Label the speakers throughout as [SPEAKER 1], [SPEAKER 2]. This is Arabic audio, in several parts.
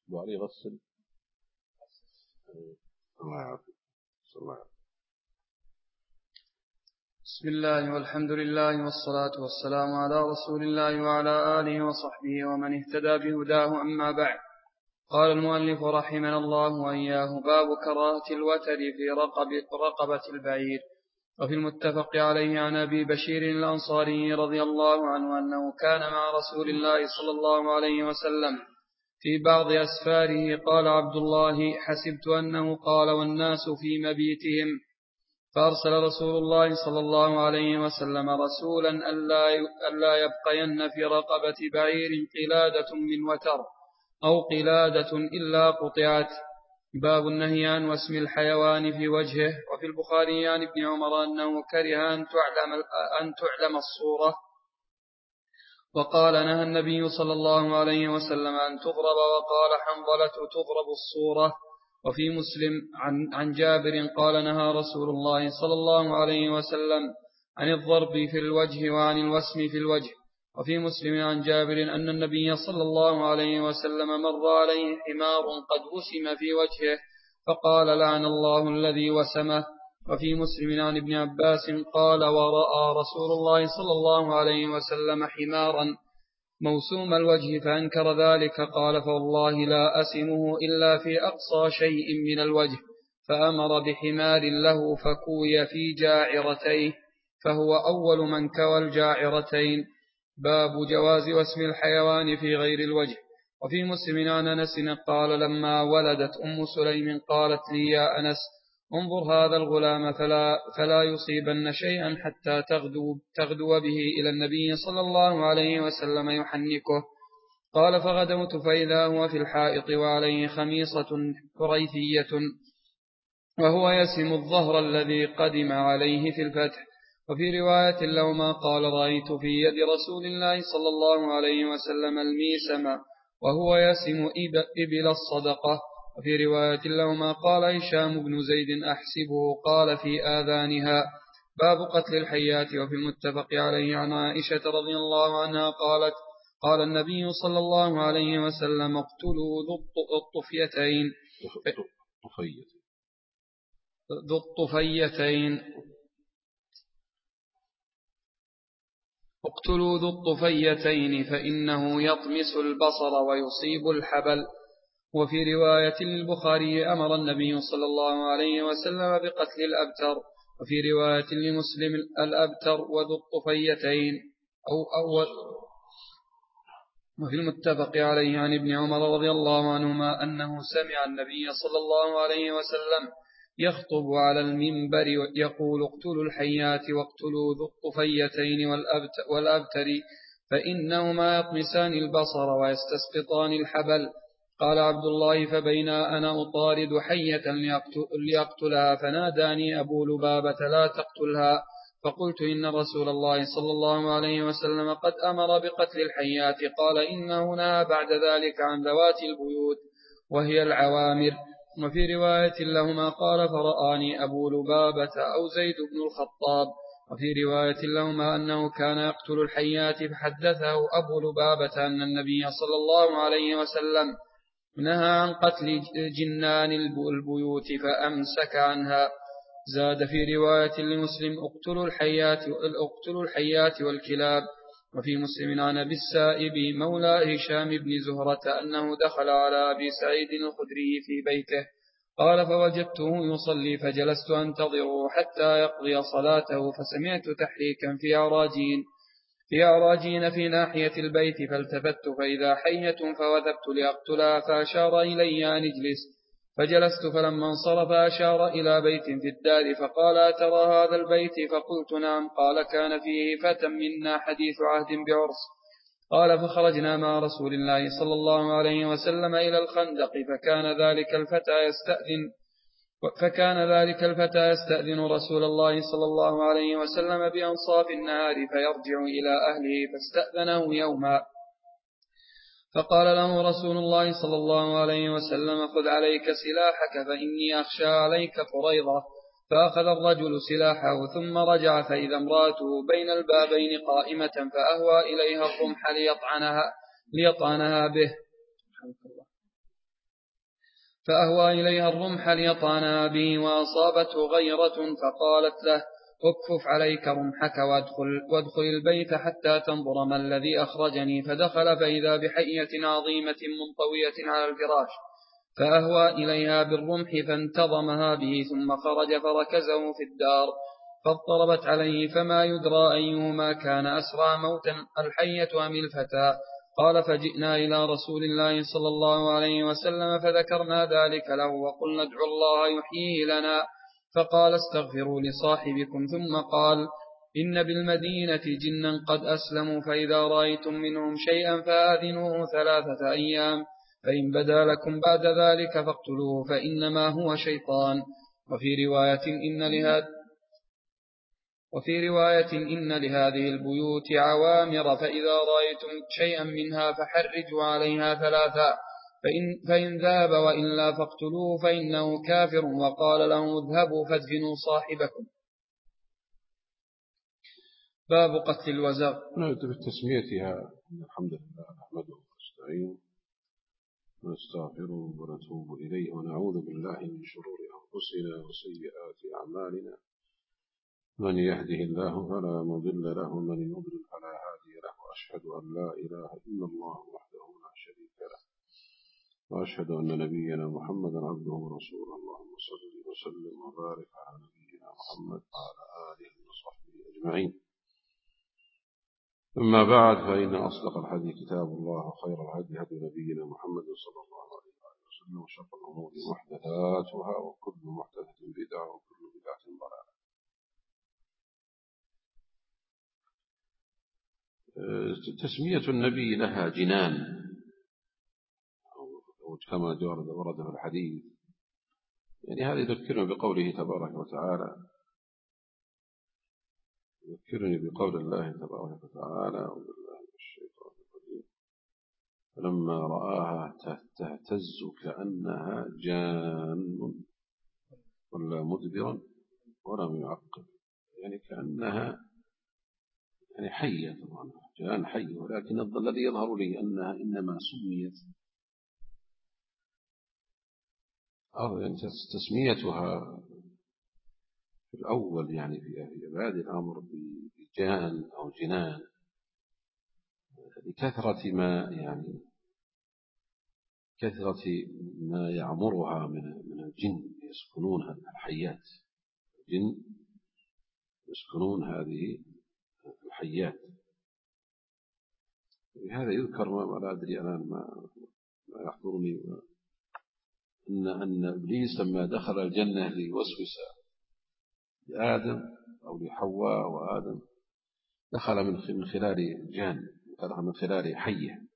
[SPEAKER 1] وعليه غسل. الله يعافيك.
[SPEAKER 2] بسم الله والحمد لله والصلاة والسلام على رسول الله وعلى آله وصحبه ومن اهتدى بهداه، أما بعد. قال المؤلف رحمنا الله وإياه: باب كراهة الوتر في رقبة البعير. وفي المتفق عليه عن أبي بشير الأنصاري رضي الله عنه أنه كان مع رسول الله صلى الله عليه وسلم في بعض أسفاره. قال عبد الله: حسبت أنه قال والناس في مبيتهم، فأرسل رسول الله صلى الله عليه وسلم رسولا ألا يبقين في رقبة بعير قلادة من وتر أو قلادة إلا قطعت. باب النهي عن وسم الحيوان في وجهه. وفي البخاري عن ابن عمر أنه كره أن تعلم الصورة، وقال: نهى النبي صلى الله عليه وسلم أن تضرب، وقال حنظلة: تضرب الصورة. وفي مسلم عن جابر قال: نهى رسول الله صلى الله عليه وسلم عن الضرب في الوجه وعن الوسم في الوجه. وفي مسلم عن جابر أن النبي صلى الله عليه وسلم مر عليه حمار قد وسم في وجهه فقال: لعن الله الذي وسمه. وفي مسلم عن ابن عباس قال: ورأى رسول الله صلى الله عليه وسلم حمارا موسوم الوجه فأنكر ذلك، قال: فوالله لا أسمه إلا في أقصى شيء من الوجه. فأمر بحمار له فكوي في جاعرتيه، فهو أول من كوى الجاعرتين. باب جواز وسم الحيوان في غير الوجه. وفي مسلم عن أنس قال: لما ولدت أم سليم قالت لي: يا أنس، انظر هذا الغلام فلا يصيبن شيئا حتى تغدو به إلى النبي صلى الله عليه وسلم يحنكه. قال: فغدوت فإذا هو في الحائط وعليه خميصة حريثية، وهو يسم الظهر الذي قدم عليه في الفتح. وفي رواية لهما قال: رأيت في يد رسول الله صلى الله عليه وسلم الميسم وهو يسم إبل الصدقة. وفي رواية لهما قال: هشام بن زيد أحسبه قال: في آذانها. باب قتل الحيات. وفي المتفق عليه عن عائشة رضي الله عنها قالت: قال النبي صلى الله عليه وسلم: اقتلوا ذو الطفيتين اقتلوا ذو الطفيتين فإنه يطمس البصر ويصيب الحبل. وفي رواية للبخاري: أمر النبي صلى الله عليه وسلم بقتل الأبتر. وفي رواية لمسلم: الأبتر وذو الطفيتين وفي المتفق عليه عن ابن عمر رضي الله عنهما أنه سمع النبي صلى الله عليه وسلم يخطب على المنبر يقول: اقتلوا الحيات واقتلوا ذو الطفيتين والأبتر فإنهما يطمسان البصر ويستسقطان الحبل. قال عبد الله: فبينا أنا أطارد حية ليقتلها فناداني أبو لبابة: لا تقتلها. فقلت: إن رسول الله صلى الله عليه وسلم قد أمر بقتل الحيات. قال: إنه نهى بعد ذلك عن ذوات البيوت وهي العوامر. وفي رواية لهما قال: فرآني أبو لبابة أو زيد بن الخطاب. وفي رواية لهما أنه كان يقتل الحيات فحدثه أبو لبابة أن النبي صلى الله عليه وسلم نهى عن قتل جنان البيوت فأمسك عنها. زاد في رواية لمسلم: اقتلوا الحيات والكلاب. وفي مسلم عن أبي السائب مولى هشام بن زهرة أنه دخل على أبي سعيد الخدري في بيته، قال: فوجدته يصلي فجلست أنتظره حتى يقضي صلاته، فسمعت تحريكا في أراجين في ناحية البيت، فالتفت فإذا حية فوثبت لأقتلها، فأشار إلي أن اجلس، فجلست. فلما انصرف أشار إلى بيت في الدار فقال: أترى هذا البيت؟ فقلت: نعم. قال: كان فيه فتى منا حديث عهد بعرس. قال: فخرجنا مع رسول الله صلى الله عليه وسلم إلى الخندق، فكان ذلك الفتى يستأذن رسول الله صلى الله عليه وسلم بأنصاف النهار فيرجع إلى أهله، فاستأذنه يوما فقال له رسول الله صلى الله عليه وسلم: خذ عليك سلاحك فإني أخشى عليك فريضة. فأخذ الرجل سلاحه ثم رجع فإذا امرأته بين البابين قائمة، فأهوى إليها الرمح ليطعنها به. فأهوى إليها الرمح ليطعنها به وأصابته غيرة فقالت له اكفف عليك رمحك وادخل البيت حتى تنظر ما الذي أخرجني. فدخل فإذا بحية عظيمة منطوية على الفراش، فأهوى إليها بالرمح فانتظمها به ثم خرج فركزه في الدار فاضطربت عليه فما يدرى أيهما كان أسرع موتا الحية أم الفتى. قال فجئنا إلى رسول الله صلى الله عليه وسلم فذكرنا ذلك له وقلنا ادعوا الله يحييه لنا، فقال استغفروا لصاحبكم ثم قال إن بالمدينة جنا قد أسلموا فإذا رأيتم منهم شيئا فآذنوه 3 أيام فإن بدا لكم بعد ذلك فاقتلوه فإنما هو شيطان. وفي رواية إن لهذه البيوت عوامر فإذا رأيتم شيئا منها فحرجوا عليها 3 فإن ذاب وإلا فاقتلوه فإنه كافر. وقال لهم اذهبوا فادفنوا صاحبكم. باب قتل الوزغ.
[SPEAKER 1] نبدأ بتسميتها. الحمد لله نحمده ونستعينه ونستغفره ونتوب إليه ونعوذ بالله من شرور أنفسنا وسيئات أعمالنا، من يهده الله فلا مضل له ومن يضلل فلا هادي له، وأشهد أن لا إله إلا الله وحده لا شريك له، وأشهد أن نبينا محمدا عبده ورسوله. اللهم صل وسلم وبارك على نبينا محمد وعلى آله وصحبه أجمعين. أما بعد، فإن أصدق الحديث كتاب الله وخير الهدي هدي نبينا محمد صلى الله عليه وسلم، وشر الأمور محدثاتها وكل محدثة بدعة وكل بدعة ضلالة. تسمية النبي لها جنان أو كما ورد في الحديث، يعني هذا يذكرنا بقوله تبارك وتعالى، يذكرني بقول الله تبارك وتعالى فلما رآها تهتز كأنها جان ولا مدبرا ولم يعقب، يعني كأنها يعني حية، طبعا جان حي، ولكن الذي يظهر لي أنها إنما سميت يعني تسميتها في الأول يعني في بادئ الأمر بجان أو جنان لكثرة ما يعمرها من الجن يسكنونها، الحيات، الجن يسكنون هذه الحيات. هذا يذكر ما لا أدري الآن ما يحضرني، أن إبليس لما دخل الجنة ليوسوس لآدم أو لحواء وآدم دخل من خلال جان، دخل من خلال حية.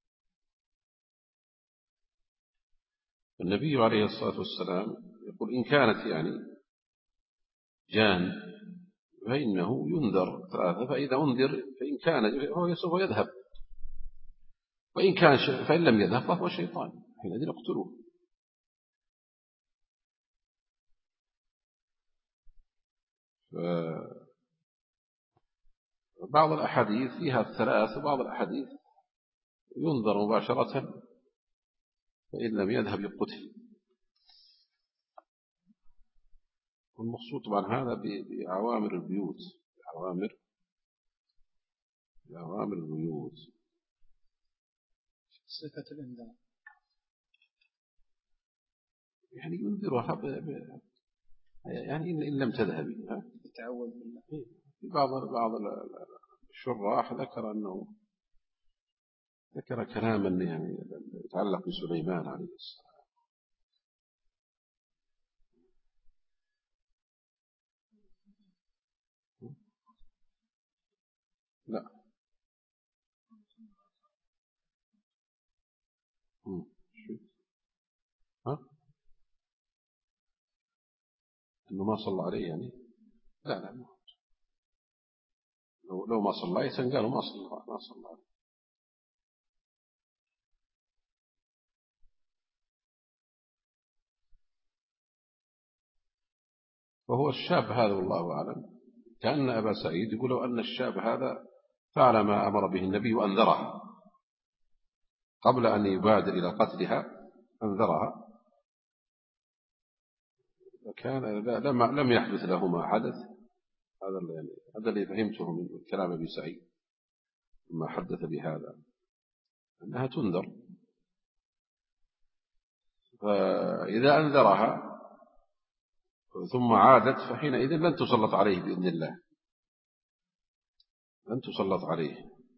[SPEAKER 1] النبي عليه الصلاة والسلام يقول إن كانت يعني جان فإنه ينذر 3، فإذا أنذر فإن كان هو سوف يذهب، وإن كان فإن لم يذهب فهو شيطان، حينئذ اقتلوه. بعض الأحاديث فيها 3، وبعض الأحاديث ينذر مباشرة، فإن لم يذهب يقتل. والمقصود طبعا هذا بأوامر البيوت، بأوامر البيوت.
[SPEAKER 2] صفة الإنذار
[SPEAKER 1] يعني ينذرها يعني إن لم تذهبي
[SPEAKER 2] يتعوذ بالله.
[SPEAKER 1] في بعض الشراح ذكر كلاما يعني يتعلق بسليمان عليه السلام. لا إنه ما صلى عليه يعني، لا لو ما صلى قالوا ما صلى عليه. وهو الشاب هذا والله أعلم، كأن أبا سعيد يقول لو أن الشاب هذا فعل ما أمر به النبي وأنذرها قبل أن يبادر إلى قتلها، أنذرها كان لم يحدث له ما حدث. هذا اللي فهمته من كلام أبي سعيد ما حدث بهذا، أنها تنذر، فإذا أنذرها ثم عادت فحينئذ لن تسلط عليه بإذن الله، لن تسلط عليه.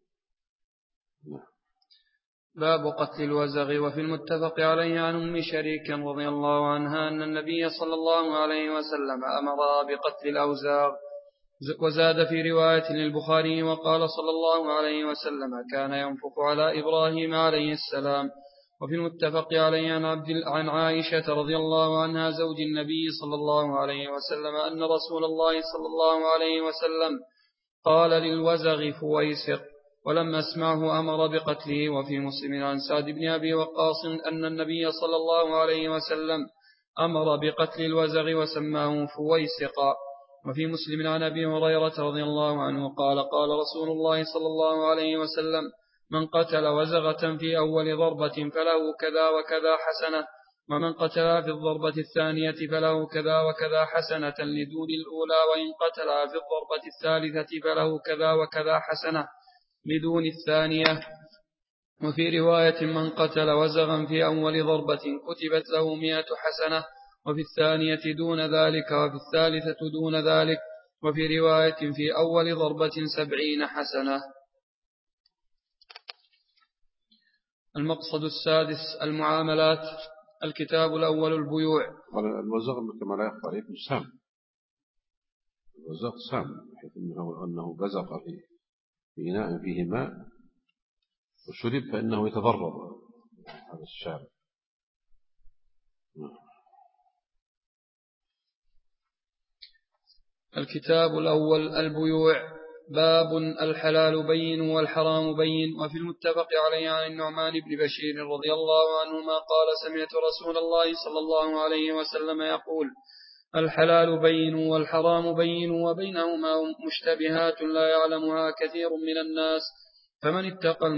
[SPEAKER 2] باب قتل الوزغ. وفي المتفق عليه عن أم شريك رضي الله عنها أن النبي صلى الله عليه وسلم أمرها بقتل الأوزاغ. وزاد في رواية للبخاري وقال صلى الله عليه وسلم كان ينفخ على إبراهيم عليه السلام. وفي المتفق عليه عن عائشة رضي الله عنها زوج النبي صلى الله عليه وسلم أن رسول الله صلى الله عليه وسلم قال للوزغ فويسق، ولم أسمعه أمر بقتله. وفي مسلم عن سعد بن أبي وقاص أن النبي صلى الله عليه وسلم أمر بقتل الوزغ وسماه فويسقا. وفي مسلم عن أبي هريرة رضي الله عنه قال قال رسول الله صلى الله عليه وسلم من قتل وزغة في أول ضربة فله كذا وكذا حسنة، ومن قتلها في الضربة الثانية فله كذا وكذا حسنة لدون الأولى، وإن قتلها في الضربة الثالثة فله كذا وكذا حسنة لدون الثانية. وفي رواية من قتل وزغا في أول ضربة كتبت له 100 حسنة، وفي الثانية دون ذلك، وفي الثالثة دون ذلك، وفي رواية في أول ضربة 70 حسنة. المقصد السادس المعاملات. الكتاب الأول البيوع.
[SPEAKER 1] الوزغ كما لا يخفى عليكم سام، الوزغ سام، بحيث أنه بزق في إناء فيه ماء وشرب فإنه يتضرر هذا الشارب.
[SPEAKER 2] الكتاب الأول البيوع. باب الحلال بين والحرام بين. وفي المتفق عليه عن النعمان بن بشير رضي الله عنهما قال سمعت رسول الله صلى الله عليه وسلم يقول الحلال بين والحرام بين وبينهما مشتبهات لا يعلمها كثير من الناس، فمن اتقى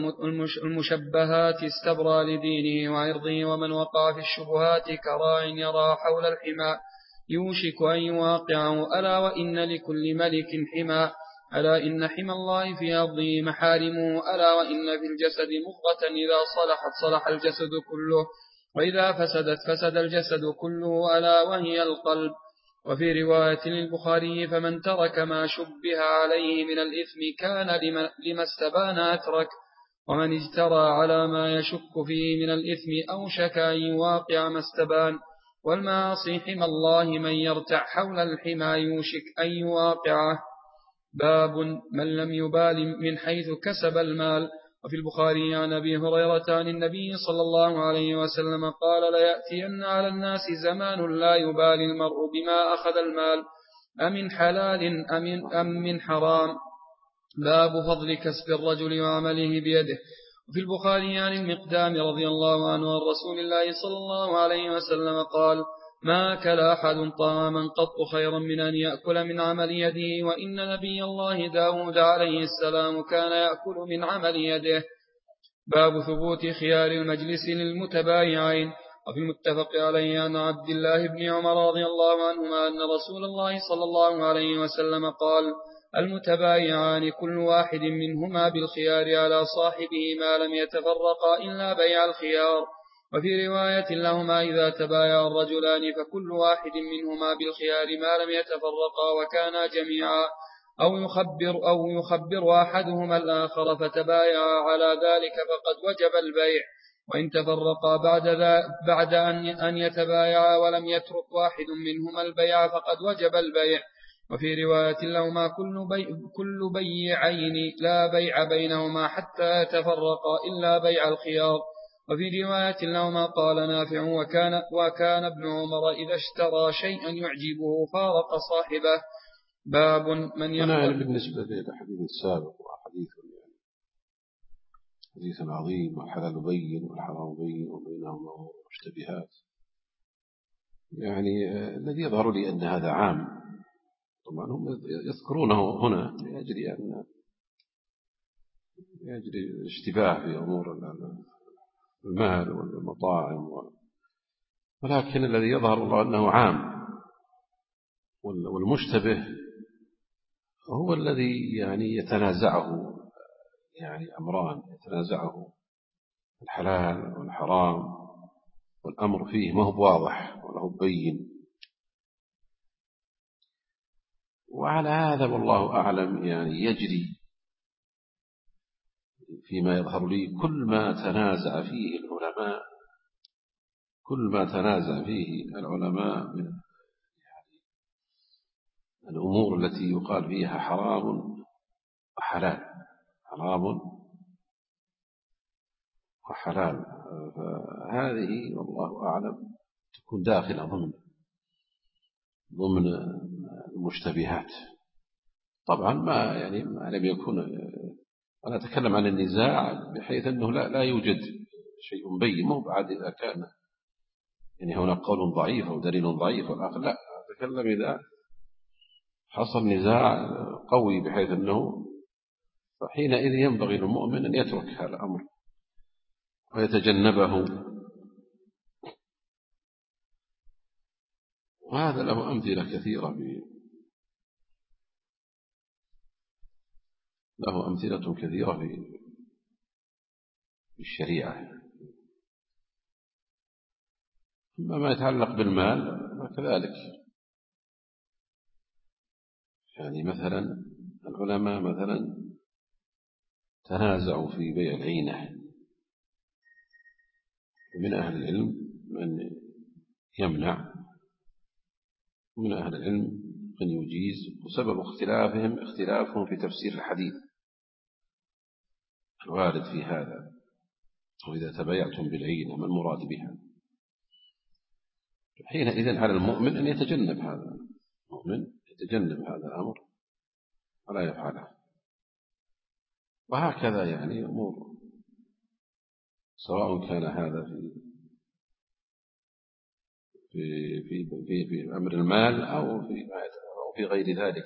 [SPEAKER 2] المشبهات استبرى لدينه وعرضه، ومن وقع في الشبهات كراع يرى حول الحمى يوشك أن يواقعه. ألا وإن لكل ملك حمى، ألا إن حمى الله في أرضه محارمه. ألا وإن في الجسد مضغة إذا صلحت صلح الجسد كله، وإذا فسدت فسد الجسد كله، ألا وهي القلب. وفي رواية للبخاري فمن ترك ما شبه عليه من الإثم كان لما استبان أترك، ومن اجترى على ما يشك فيه من الإثم أوشك أن يواقع ما استبان. والمعاصي حمى الله من يرتع حول الحمى يوشك أن يواقعه. باب من لم يبال من حيث كسب المال. وفي البخاري عن أبي هريرة عن النبي صلى الله عليه وسلم قال ليأتين على الناس زمان لا يبالي المرء بما أخذ المال أمن حلال أم من حرام. باب فضل كسب الرجل وعمله بيده. وفي البخاري عن المقدام رضي الله عنه عن رسول الله صلى الله عليه وسلم قال ما أكل أحد طعاما قط خيرا من أن يأكل من عمل يده، وإن نبي الله داود عليه السلام كان يأكل من عمل يده. باب ثبوت خيار المجلس للمتبايعين. وفي المتفق عليه عن عبد الله بن عمر رضي الله عنهما أن رسول الله صلى الله عليه وسلم قال المتبايعان كل واحد منهما بالخيار على صاحبه ما لم يتفرقا إلا بيع الخيار. وفي رواية لهما إذا تبايع الرجلان فكل واحد منهما بالخيار ما لم يتفرقا وكانا جميعا، أو يخبر أحدهما الآخر فتبايعا على ذلك فقد وجب البيع. وإن تفرقا بعد أن يتبايعا ولم يترك واحد منهما البيع فقد وجب البيع. وفي رواية لهما كل بيعين لا بيع بينهما حتى يتفرقا إلا بيع الخيار. وفي رواية لهما قال نافع وكان ابن عمر إذا اشترى شيئا يعجبه فارق صاحبه. باب من
[SPEAKER 1] يقول بالنسبة للحديث السابق وحديث عظيم والحلال بين والحرام بين وبينهما مشتبهات، يعني الذي يظهر لي أن هذا عام، طبعا هم يذكرونه هنا لأجل الاشتباه في أمور المال والمطاعم ولكن الذي يظهر الله أنه عام، والمشتبه هو الذي يعني يتنازعه يعني أمران، يتنازعه الحلال والحرام، والأمر فيه ما هو واضح ولا هو بين. وعلى هذا والله أعلم يعني يجري فيما يظهر لي كل ما تنازع فيه العلماء، كل ما تنازع فيه العلماء من الأمور التي يقال فيها حرام وحلال، حرام وحلال، فهذه والله أعلم تكون داخلة ضمن المشتبهات. طبعا ما لم يكن، أنا أتكلم عن النزاع بحيث أنه لا يوجد شيء بين، مو بعد إذا كان يعني هناك قول ضعيف أو دليل ضعيف والآخر لا، أتكلم إذا حصل نزاع قوي بحيث أنه فحينئذ ينبغي للمؤمن أن يترك هذا الأمر ويتجنبه. وهذا له أمثلة كثيرة، له أمثلة كثيرة في الشريعة. أما ما يتعلق بالمال فكذلك، يعني مثلا العلماء مثلا تنازعوا في بيع العينة، من أهل العلم من يمنع، من أهل العلم من يجيز، وسبب اختلافهم في تفسير الحديث الوارد في هذا، وإذا تبايعتم بالعينة ما المراد بها. حينئذ على المؤمن أن يتجنب هذا، المؤمن يتجنب هذا الأمر ولا يفعله. وهكذا يعني أمور، سواء كان هذا في أمر المال أو في غير ذلك.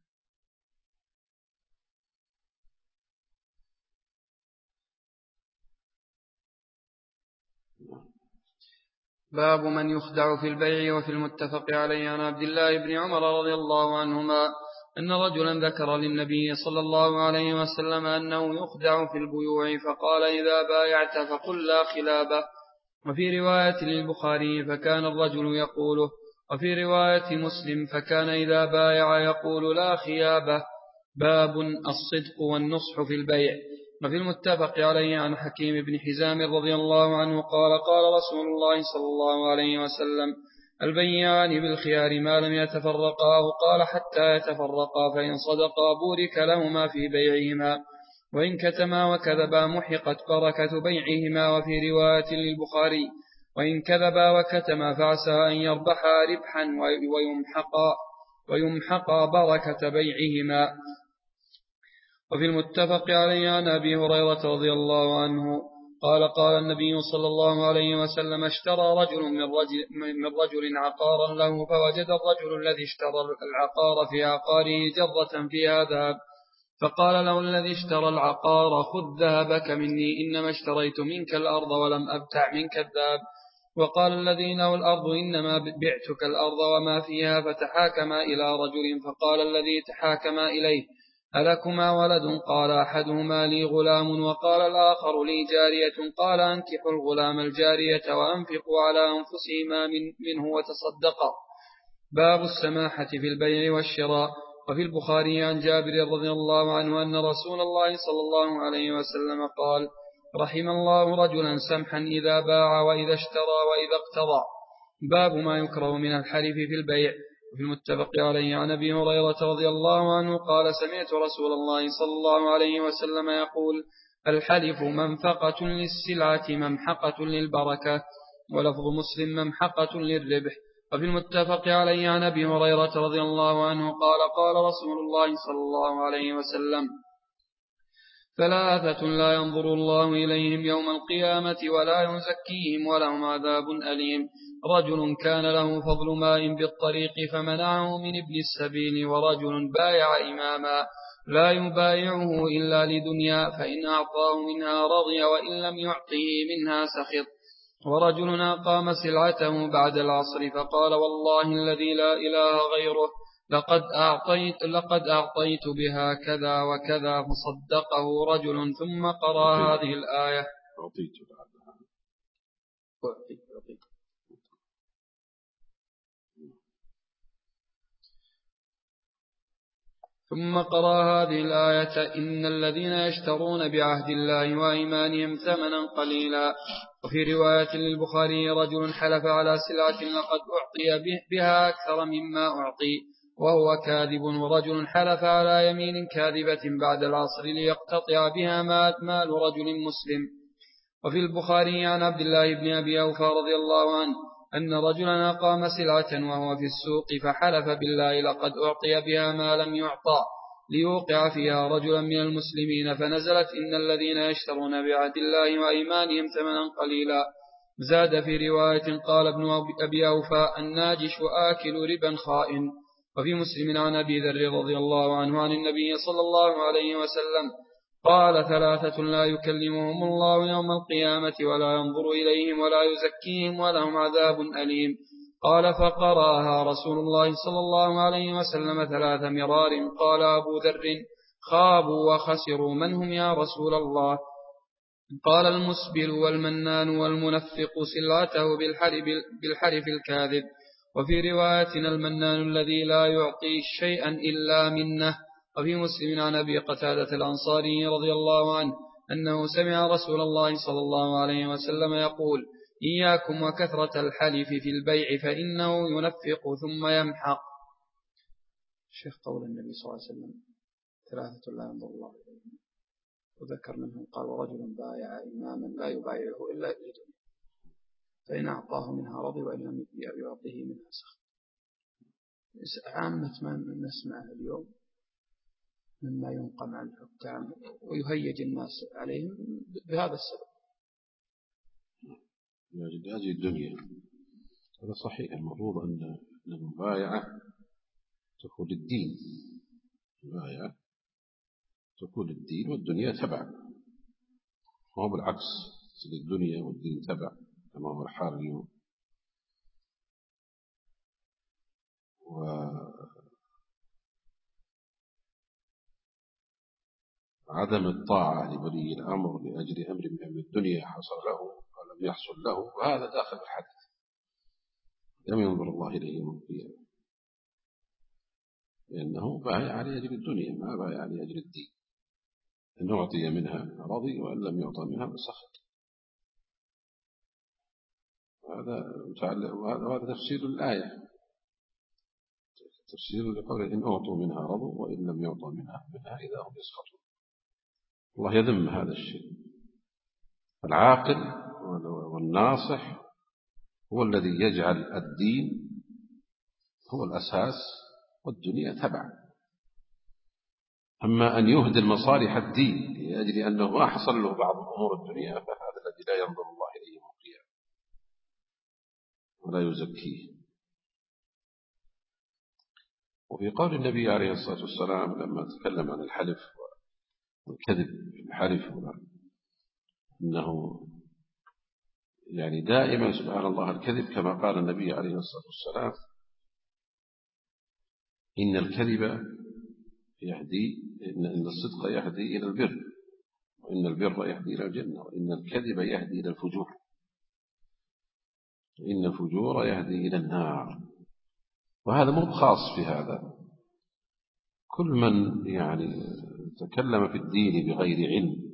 [SPEAKER 2] باب من يخدع في البيع. وفي المتفق عليه عن عبد الله بن عمر رضي الله عنهما أن رجلا ذكر للنبي صلى الله عليه وسلم أنه يخدع في البيوع، فقال إذا بايعت فقل لا خلابه. وفي رواية للبخاري فكان الرجل يقوله. وفي رواية مسلم فكان إذا بايع يقول لا خيابه. باب الصدق والنصح في البيع. وفي المتفق عليه عن حكيم بن حزام رضي الله عنه قال قال رسول الله صلى الله عليه وسلم البيعان بالخيار ما لم يتفرقا. قال حتى يتفرقا، فإن صدقا بورك لهما في بيعهما، وإن كتما وكذبا محقت بركة بيعهما. وفي رواية للبخاري وإن كذبا وكتما فعسى أن يربحا ربحا ويمحقا بركة بيعهما. وفي المتفق عليه عن أبي هريرة رضي الله عنه قال قال النبي صلى الله عليه وسلم اشترى رجل من رجل عقارا له، فوجد الرجل الذي اشترى العقار في عقاره جرة فيها ذهب، فقال له الذي اشترى العقار خذ ذهبك مني، إنما اشتريت منك الأرض ولم أبتع منك الذهب. وقال الذي له الأرض إنما بعتك الأرض وما فيها. فتحاكما إلى رجل، فقال الذي تحاكما إليه ألكما ولد؟ قال أحدهما لي غلام، وقال الآخر لي جارية. قال أنكحوا الغلام الجارية وأنفقوا على أنفسهما منه وتصدقا. باب السماحة في البيع والشراء. وفي البخاري عن جابر رضي الله عنه أن رسول الله صلى الله عليه وسلم قال رحم الله رجلا سمحا إذا باع وإذا اشترى وإذا اقتضى. باب ما يكره من الحلف في البيع. وفي المتفق عليه عن أبي هريرة رضي الله عنه قال سمعت رسول الله صلى الله عليه وسلم يقول الحلف منفقة للسلعة ممحقة للبركة. ولفظ مسلم ممحقة للربح. وفي المتفق عليه عن أبي هريرة رضي الله عنه قال قال رسول الله صلى الله عليه وسلم ثلاثة لا ينظر الله إليهم يوم القيامة ولا يزكيهم ولهم عذاب أليم: رجل كان له فضل ماء بالطريق فمنعه من ابن السبيل، ورجل بايع إماما لا يبايعه إلا لدنيا فإن أعطاه منها رضي وإن لم يعطه منها سخط، ورجل أقام سلعته بعد العصر فقال والله الذي لا إله غيره لقد أعطيت بها كذا وكذا، فصدقه رجل ثم قرأ هذه الآية. ثم قرأ هذه الآية: إن الذين يشترون بعهد الله وأيمانهم ثمنا قليلا. وفي رواية للبخاري: رجل حلف على سلعة لقد أعطي بها أكثر مما أعطي وهو كاذب، ورجل حلف على يمين كاذبة بعد العصر ليقتطع بها مال رجل مسلم. وفي البخاري عن عبد الله بن أبي أوفى رضي الله عنه أن رجلا أقام سلعة وهو في السوق فحلف بالله لقد أعطي بها ما لم يعطى ليوقع فيها رجلا من المسلمين، فنزلت: إن الذين يشترون بعهد الله وأيمانهم ثمنا قليلا. زاد في رواية: قال ابن أبي أوفى: الناجش آكل ربا خائن. وفي مسلم عن أبي ذر رضي الله عنه عن النبي صلى الله عليه وسلم قال: ثلاثة لا يكلمهم الله يوم القيامة ولا ينظر إليهم ولا يزكيهم ولهم عذاب أليم. قال: فقرأها رسول الله صلى الله عليه وسلم 3 مرار. قال أبو ذر: خابوا وخسروا، من هم يا رسول الله؟ قال: المسبل والمنان والمنفق سلعته بالحلف الكاذب. وفي رواية: المنان الذي لا يعطي شيئا إلا منه. وفي مسلم عن أبي قتادة الأنصاري رضي الله عنه أنه سمع رسول الله صلى الله عليه وسلم يقول: إياكم وكثرة الحلف في البيع فإنه ينفق ثم يمحق. الشيخ قول النبي صلى الله عليه وسلم: 3 لا ينظر الله إليهم، وذكر منهم قال: ورجل بايع إماما لا يبايعه إلا إذن، فإن أعطاه منها رضي وإن لم يعطيه منها سخط. عامة ما نسمعه اليوم مما ينقم عن الحكام ويهيج الناس عليهم بهذا السبب.
[SPEAKER 1] هذه الدنيا، هذا صحيح. المفروض أن المبايعة تكون للدين، المبايعة تكون للدين والدنيا تبع، وهو بالعكس، للدنيا والدين تبع كما هو الحال اليوم. وعدم الطاعة لولي الأمر لأجل أمر من الدنيا حصل له ولم يحصل له، وهذا داخل الحدث، لم ينظر الله إليه يوم القيامة، لأنه بايع لأجل الدنيا ما بايع لأجل الدين. إن أعطي منها رضي وإن لم يعطى منها فسخط. وهذا تفسير الآية، تفسير لقوله: إن أعطوا منها رضوا وإن لم يعطى منها إذا هم يسخطون. الله يذم هذا الشيء. العاقل والناصح هو الذي يجعل الدين هو الأساس والدنيا تبع. أما أن يهدي المصالح الدين لأجل أنه ما حصل له بعض أمور الدنيا، فهذا الذي لا ينظر الله إليه يوم القيامة ولا يزكيه. وفي قول النبي عليه الصلاة والسلام لما تكلم عن الحلف والكذب في الحلف، أنه يعني دائما سبحان الله الكذب كما قال النبي عليه الصلاة والسلام: إن الكذب يهدي، إن الصدق يهدي إلى البر، وإن البر يهدي إلى الجنة، وإن الكذب يهدي إلى الفجور، وإن الفجور يهدي إلى النار. وهذا مو خاص في هذا، كل من يعني تكلم في الدين بغير علم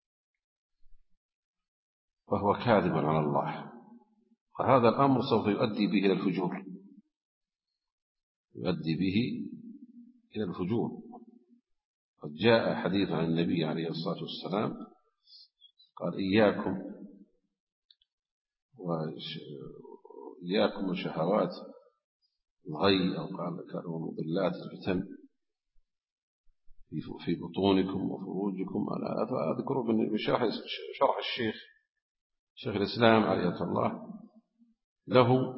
[SPEAKER 1] فهو كاذب على الله، فهذا الأمر سوف يؤدي به إلى الفجور، يؤدي به إلى الفجور. قد جاء حديث عن النبي عليه الصلاة والسلام قال: إياكم وشهوات الغي، أو قال كانوا مضلات الفتن في بطونكم وفروجكم. أنا أذكر من شرح الشيخ الإسلام عليه الله له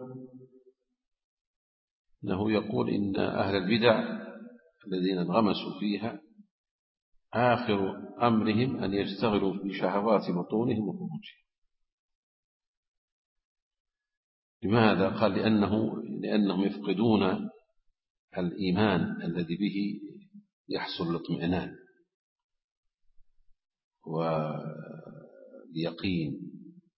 [SPEAKER 1] أنه يقول: إن أهل البدع الذين انغمسوا فيها آخر أمرهم أن يشتغلوا بشهوات بطونهم وفروجهم. لماذا؟ قال: لأنهم يفقدون الإيمان الذي به يحصل الاطمئنان واليقين،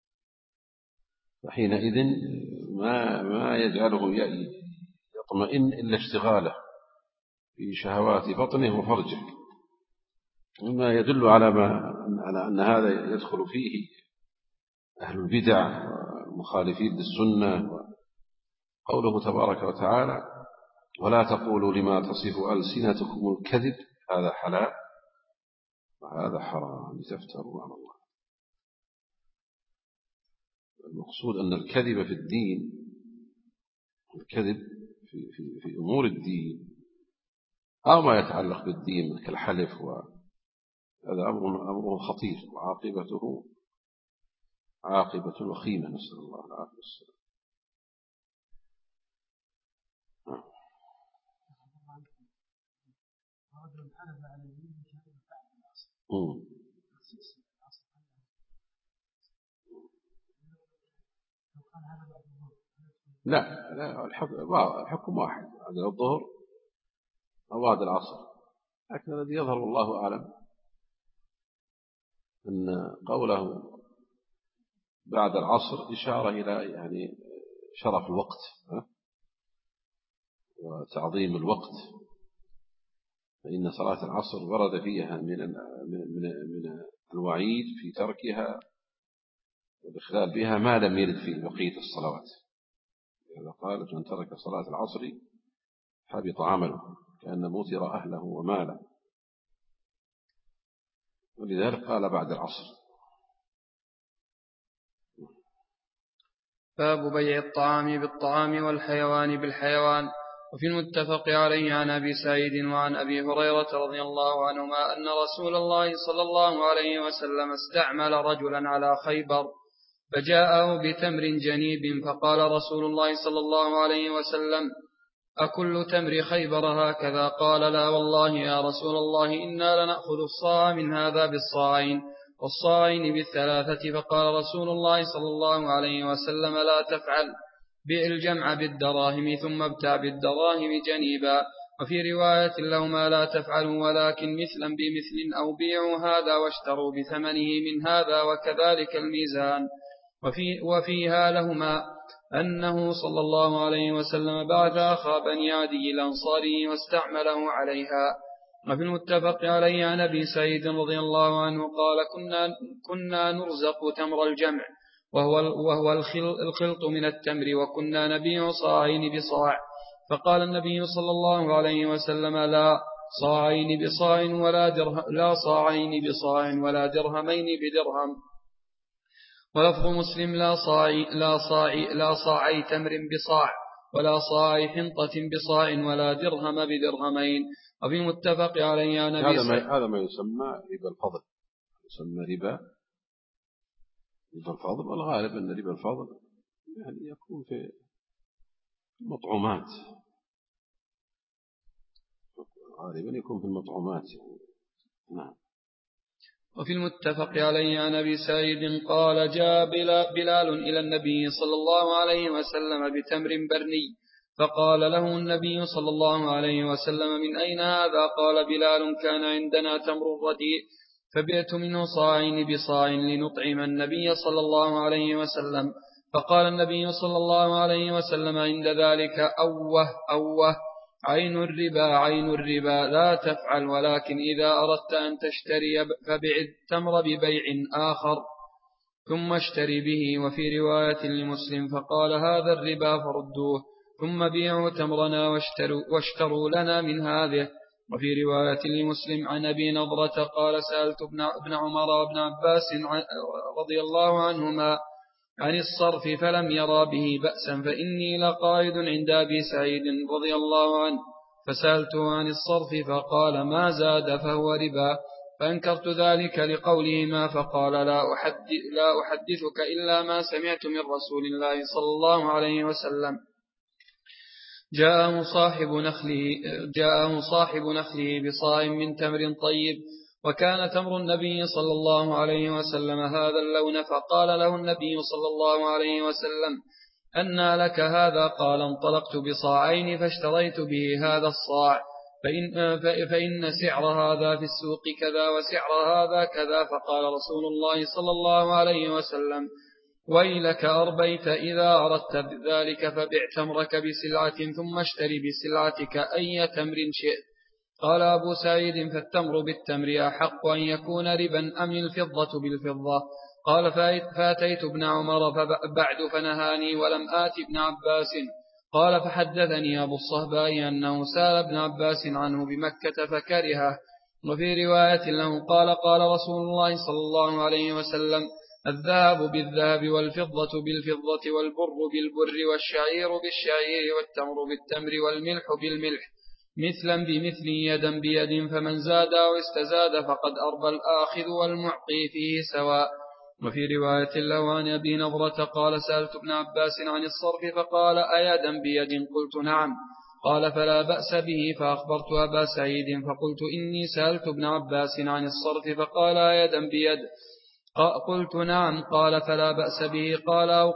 [SPEAKER 1] فحينئذ ما يجعله يطمئن إلا اشتغاله في شهوات بطنه وفرجه، مما يدل على أن هذا يدخل فيه أهل البدع والمخالفين للسنة. قوله تبارك وتعالى: ولا تقولوا لما تصف ألسنتكم الكذب هذا حلال وهذا حرام لتفتروا على الله. المقصود أن الكذب في الدين، الكذب في أمور الدين أو ما يتعلق بالدين كالحلف، هذا أمره خطير وعاقبته عاقبة وخيمة، نسأل الله العافية والسلام. لا الحكم واحد، بعد الظهر أو بعد العصر، لكن الذي يظهر والله أعلم أن قوله بعد العصر إشارة إلى يعني شرف الوقت وتعظيم الوقت، فإن صلاة العصر ورد فيها من الوعيد في تركها والإخلال بها ما لم يرد في بقية الصلوات. إذا قال من ترك صلاة العصر حبط عمله كأن موتر أهله وماله، ولذلك قال بعد العصر.
[SPEAKER 2] باب بيع الطعام بالطعام والحيوان بالحيوان. وفي المتفق عليه عن أبي سعيد وعن أبي هريرة رضي الله عنهما أن رسول الله صلى الله عليه وسلم استعمل رجلا على خيبر فجاءه بتمر جنيب، فقال رسول الله صلى الله عليه وسلم: أكل تمر خيبر هكذا؟ قال: لا والله يا رسول الله، إنا لنأخذ الصاع من هذا بالصاعين والصاعين بالثلاثة. فقال رسول الله صلى الله عليه وسلم: لا تفعل، بيع الجمع بالدراهم ثم ابتع بالدراهم جنيبا. وفي رواية لهما: لا تفعلوا ولكن مثلا بمثل، أو بيعوا هذا واشتروا بثمنه من هذا، وكذلك الميزان. وفيها لهما أنه صلى الله عليه وسلم بعث أخا بني عدي الأنصاري واستعمله عليها. وفي المتفق عليه عن أبي سعيد رضي الله عنه قال: كنا نرزق تمر الجمع وهو الخلط من التمر، وكنا نبيع صاعين بصاع. فقال النبي صلى الله عليه وسلم: لا صاعين بصاع ولا درهمين بدرهم. ولفظ مسلم: لا صاعي تمر بصاع ولا صاعي حنطة بصاع ولا درهم بدرهمين. وفي متفق عليه عن أبي سعيد.
[SPEAKER 1] هذا ما يسمى ربا الفضل، يسمى ربا الفضل، والغالب أن ربا الفضل يعني يكون في المطعومات، غالبا يكون في المطعومات يعني. نعم.
[SPEAKER 2] وفي المتفق عليه عن أبي سعيد قال: جاء بلال إلى النبي صلى الله عليه وسلم بتمر برني، فقال له النبي صلى الله عليه وسلم: من أين هذا؟ قال بلال: كان عندنا تمر رديء فبعت منه صاعين بصاع لنطعم النبي صلى الله عليه وسلم. فقال النبي صلى الله عليه وسلم عند ذلك: أوه عين الربا لا تفعل، ولكن إذا أردت أن تشتري فبع التمر ببيع آخر ثم اشتري به. وفي رواية لمسلم: فقال: هذا الربا فردوه ثم بيعوا تمرنا واشتروا لنا من هذه. وفي رواية لمسلم عن أبي نضرة قال: سألت ابن عمر وابن عباس رضي الله عنهما عن الصرف فلم يرى به بأسا، فإني لقاعد عند أبي سعيد رضي الله عنه فسألته عن الصرف فقال: ما زاد فهو ربا. فأنكرت ذلك لقولهما، فقال: لا أحدثك إلا ما سمعت من رسول الله صلى الله عليه وسلم. جاءه صاحب نخله بصاع من تمر طيب، وكان تمر النبي صلى الله عليه وسلم هذا اللون، فقال له النبي صلى الله عليه وسلم: أنى لك هذا؟ قال انطلقت بصاعين فاشتريت به هذا الصاع، فإن سعر هذا في السوق كذا وسعر هذا كذا. فقال رسول الله صلى الله عليه وسلم: ويلك أربيت، إذا أردت ذلك فبع تمرك بسلعة ثم اشتري بسلعتك أي تمر شئت. قال أبو سعيد: فالتمر بالتمر أحق أن يكون ربا أم الفضة بالفضة؟ قال: فأتيت ابن عمر بعد فنهاني ولم آت ابن عباس. قال: فحدثني أبو الصهباء أنه سأل ابن عباس عنه بمكة فكرهه. وفي رواية له قال: قال رسول الله صلى الله عليه وسلم: الذهب بالذهب والفضة بالفضة والبر بالبر والشعير بالشعير والتمر بالتمر والملح بالملح مثلا بمثل يدا بيد، فمن زاد أو استزاد فقد أربى الآخذ والمعطي فيه سواء. وفي رواية له عن أبي نضرة قال: سألت ابن عباس عن الصرف فقال: أيدا بيد؟ قلت: نعم. قال: فلا بأس به. فأخبرت أبا سعيد فقلت: إني سألت ابن عباس عن الصرف فقال: أيدا بيد؟ قلت: نعم. قال: فلا بأس به. قال: أو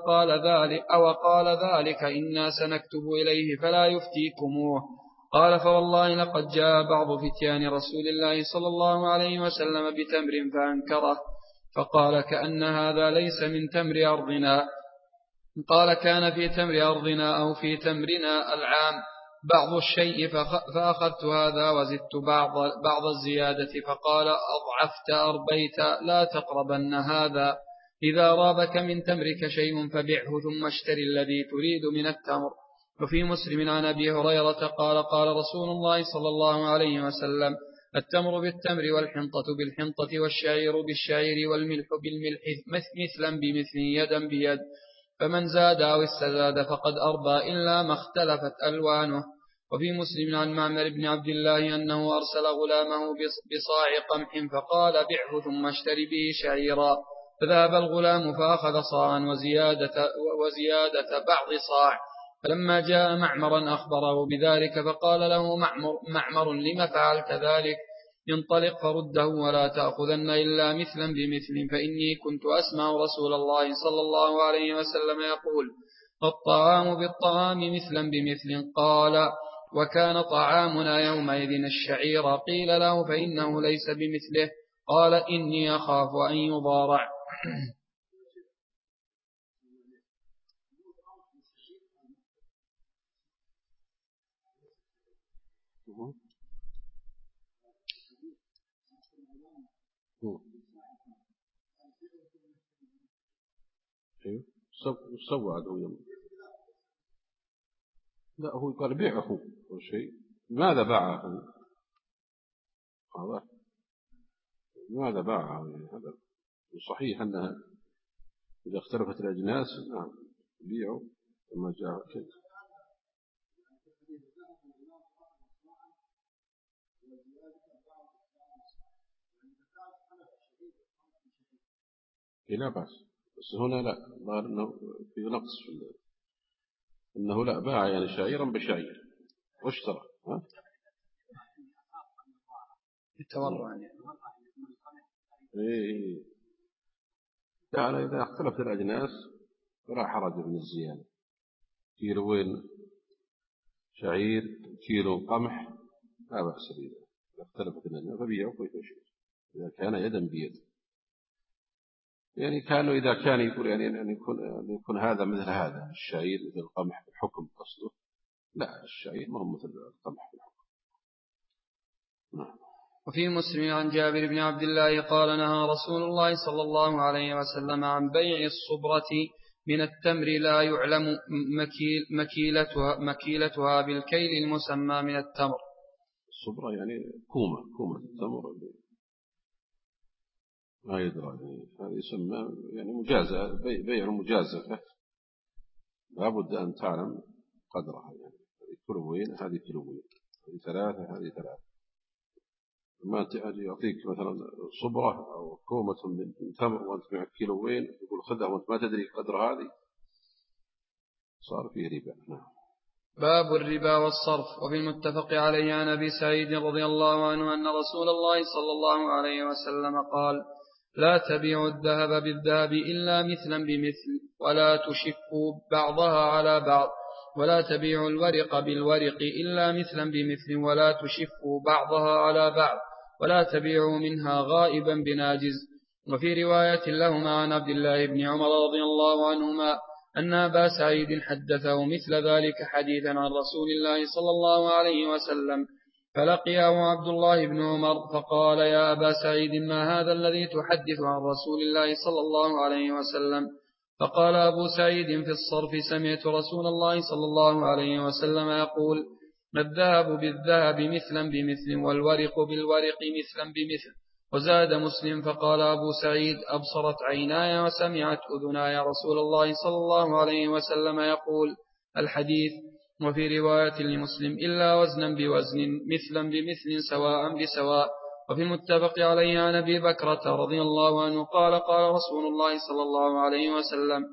[SPEAKER 2] قال ذلك إنا سنكتب إليه فلا يفتيكموه. قال: فوالله لقد جاء بعض فتيان رسول الله صلى الله عليه وسلم بتمر فأنكره، فقال: كأن هذا ليس من تمر أرضنا. قال: كان في تمر أرضنا أو في تمرنا العام بعض الشيء فأخذت هذا وزدت بعض الزيادة. فقال: أضعفت أربيت، لا تقربن هذا. إذا رابك من تمرك شيء فبعه ثم اشتري الذي تريد من التمر. وفي مسلم عن أبي هريرة قال: قال رسول الله صلى الله عليه وسلم: التمر بالتمر والحنطة بالحنطة والشعير بالشعير والملح بالملح مثلا بمثل يدا بيد، فمن زاد أو استزاد فقد أربى إلا ما اختلفت ألوانه. وفي مسلم عن معمر بن عبد الله أنه أرسل غلامه بصاع قمح فقال: بعه ثم اشتري به شعيرا. فذهب الغلام فأخذ صاعا وزيادة بعض صاع. فلما جاء معمرا أخبره بذلك فقال له معمر: لم فعلت ذلك؟ انطلق فرده ولا تأخذن إلا مثلا بمثل، فإني كنت أسمع رسول الله صلى الله عليه وسلم يقول: الطعام بالطعام مثلا بمثل. قال: وكان طعامنا يومئذ الشعير. قيل له: فإنه ليس بمثله. قال: إني أخاف أن يضارع.
[SPEAKER 1] سوى عدو. لا، هو قال بيعه شيء. ماذا باعه؟ ماذا باعه؟ هذا صحيح أنها إذا اختلفت الأجناس نعم بيعوا ثم جاء شيء. لا بأس، بس هنا لا، ظهر أنه في نقص في أنه لا باع يعني شعيرا بشعير واشترى
[SPEAKER 2] التورع
[SPEAKER 1] إيه. يعني إذا اختلفت الأجناس فلا حرج من الزيادة. كيلوين شعير كيلو قمح لا بأس به. إذا اختلفت الأجناس فبيعوا كيف شيء إذا كان يدا بيد. يعني كانوا إذا كان يقول يعني أن يكون هذا مثل هذا الشعير مثل القمح بالحكم قصده. لا، الشعير ما هو مثل القمح بالحكم. نعم.
[SPEAKER 2] وفي مسلم عن جابر بن عبد الله قال: نهى رسول الله صلى الله عليه وسلم عن بيع الصبرة من التمر لا يعلم مكيلتها بالكيل المسمى من التمر.
[SPEAKER 1] الصبرة يعني كومة التمر ما يدرى هذا يسمى يعني مجازة، بيع مجازفة لابد أن تعلم قدرها. يعني كيلوين هذه كيلوين، هذه ثلاثة هذه ثلاثة. ما تأتي يعطيك مثلا صبرة أو كومة من تمر وأنت معك كيلوين يقول خذها وأنت ما تدري قدر هذه، صار فيه ربا. نعم.
[SPEAKER 2] باب الربا والصرف. وفي المتفق عليه عن أبي سعيد رضي الله عنه أن رسول الله صلى الله عليه وسلم قال: لا تبيعوا الذهب بالذهب إلا مثلا بمثل ولا تشفوا بعضها على بعض، ولا تبيعوا الورق بالورق إلا مثلا بمثل ولا تشفوا بعضها على بعض، ولا تبيعوا منها غائبا بناجز. وفي رواية لهما عن عبد الله بن عمر رضي الله عنهما أن أبا سعيد حدثه مثل ذلك حديثا عن رسول الله صلى الله عليه وسلم، فلقيه عبد الله بن عمر فقال: يا أبا سعيد، ما هذا الذي تحدث عن رسول الله صلى الله عليه وسلم؟ فقال أبو سعيد في الصرف: سمعت رسول الله صلى الله عليه وسلم يقول: الذهب بالذهب مثلا بمثل والورق بالورق مثلا بمثل. وزاد مسلم: فقال أبو سعيد: أبصرت عيناي وسمعت أذناي رسول الله صلى الله عليه وسلم يقول الحديث. وفي رواية لمسلم: إلا وزنا بوزن مثلا بمثل سواء بسواء. وفي المتفق عليه عن أبي بكرة رضي الله عنه قال: قال رسول الله صلى الله عليه وسلم: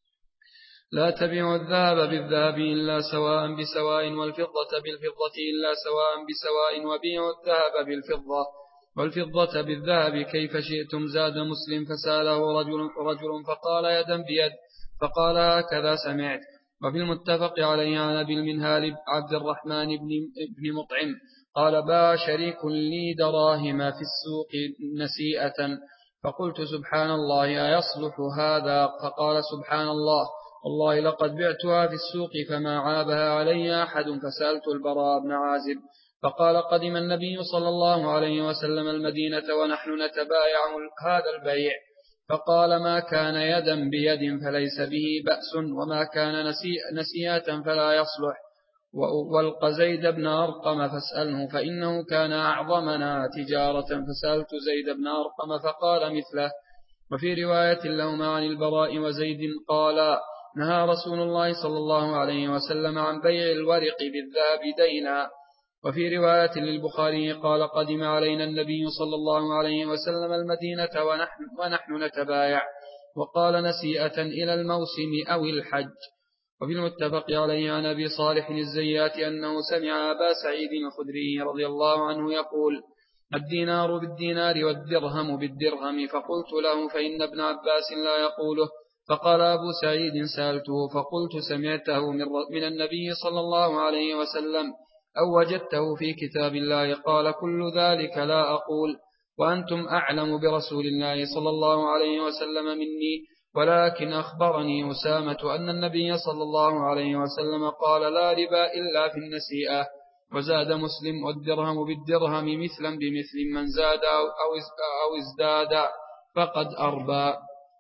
[SPEAKER 2] لا تبيعوا الذهب بالذهب إلا سواء بسواء، والفضة بالفضة إلا سواء بسواء، وبيعوا الذهب بالفضة والفضة بالذهب كيف شئتم. زاد مسلم: فسأله رجل فقال: يدا بيد، فقال: هكذا سمعت. وفي المتفق عليه عن أبي المنهال عبد الرحمن بن مطعم قال: باع شريك لي دراهم في السوق نسيئة، فقلت: سبحان الله، أيصلح هذا؟ فقال: سبحان الله، والله لقد بعتها في السوق فما عابها علي أحد. فسألت البراء بن عازب فقال: قدم النبي صلى الله عليه وسلم المدينة ونحن نتبايع هذا البيع، فقال: ما كان يدا بيد فليس به بأس، وما كان نسيئة فلا يصلح. والق زيد بن أرقم فاسأله فإنه كان أعظمنا تجارة. فسألت زيد بن أرقم فقال مثله. وفي رواية لهما عن البراء وزيد قال: نهى رسول الله صلى الله عليه وسلم عن بيع الورق بالذهب دينا. وفي رواية للبخاري قال: قدم علينا النبي صلى الله عليه وسلم المدينة ونحن نتبايع، وقال: نسيئة إلى الموسم أو الحج. وفي المتفق عليه عن أبي صالح الزيات أنه سمع أبا سعيد الخدري رضي الله عنه يقول: الدينار بالدينار والدرهم بالدرهم. فقلت له: فإن ابن عباس لا يقوله. فقال أبو سعيد: سألته فقلت: سمعته من النبي صلى الله عليه وسلم أو وجدته في كتاب الله؟ قال: كل ذلك لا أقول، وأنتم أعلم برسول الله صلى الله عليه وسلم مني، ولكن أخبرني أسامة أن النبي صلى الله عليه وسلم قال: لا ربا إلا في النسيئة. وزاد مسلم: والدرهم بالدرهم مثلا بمثل، من زاد أو ازداد فقد أربى،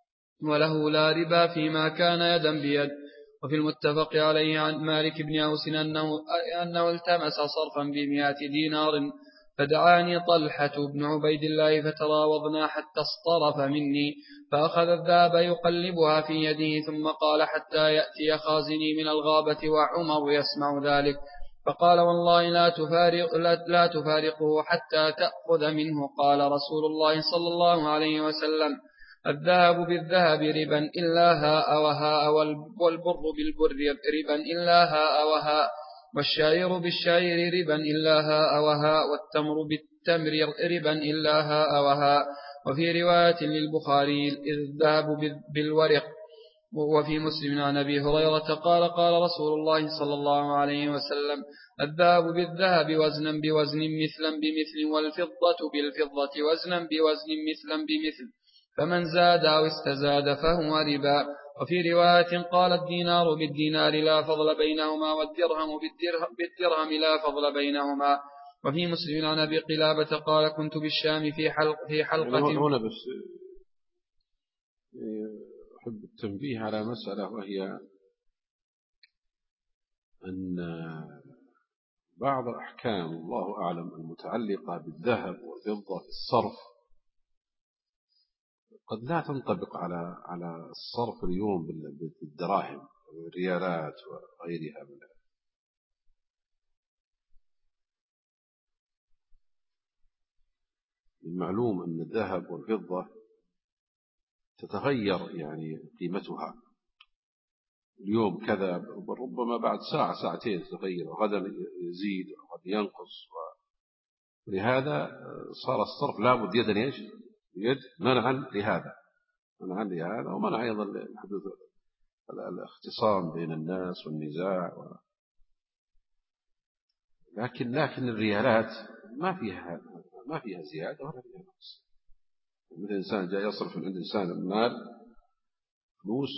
[SPEAKER 2] وله لا ربا فيما كان يدا بيد. وفي المتفق عليه عن مالك بن أوس أنه التمس صرفا ب100 دينار، فدعاني طلحة بن عبيد الله فتراوضنا حتى اصطرف مني، فأخذ الذهب يقلبها في يده ثم قال: حتى يأتي خازني من الغابة وعمر يسمع ذلك. فقال: والله لا تفارقه حتى تأخذ منه. قال رسول الله صلى الله عليه وسلم: الذهب بالذهب ربا إلا هاء وهاء، والبر بالبر ربا إلا هاء وهاء، والشعير بالشعير ربا إلا هاء وهاء، والتمر بالتمر ربا إلا هاء وهاء. وفي رواية للبخاري: الذهب بالورق. وفي مسلم عن أبي هريرة قال: قال رسول الله صلى الله عليه وسلم: الذهب بالذهب وزنا بوزن مثلا بمثل، والفضة بالفضة وزنا بوزن مثلا بمثل، فمن زاد أو استزاد فهو ربا. وفي رواية قال: الدينار بالدينار لا فضل بينهما، والدرهم بالدرهم لا فضل بينهما. وفي مسلم عن أبي قلابة قال: كنت بالشام في حلقة.
[SPEAKER 1] هنا بس أحب التنبيه على مسألة، وهي أن بعض الأحكام الله أعلم المتعلقة بالذهب والفضة في الصرف قد لا تنطبق على الصرف اليوم بالدراهم والريالات وغيرها من المعلوم أن الذهب والفضة تتغير يعني قيمتها اليوم كذا، ربما بعد ساعة ساعتين تتغير، وغدا يزيد وغدا ينقص، ولهذا صار الصرف لابد يدا بيد منعا لهذا، ومنع أيضا حدوث الاختصام بين الناس والنزاع لكن الريالات ما فيها زيادة ولا فيها نقص. مثل إنسان جاء يصرف من عند إنسان المال فلوس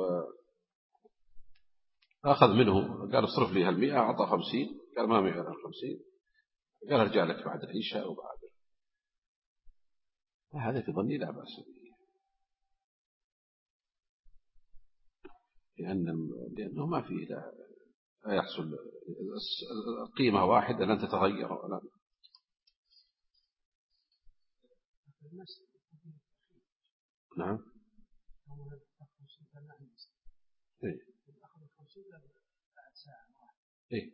[SPEAKER 1] وأخذ منه، قال اصرف لي 100، أعطى 50، قال ما معي غير 50، قال ارجع لك بعد العشاء وبعد. هذا في ظني لا بأس به، لأنه ما فيه لا يحصل قيمة واحدة لن تتغير ولا. نعم. إيه. إيه.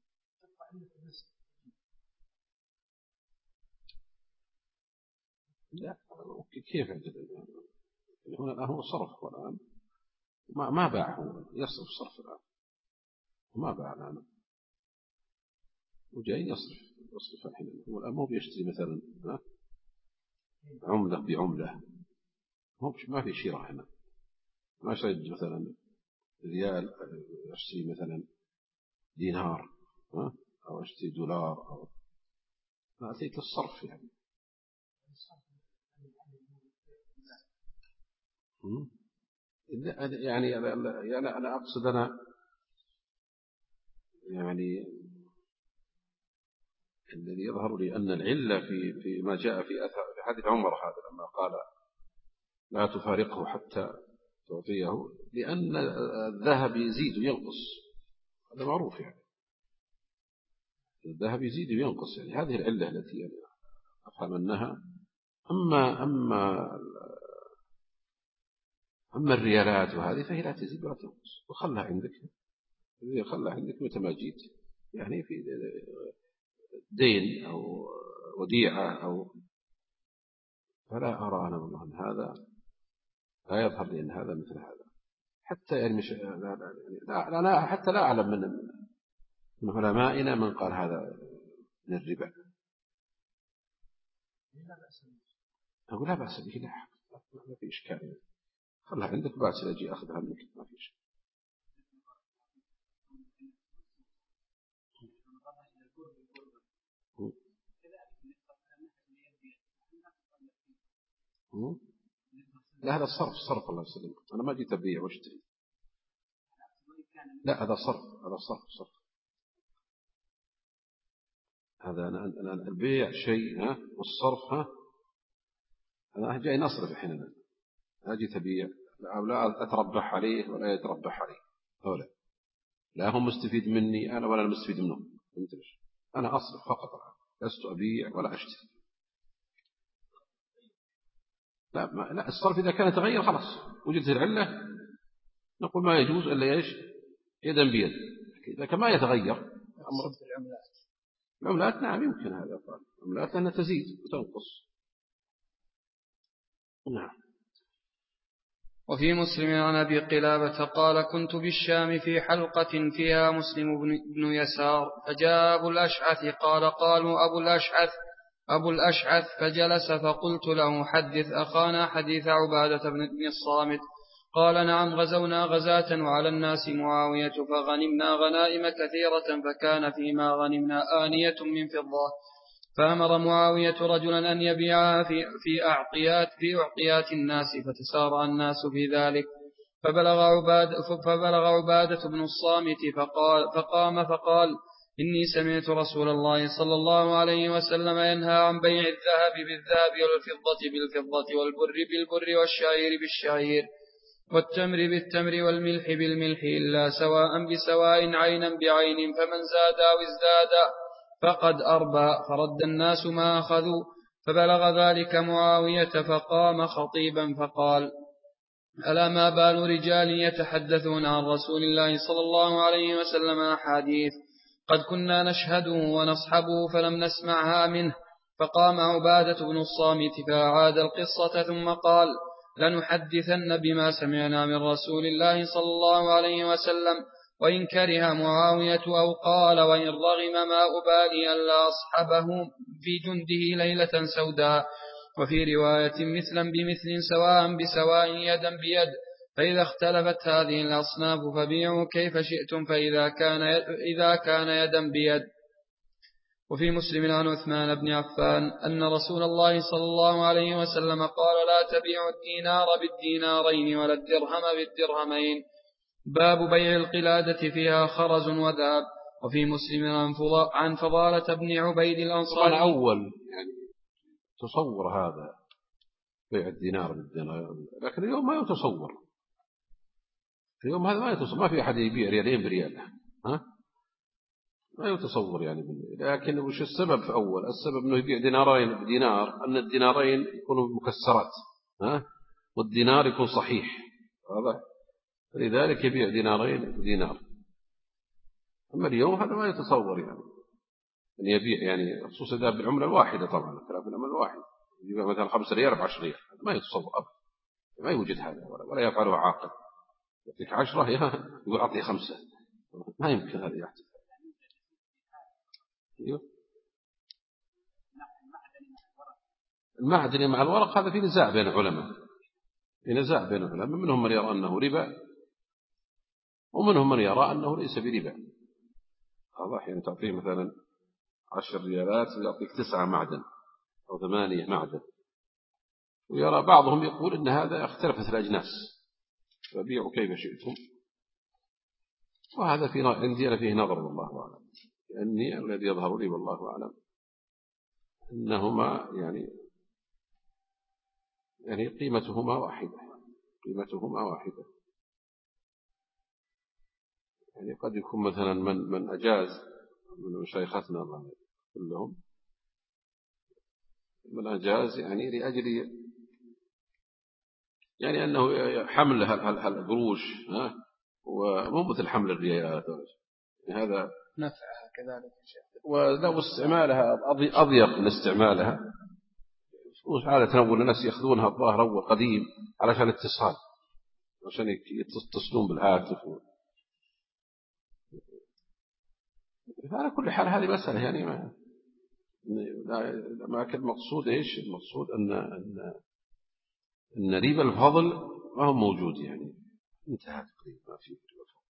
[SPEAKER 1] لا كيف هنا هو صرف الآن ما باع، هو يصرف صرف الآن وما باع الآن وجاي يصرف الحين. هو الآن مو بيشتري مثلا عملة بعملة، ما في شراء هنا، ما يشتري مثلا ريال يشتري مثلا دينار أو يشتري دولار أو ما أتيت الصرف يعني. يعني أنا أقصد يعني الذي يظهر لي أن العلة في ما جاء في حديث عمر هذا لما قال لا تفارقه حتى تعطيه، لأن الذهب يزيد وينقص، هذا معروف يعني الذهب يزيد وينقص، يعني هذه العلة التي يعني أفهم أنها. أما الريالات وهذه فهي لا تزيد ولا تنقص، وخلها عندك متى ما جيت يعني في دين أو وديعة فلا أرى أنا والله أن هذا لا يظهر لي أن هذا مثل هذا، حتى يعني مش لا حتى لا أعلم من علمائنا من قال هذا من الربا. أقول لا بأس به، ما في إشكال، خلها عندك بعد أجي أخذها منك ما في إشكال. لا هذا صرف الله يسلمك، أنا ما جيت أبيع واشتري، لا هذا صرف هذا أنا البيع شيء والصرف أنا جاي نصرف الحين، أنا أجي تبيع أو لا أتربح عليه ولا يتربح عليه، لا هم مستفيد مني أنا ولا المستفيد منهم، أنا أصرف فقط، لست أبيع ولا أشتري. لا الصرف إذا كان يتغير خلاص وجدت العلة نقول ما يجوز إلا إيش يدا بيد. إذا كان ما يتغير أمر العملات نعم يمكن هذا، العملات أنها تزيد وتنقص. نعم.
[SPEAKER 2] وفي مسلم عن أبي قلابة قال كنت بالشام في حلقة فيها مسلم بن يسار، فجاء أبو الأشعث قالوا أبو الأشعث فجلس، فقلت له حدث أخانا حديث عبادة بن الصامت. قال نعم، غزونا غزاة وعلى الناس معاوية فغنمنا غنائم كثيرة، فكان فيما غنمنا آنية من فضة، فأمر معاوية رجلا أن يبيعها في أعطيات الناس، فتسارع الناس في ذلك، فبلغ عبادة بن الصامت فقال إني سمعت رسول الله صلى الله عليه وسلم ينهى عن بيع الذهب بالذهب والفضة بالفضة والبر بالبر والشعير بالشعير والتمر بالتمر والملح بالملح إلا سواء بسواء عينا بعين، فمن زاد أو ازداد فقد أربى، فرد الناس ما أخذوا. فبلغ ذلك معاوية فقام خطيبا فقال ألا ما بال رجال يتحدثون عن رسول الله صلى الله عليه وسلم أحاديث قد كنا نشهده ونصحبه فلم نسمعها منه. فقام عبادة بن الصامت فأعاد القصة ثم قال لنحدثن بما سمعنا من رسول الله صلى الله عليه وسلم، وإن كره معاوية أو قال وإن رغم ما أبالي ألا أصحبه في جنده ليلة سوداء. وفي رواية مثلا بمثل سواء بسواء يدا بيد، فإذا اختلفت هذه الأصناف فبيعوا كيف شئتم إذا كان يدا بيد. وفي مسلم عن عثمان بن عفان أن رسول الله صلى الله عليه وسلم قال لا تبيعوا الدينار بالدينارين ولا الدرهم بالدرهمين. باب بيع القلادة فيها خرز وذهب. وفي مسلم عن فضالة بن عبيد الأنصاري.
[SPEAKER 1] أول يعني تصور هذا بيع الدينار بالدينار، لكن اليوم ما يتصور. اليوم هذا ما يتصور، ما في أحد يبيع ريالين بريال، ما يتصور يعني. لكن وش السبب في أول؟ السبب أنه يبيع دينارين بدينار، أن الدينارين يكونوا مكسرات، والدينار يكون صحيح، واضح؟ لذلك يبيع دينارين بدينار. أما اليوم هذا ما يتصور يعني أن يبيع، يعني خصوصا إذا بالعملة الواحدة، طبعا خلاف العملة الواحدة يبيع مثلا 5 ريال ب10 ريال، هذا ما يتصور أبدا، ما يوجد هذا ولا يفعله عاقل. يعطيك 10 يقول أعطي 5، ما يمكن هذا يحدث. المعدن مع الورق هذا في نزاع بين العلماء، منهم من يرى أنه ربا ومنهم من يرى أنه ليس بربا. واضح؟ يعني تعطيه مثلا 10 ريالات ويعطيك 9 معدن أو 8 معدن. ويرى بعضهم يقول إن هذا اختلفت الأجناس فبيعوا كيف شئتم، وهذا عندي أنا فيه نظر والله أعلم، لأني الذي يظهر لي والله أعلم أنهما يعني قيمتهما واحدة. يعني قد يكون مثلا من أجاز من مشايختنا الله كلهم، من أجاز يعني لأجل يعني أنه حمل القروش ومو مثل حمل الريالات، هذا
[SPEAKER 2] نفعها كذلك
[SPEAKER 1] ولو استعمالها أضيق من استعمالها. عادة أول الناس يأخذونها الظاهر أول قديم علشان اتصال، عشان يتصلون بالهاتف على كل حال هذه مسألة يعني ما كان المقصود إيش؟ المقصود أن ريب الفضل ما هو موجود، يعني انتهى تقريبا ما في ريب الفضل.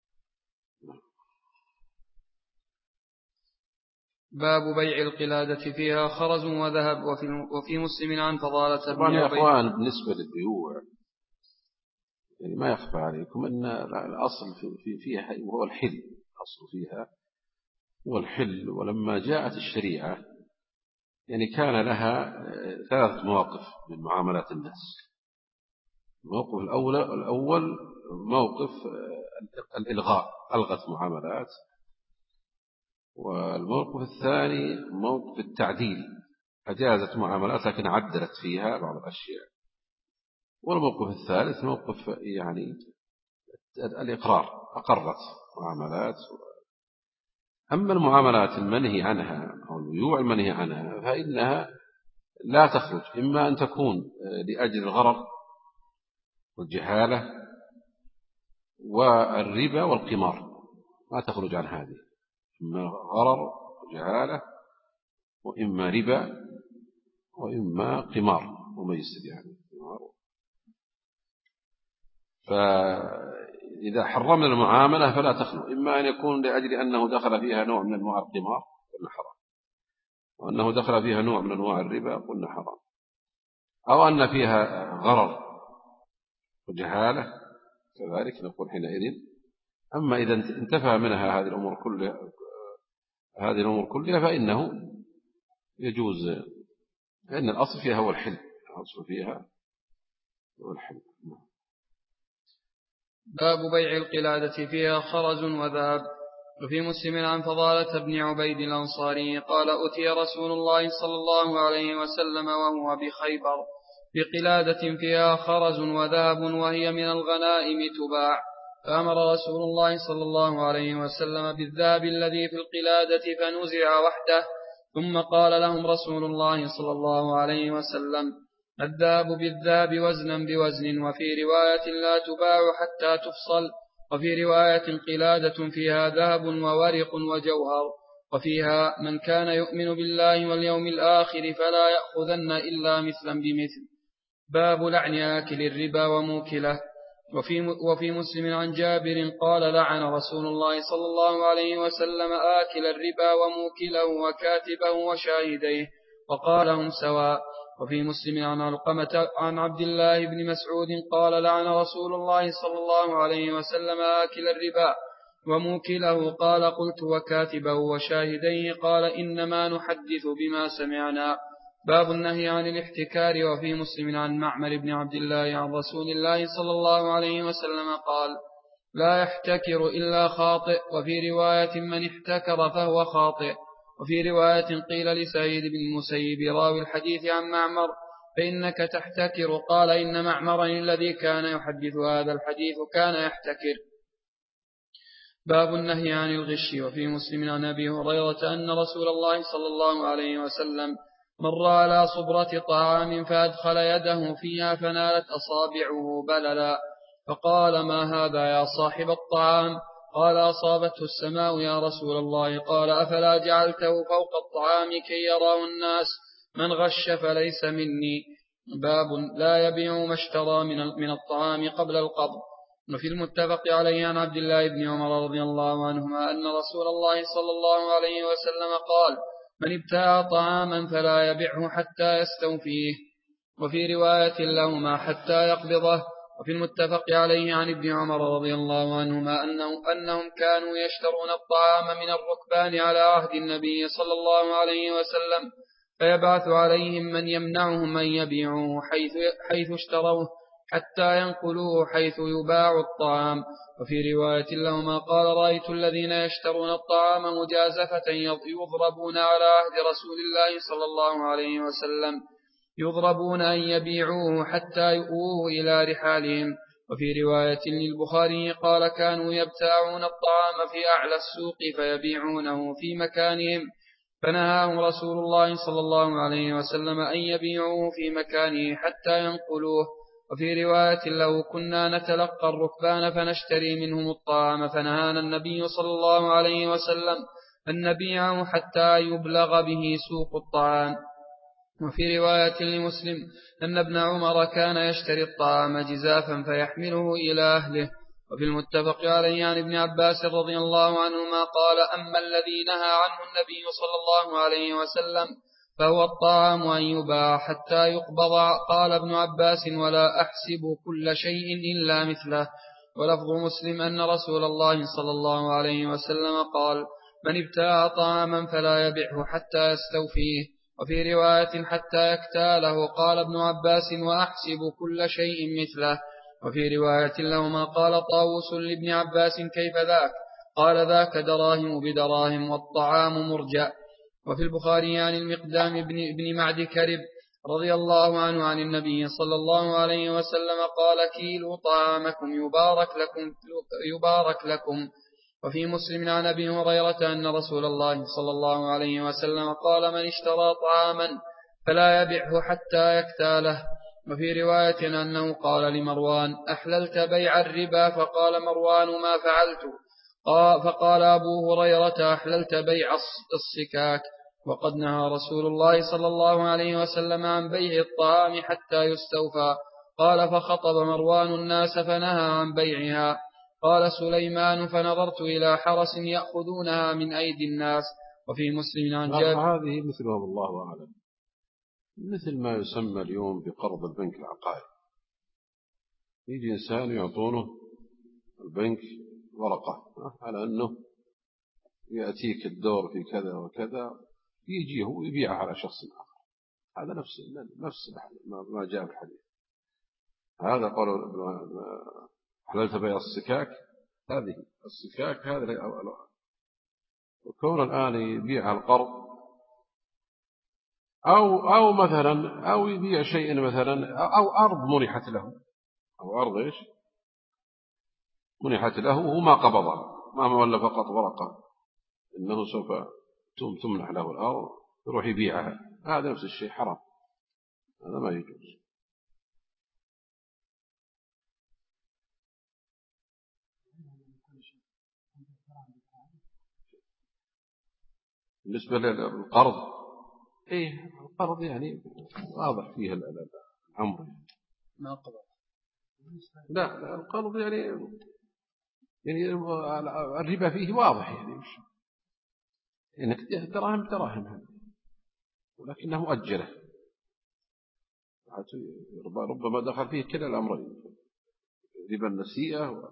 [SPEAKER 2] باب بيع القلادة فيها خرز وذهب. وفي مسلم عن فضالة بن
[SPEAKER 1] طبعا يا
[SPEAKER 2] عبيد.
[SPEAKER 1] أخوان بالنسبة للبيوع يعني ما يخفى عليكم أن الأصل فيها هو الحل، الأصل فيها هو الحل. ولما جاءت الشريعة يعني كان لها 3 مواقف من معاملات الناس. الموقف الأول موقف الإلغاء، ألغت معاملات. والموقف الثاني موقف التعديل، أجازت معاملات لكن عدلت فيها بعض الأشياء. والموقف الثالث موقف يعني الإقرار، أقرت معاملات. أما المعاملات المنهي عنها أو البيوع المنهي عنها فإنها لا تخرج، إما أن تكون لأجل الغرر والجهالة والربا والقمار، ما تخرج عن هذه، إما غرر وجهالة وإما ربا وإما قمار وميسر يعني. فإذا حرمنا المعاملة فلا تخلو، إما أن يكون لأجل أنه دخل فيها نوع من أنواع القمار قلنا حرام، وأنه دخل فيها نوع من أنواع الربا قلنا حرام، أو أن فيها غرر وجهالة كذلك نقول حينئذ. أما إذا انتفى منها هذه الأمور كلها فإنه يجوز، لأن الأصل فيها هو الحل، الأصل فيها هو الحل.
[SPEAKER 2] باب بيع القلادة فيها خرز وذهب. وفي مسلم عن فضالة بن عبيد الأنصاري قال أتي رسول الله صلى الله عليه وسلم وهو بخيبر بقلادة فيها خرز وذهب وهي من الغنائم تباع، فأمر رسول الله صلى الله عليه وسلم بالذهب الذي في القلادة فنزع وحده، ثم قال لهم رسول الله صلى الله عليه وسلم الذهب بالذهب وزنا بوزن، وفي رواية لا تباع حتى تفصل، وفي رواية قلادة فيها ذهب وورق وجوهر، وفيها من كان يؤمن بالله واليوم الآخر فلا يأخذن إلا مثلا بمثل. باب لعن آكل الربا وموكله. وفي مسلم عن جابر قال لعن رسول الله صلى الله عليه وسلم آكل الربا وموكله وكاتبه وشاهديه وقال هم سواء. وفي مسلم عن علقمة عن عبد الله بن مسعود قال لعن رسول الله صلى الله عليه وسلم آكل الربا وموكله قال قلت وكاتبه وشاهديه قال إنما نحدث بما سمعنا. باب النهي عن الاحتكار. وفي مسلم عن معمر بن عبد الله عن رسول الله صلى الله عليه وسلم قال لا يحتكر إلا خاطئ. وفي رواية من احتكر فهو خاطئ. وفي رواية قيل لسعيد بن المسيب راوي الحديث عن معمر فإنك تحتكر قال إن معمرا الذي كان يحدث هذا الحديث كان يحتكر. باب النهي عن الغش. وفي مسلم عن أبي هريرة أن رسول الله صلى الله عليه وسلم مر على صبرة طعام فأدخل يده فيها فنالت أصابعه بللا فقال ما هذا يا صاحب الطعام؟ قال أصابته السماء يا رسول الله. قال أفلا جعلته فوق الطعام كي يراه الناس؟ من غش فليس مني. باب لا يبيع ما اشترى من الطعام قبل القبض. وفي المتفق عليه عن عبد الله بن عمر رضي الله عنهما أن رسول الله صلى الله عليه وسلم قال من ابتاع طعاما فلا يبعه حتى يستوفيه. وفي رواية لهما حتى يقبضه. وفي المتفق عليه عن ابن عمر رضي الله عنهما أنهم كانوا يشترون الطعام من الركبان على عهد النبي صلى الله عليه وسلم فيبعث عليهم من يمنعهم أن يبيعوه حيث اشتروه حتى ينقلوه حيث يباع الطعام. وفي رواية لهما قال رأيت الذين يشترون الطعام مجازفة يضربون على عهد رسول الله صلى الله عليه وسلم يضربون أن يبيعوه حتى يؤوه إلى رحالهم. وفي رواية للبخاري قال كانوا يبتاعون الطعام في أعلى السوق فيبيعونه في مكانهم فنهاهم رسول الله صلى الله عليه وسلم أن يبيعوه في مكانه حتى ينقلوه. وفي رواية له كنا نتلقى الركبان فنشتري منهم الطعام فنهانا النبي صلى الله عليه وسلم أن نبيعه حتى يبلغ به سوق الطعام. وفي رواية لمسلم أن ابن عمر كان يشتري الطعام جزافا فيحمله إلى أهله. وفي المتفق عليه عن ابن عباس رضي الله عنهما قال أما الذي نهى عنه النبي صلى الله عليه وسلم فهو الطعام أن يباع حتى يقبض. قال ابن عباس ولا أحسب كل شيء إلا مثله. ولفظ مسلم أن رسول الله صلى الله عليه وسلم قال من ابتاع طعاما فلا يبعه حتى يستوفيه. وفي رواية حتى يكتاله. قال ابن عباس وأحسب كل شيء مثله. وفي رواية لهما قال طاووس لابن عباس كيف ذاك؟ قال ذاك دراهم بدراهم والطعام مرجع. وفي البخاري عن المقدام بن معد كرب رضي الله عنه عن النبي صلى الله عليه وسلم قال كيلوا طعامكم يبارك لكم. وفي مسلم عن أبي هريرة أن رسول الله صلى الله عليه وسلم قال من اشترى طعاما فلا يبعه حتى يكتاله. وفي رواية أنه قال لمروان أحللت بيع الربا؟ فقال مروان ما فعلت. فقال أبو هريرة أحللت بيع الصكاك وقد نهى رسول الله صلى الله عليه وسلم عن بيع الطعام حتى يستوفى. قال فخطب مروان الناس فنهى عن بيعها. قال سليمان فنظرت إلى حرس يأخذونها من أيدي الناس. وفي مسلم عن جابر
[SPEAKER 1] هذه مثلها والله أعلم مثل ما يسمى اليوم بقرض البنك العقاري. يجي إنسان يعطونه البنك ورقة على أنه يأتيك الدور في كذا وكذا يجي هو يبيعها على شخص آخر. هذا نفس ما جاء في الحديث. هذا قالوا حللت بيع السكاك. هذه السكاك هذا وكون الآن يبيعها القرض أو مثلا أو يبيع شيء مثلا أو أرض منحت له أو أرض إيش منحت له وهو ما قبضها ما ولا فقط ورقة إنه سوف تمنح له الأرض يروح يبيعها. هذا نفس الشيء حرام. هذا ما يجوز. بالنسبة للقرض إيه القرض يعني واضح فيه الأمر.
[SPEAKER 2] ما قبل.
[SPEAKER 1] لا القرض يعني الربا فيه واضح يعني إنك دراهم بدراهم ولكنه مؤجلة ربما دخل فيه كلا الأمرين ربا النسيئة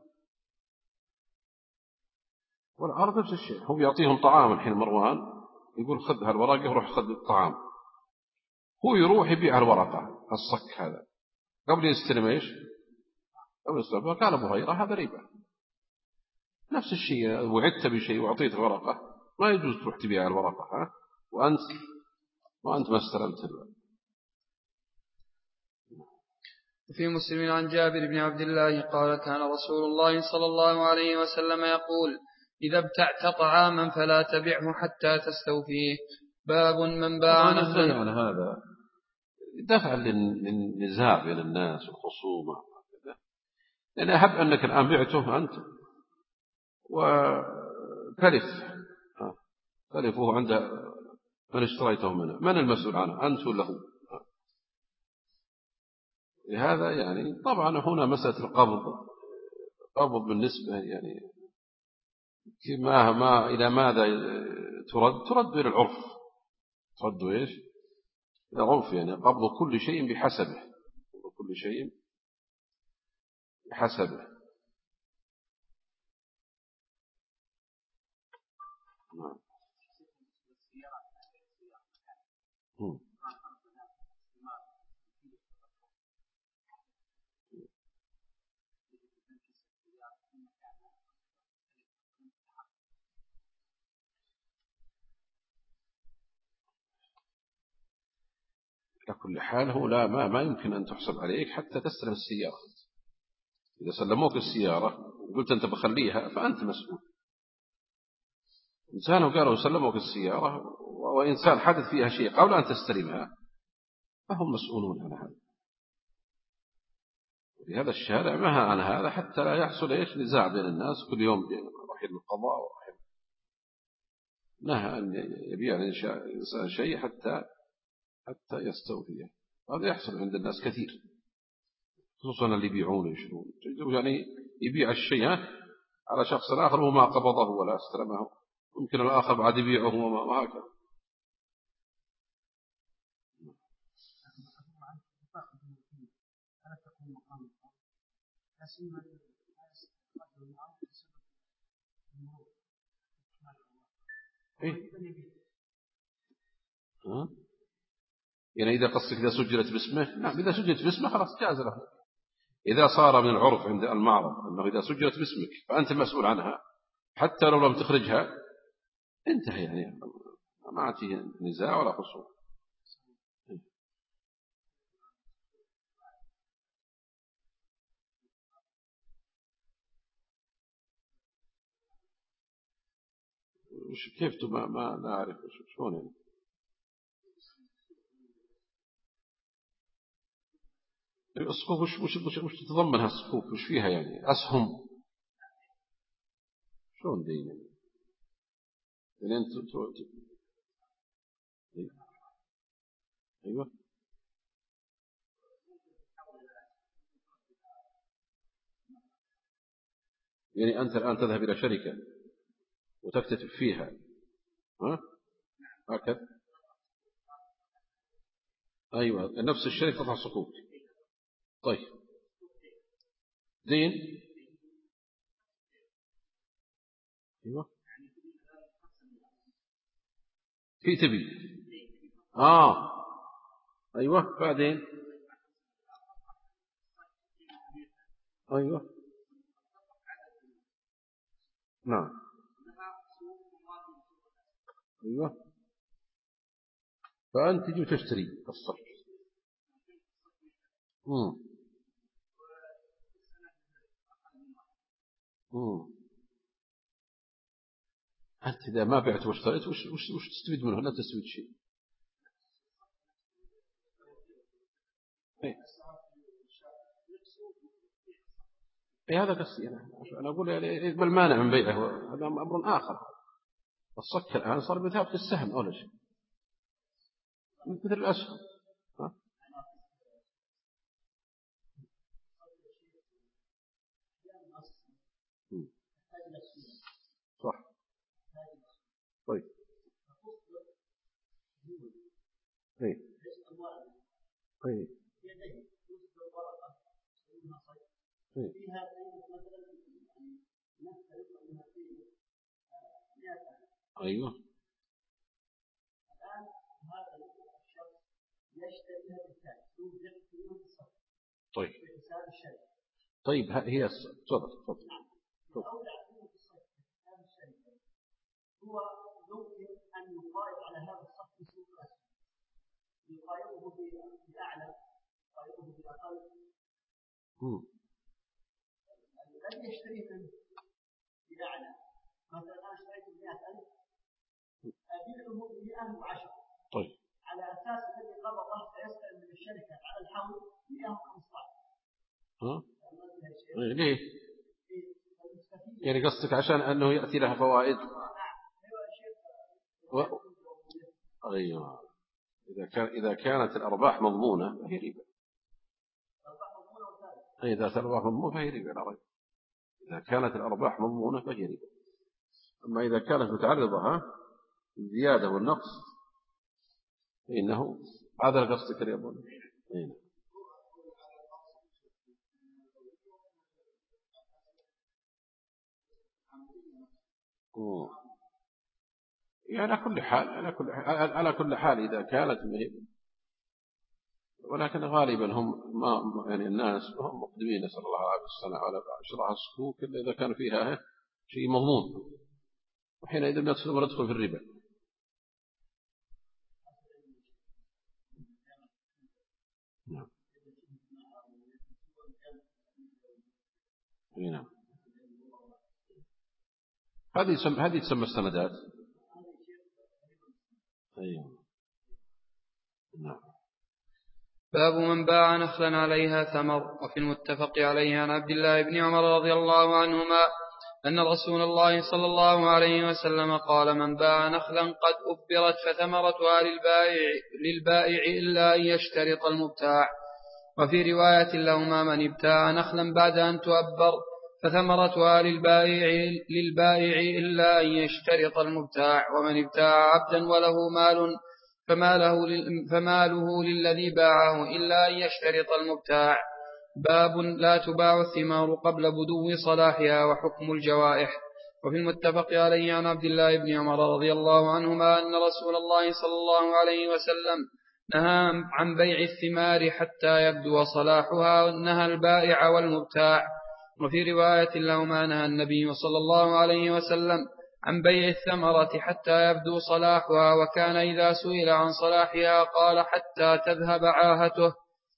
[SPEAKER 1] والعرض نفس الشيء. هو يعطيهم طعام الحين مروان يقول خذ هالورقة وروح خذ الطعام، هو يروح يبيع الورقة الصك هذا قبل يستلم إيش قبل يستلم. قال أبو هريرة هذا ربا. نفس الشيء وعدت بشيء وأعطيت ورقة ما يجوز تروح تبيع الورقة وأنت ما استلمت.
[SPEAKER 2] وفي مسلم عن جابر بن عبد الله قال كان رسول الله صلى الله عليه وسلم يقول إذا ابتعت طعاما فلا تبعه حتى تستوفيه. باب من باع نخلا.
[SPEAKER 1] على هذا دفع للنزاع بين الناس والخصومة، لأن أحب أنك الآن بعته أنت وتلفه عند من اشتريته منه، من المسؤول عنه أنت ولا هو؟ لهذا يعني طبعا هنا مسألة القبض بالنسبة يعني ما إلى ماذا ترد إلى العرف. ترد إيش إلى العرف، يعني قبض كل شيء بحسبه، كل شيء بحسبه. نعم. على كل حال هو لا ما يمكن أن تحسب عليك حتى تستلم السيارة. إذا سلموك السيارة وقلت أنت بخليها فأنت مسؤول. إنسان وقالوا سلموك السيارة وإنسان حدث فيها شيء قبل أن تستلمها فهم مسؤولون عن هذا. ولهذا الشارع نهى عن هذا حتى لا يحصل إيش نزاع بين الناس كل يوم بين رحيل القضاء ورحيل. نهى أن يبيع الإنسان شيء حتى يستوفيه. هذا يحصل عند الناس كثير، خصوصا اللي يبيعون ويشترون، يعني يبيع الشيء على شخص آخر وما قبضه ولا استلمه، ممكن الآخر بعد يبيعه وهكذا. إيه؟ يعني إذا قصدك إذا سجلت باسمه، نعم إذا سجلت باسمه خلاص جاز له. إذا صار من العرف عند المعرض أنه إذا سجلت باسمك فأنت المسؤول عنها حتى لو لم تخرجها انتهى، يعني ما عاد فيه نزاع ولا خصوم. كيف ما نعرف شلون يعني. الصكوك وش تتضمنها الصكوك؟ وش فيها يعني أسهم؟ شلون دين يعني أنت أيوة. يعني أنت الآن تذهب إلى شركة وتكتتب فيها هكذا. أيوة نفس الشركة تضع صكوك. طيب زين. أيوة في تبي أيوة بعدين أيوة نعم أيوة. فأنت تجي وتشتري الصرف. أنت إذا ما بعت واشتريت وش تستفيد منه؟ لا تستفيد شيء. هذا قصدي أنا أقول يعني ما المانع من بيعه؟ هذا أمر آخر. الصك الآن صار بثابت السهم أول شيء مثل الأسهم. صح. طيب. اي اي ايوه. طيب. طيب هي تفضل. هو يمكن أن يقايض على هذا الصف بسوق رسمي يقايضه بأعلى يقايضه بأقل. الذي يشتري منه بأعلى مثلا أنا اشتريت ب100,000 أبيعه ب110. طيب. على أساس الذي قبضه سيستلم من الشركة على الحول 115. ليه؟ يعني قصدك عشان أنه يأتي لها فوائد. أيوة. إذا كانت الأرباح مضمونة فهي ربا. إذا كانت الأرباح مضمونة فهي ربا لا ريب. إذا كانت الأرباح مضمونة فهي ربا. أما إذا كانت متعرضة الزيادة والنقص فإنه هذا القصد كريم. يعني على كل حال إذا كانت مهمة. ولكن غالبا هم يعني الناس هم مقدمين نسأل الله العافية السنة على شراء الصكوك إلا إذا كان فيها شيء مضمون وحينئذ ندخل في الربا. نعم. نعم. هذه تسمى السندات. أيوة. نعم.
[SPEAKER 2] باب من باع نخلا عليها ثمر. وفي المتفق عليه عن عبد الله بن عمر رضي الله عنهما أن رسول الله صلى الله عليه وسلم قال من باع نخلا قد أبرت فثمرتها للبائع إلا أن يشترط المبتاع. وفي رواية لهما من ابتاع نخلا بعد أن تؤبر فثمرتها للبائع إلا أن يشترط المبتاع. ومن ابتاع عبدا وله مال فماله للذي باعه إلا أن يشترط المبتاع. باب لا تباع الثمار قبل بدو صلاحها وحكم الجوائح. وفي المتفق عليه عن عبد الله بن عمر رضي الله عنهما أن رسول الله صلى الله عليه وسلم نهى عن بيع الثمار حتى يبدو صلاحها ونهى البائع والمبتاع. وفي رواية لهما نهى النبي صلى الله عليه وسلم عن بيع الثمرة حتى يبدو صلاحها وكان إذا سئل عن صلاحها قال حتى تذهب عاهته.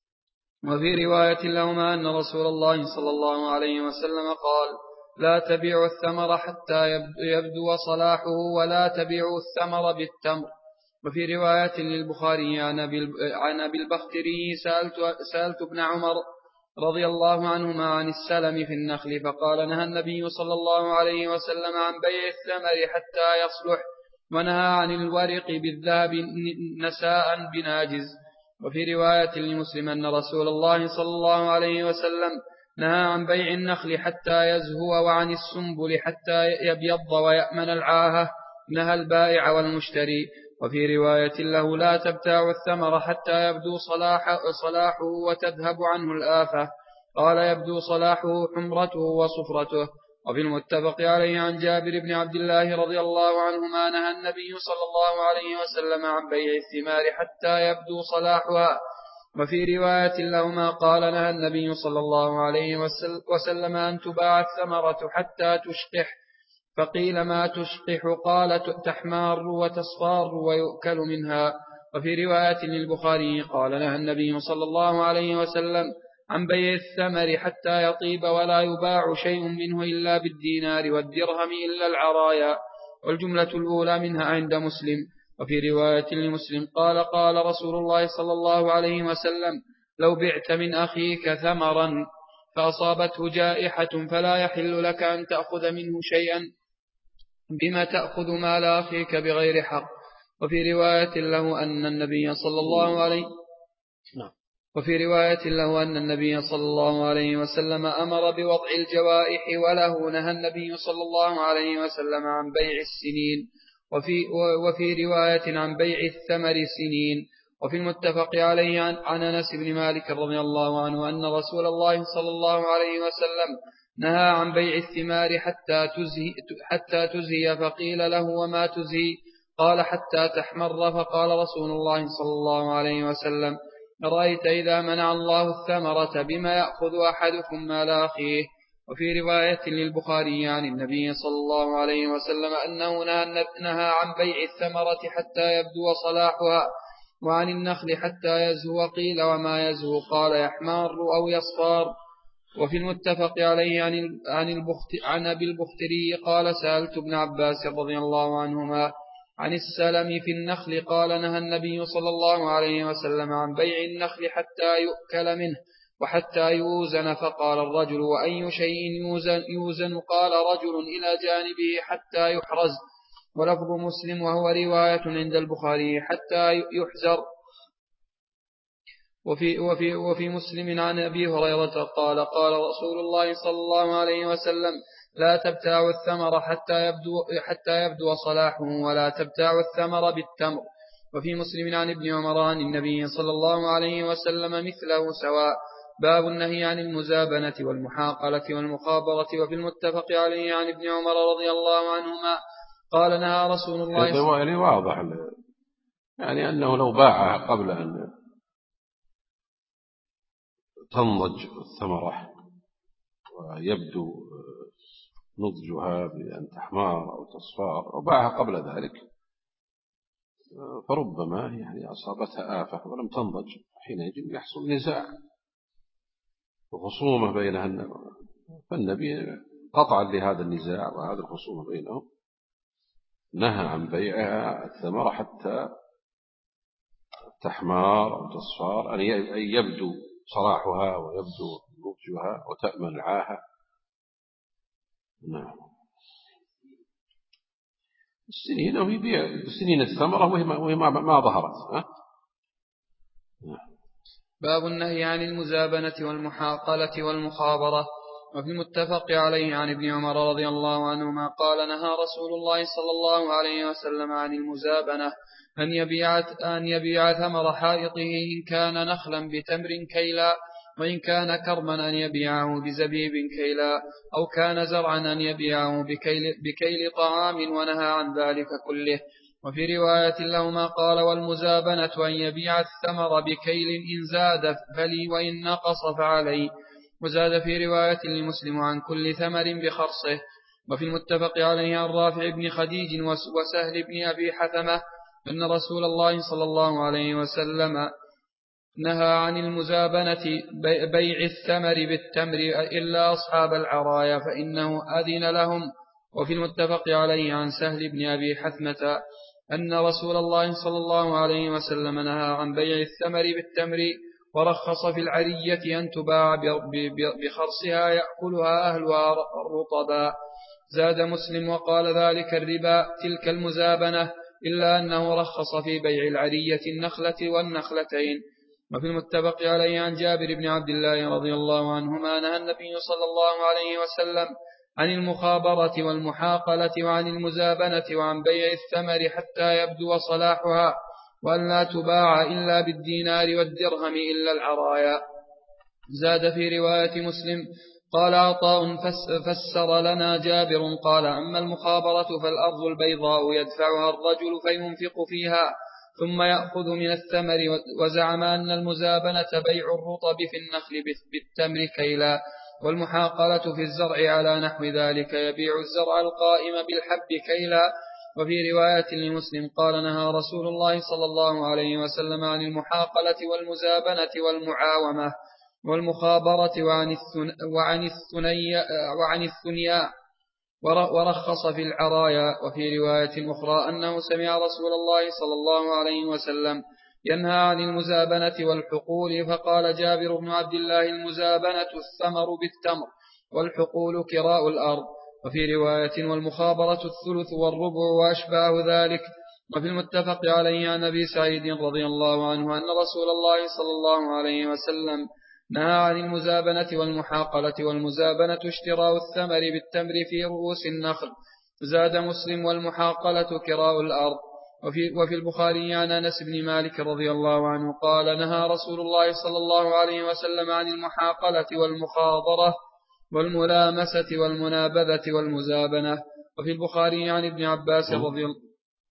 [SPEAKER 2] وفي رواية لهما أن رسول الله صلى الله عليه وسلم قال لا تبيعوا الثمر حتى يبدو صلاحه ولا تبيعوا الثمر بالتمر. وفي رواية للبخاري عن أبي البختري سألت ابن عمر رضي الله عنهما عن السلم في النخل فقال نهى النبي صلى الله عليه وسلم عن بيع الثمر حتى يصلح ونهى عن الورق بالذهب نساء بناجز. وفي رواية لمسلم أن رسول الله صلى الله عليه وسلم نهى عن بيع النخل حتى يزهو وعن السنبل حتى يبيض ويأمن العاهة نهى البائع والمشتري. وفي رواية له لا تبتاع الثمر حتى يبدو صلاحه وتذهب عنه الآفة قال يبدو صلاحه حمرته وصفرته. وفي المتفق عليه عن جابر بن عبد الله رضي الله عنهما نهى النبي صلى الله عليه وسلم عن بيع الثمار حتى يبدو صلاحها. وفي رواية لهما قال نهى النبي صلى الله عليه وسلم أن تباع الثمرة حتى تشقح فقيل ما تشقح قال تحمار وتصفار ويؤكل منها. وفي رواية للبخاري قال نهى النبي صلى الله عليه وسلم عن بيع الثمر حتى يطيب ولا يباع شيء منه إلا بالدينار والدرهم إلا العرايا. والجملة الأولى منها عند مسلم. وفي رواية لمسلم قال رسول الله صلى الله عليه وسلم لو بعت من أخيك ثمرا فأصابته جائحة فلا يحل لك أن تأخذ منه شيئا بما تأخذ مال أخيك بغير حق. وفي رواية له أن النبي صلى الله عليه وسلم أمر بوضع الجوائح، وله نهى النبي صلى الله عليه وسلم عن بيع السنين، وفي رواية عن بيع الثمر سنين. وفي المتفق عليه عن أنس بن مالك رضي الله عنه أن رسول الله صلى الله عليه وسلم نهى عن بيع الثمار حتى تزهي، فقيل له وما تزهي؟ قال حتى تحمر، فقال رسول الله صلى الله عليه وسلم رأيت إذا منع الله الثمرة بما يأخذ أحدكم مال أخيه. وفي رواية للبخاري عن النبي صلى الله عليه وسلم أنه نهى عن بيع الثمرة حتى يبدو صلاحها، وعن النخل حتى يزهو، قيل وما يزهو؟ قال يحمار أو يصفار. وفي المتفق عليه عن أبي البختري قال سألت ابن عباس رضي الله عنهما عن السلم في النخل، قال نهى النبي صلى الله عليه وسلم عن بيع النخل حتى يؤكل منه وحتى يوزن، فقال الرجل وأي شيء يوزن؟ قال رجل إلى جانبه حتى يحرز. ولفظ مسلم وهو رواية عند البخاري حتى يحزر. وفي مسلم عن أبي هريرة قال قال رسول الله صلى الله عليه وسلم لا تبتاع الثمر حتى يبدو صلاحه، ولا تبتاع الثمر بالتمر. وفي مسلم عن ابن عمر عن النبي صلى الله عليه وسلم مثله سواء. باب النهي عن المزابنة والمحاقلة والمخابرة. وفي المتفق عليه عن ابن عمر رضي الله عنهما قال نهى رسول الله صلى الله عليه وسلم.
[SPEAKER 1] واضح يعني أنه لو باعها قبل أن تنضج الثمرة ويبدو نضجها بأن تحمار أو تصفار، وباعها قبل ذلك فربما يعني أصابتها آفة ولم تنضج، حينئذ يحصل نزاع وخصومة بينها، فالنبي قطعا لهذا النزاع وهذا الخصومة بينهم نهى عن بيعها الثمرة حتى تحمار أو تصفار، أن يبدو صلاحها ويبدو نضجها وتأمن العاهة. نعم. السنين أو يبيع سنين الثمرة وهي ما ظهرت.
[SPEAKER 2] باب النهي عن المزابنة والمحاقلة والمخابرة. وفي المتفق عليه عن ابن عمر رضي الله عنهما قال نهى رسول الله صلى الله عليه وسلم عن المزابنة، أن يبيع ثمر حائطه إن كان نخلا بتمر كيلا، وإن كان كرما أن يبيعه بزبيب كيلا، أو كان زرعا أن يبيعه بكيل طعام، ونهى عن ذلك كله. وفي رواية لهما قال والمزابنة أن يبيع الثمر بكيل إن زاد فلي وإن نقص فعلي. وزاد في رواية لمسلم عن كل ثمر بخرصه. وفي المتفق عليه عن رافع بن خديج وسهل بن أبي حثمة أن رسول الله صلى الله عليه وسلم نهى عن المزابنة بيع الثمر بالتمر إلا أصحاب العرايا فإنه أذن لهم. وفي المتفق عليه عن سهل بن أبي حثمة أن رسول الله صلى الله عليه وسلم نهى عن بيع الثمر بالتمر، ورخص في العرية أن تباع بخرصها يأكلها أهلها رطبا. زاد مسلم وقال ذلك الربا تلك المزابنة، إلا أنه رخص في بيع العرية النخلة والنخلتين. وفي المتفق عليه عن جابر بن عبد الله رضي الله عنهما نهى النبي صلى الله عليه وسلم عن المخابرة والمحاقلة وعن المزابنة وعن بيع الثمر حتى يبدو صلاحها، وأن لا تباع إلا بالدينار والدرهم إلا العرايا. زاد في رواية مسلم قال عطاء فسر لنا جابر قال أما المخابرة فالأرض البيضاء يدفعها الرجل فينفق فيها ثم يأخذ من الثمر. وزعم أن المزابنة بيع الرطب في النخل بالتمر كيلا، والمحاقلة في الزرع على نحو ذلك يبيع الزرع القائم بالحب كيلا. وفي رواية لمسلم قال نهى رسول الله صلى الله عليه وسلم عن المحاقلة والمزابنة والمعاومة والمخابرة وعن الثنياء، ورخص في العرايا. وفي رواية أخرى أنه سمع رسول الله صلى الله عليه وسلم ينهى عن المزابنة والحقول، فقال جابر بن عبد الله المزابنة الثمر بالتمر والحقول كراء الأرض. وفي رواية والمخابرة الثلث والربع وأشباه ذلك. وفي المتفق عليه عن أبي سعيد رضي الله عنه أن رسول الله صلى الله عليه وسلم نهى عن المزابنة والمحاقلة. والمزابنة اشتراء الثمر بالتمر في رؤوس النخل. زاد مسلم والمحاقلة كراء الأرض. وفي البخاري عن أنس بن مالك رضي الله عنه قال نهى رسول الله صلى الله عليه وسلم عن المحاقلة والمخاضرة والملامسة والمنابذة والمزابنة. وفي البخاري عن ابن عباس رضي الله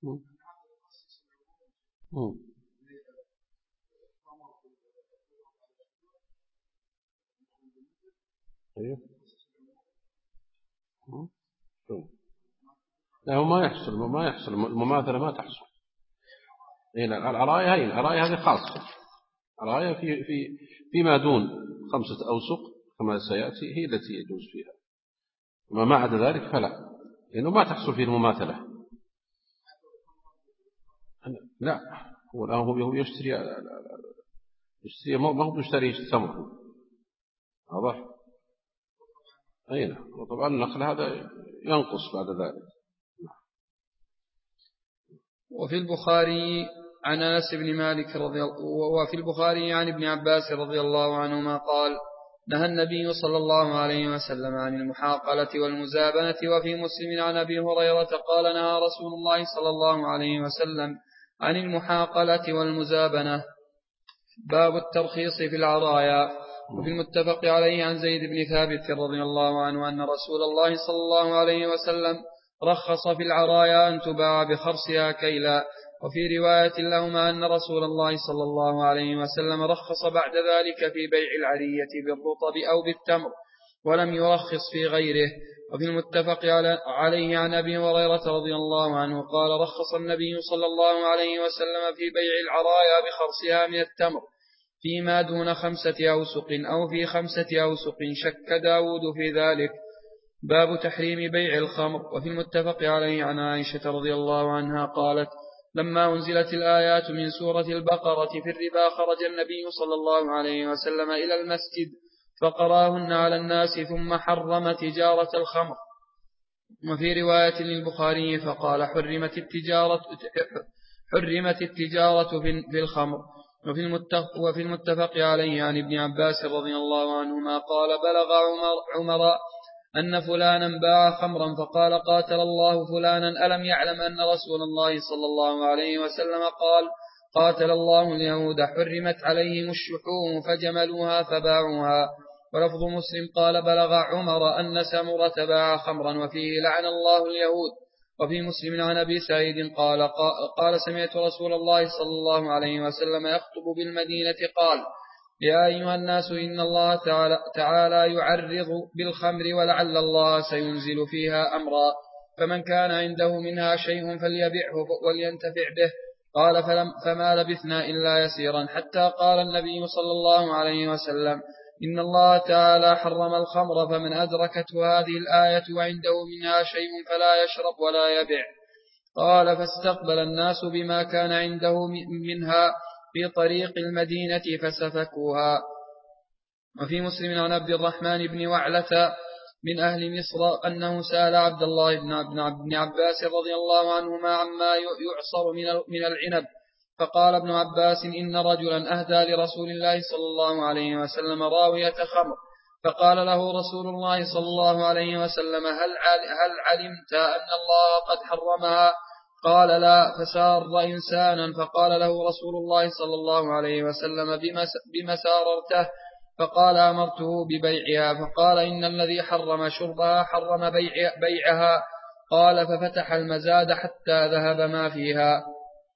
[SPEAKER 1] لا هو ما يحصل المماثلة ما تحصل. العراية هذه خاصة. العراية فيما دون 5 أوسق كما سيأتي هي التي يجوز فيها، وما عدا ذلك فلا، لأنه ما تحصل فيه المماثلة. لا هو يشتري ما هو يشتري الثمر. واضح؟ أي نعم. وطبعا النخل هذا ينقص بعد ذلك.
[SPEAKER 2] وفي البخاري عن أنس بن مالك وفي البخاري عن ابن عباس رضي الله عنهما قال نهى النبي صلى الله عليه وسلم عن المحاقلة والمزابنة. وفي مسلم عن أبي هريرة قال نهى رسول الله صلى الله عليه وسلم عن المحاقلة والمزابنة. باب الترخيص في العرايا. وفي المتفق عليه عن زيد بن ثابت رضي الله عنه أن رسول الله صلى الله عليه وسلم رخص في العرايا أن تباع بخرصها كيلا. وفي رواية لهما أن رسول الله صلى الله عليه وسلم رخص بعد ذلك في بيع العرية بالرطب أو بالتمر، ولم يرخص في غيره. وفي المتفق عليه عن أبي هريرة رضي الله عنه قال رخص النبي صلى الله عليه وسلم في بيع العرايا بخرصها من التمر فيما دون 5 أوسق أو في 5 أوسق، شك داود في ذلك. باب تحريم بيع الخمر. وفي المتفق عليه عن عائشة رضي الله عنها قالت لما أنزلت الآيات من سورة البقرة في الربا خرج النبي صلى الله عليه وسلم إلى المسجد فقراهن على الناس ثم حرم تجارة الخمر. وفي رواية للبخاري فقال حرمت التجارة في الخمر. وفي المتفق عليه عن ابن عباس رضي الله عنهما قال بلغ عمر أن فلانا باع خمرا فقال قاتل الله فلانا ألم يعلم أن رسول الله صلى الله عليه وسلم قال قاتل الله اليهود حرمت عليهم الشحوم فجملوها فباعوها. ولفظ مسلم قال بلغ عمر أن سمرة باع خمرا وفيه لعن الله اليهود. وفي مسلم عن أبي سعيد قال سمعت رسول الله صلى الله عليه وسلم يخطب بالمدينة قال يا أيها الناس إن الله تعالى يعرض بالخمر ولعل الله سينزل فيها أمرا، فمن كان عنده منها شيء فليبعه ولينتفع به. قال فما لبثنا إلا يسيرا حتى قال النبي صلى الله عليه وسلم إن الله تعالى حرم الخمر فمن أدركته هذه الآية وعنده منها شيء فلا يشرب ولا يبع. قال فاستقبل الناس بما كان عنده منها في طريق المدينة فسفكوها. وفي مسلم عن عبد الرحمن بن وعلة من أهل مصر أنه سأل عبد الله بن عباس رضي الله عنهما عما يعصر من العنب، فقال ابن عباس إن رجلا أهدى لرسول الله صلى الله عليه وسلم راوية خمر، فقال له رسول الله صلى الله عليه وسلم هل علمت أن الله قد حرمها؟ قال لا. فسار إنسانا فقال له رسول الله صلى الله عليه وسلم بما ساررته؟ فقال أمرته ببيعها. فقال إن الذي حرم شربها حرم بيعها. قال ففتح المزاد حتى ذهب ما فيها.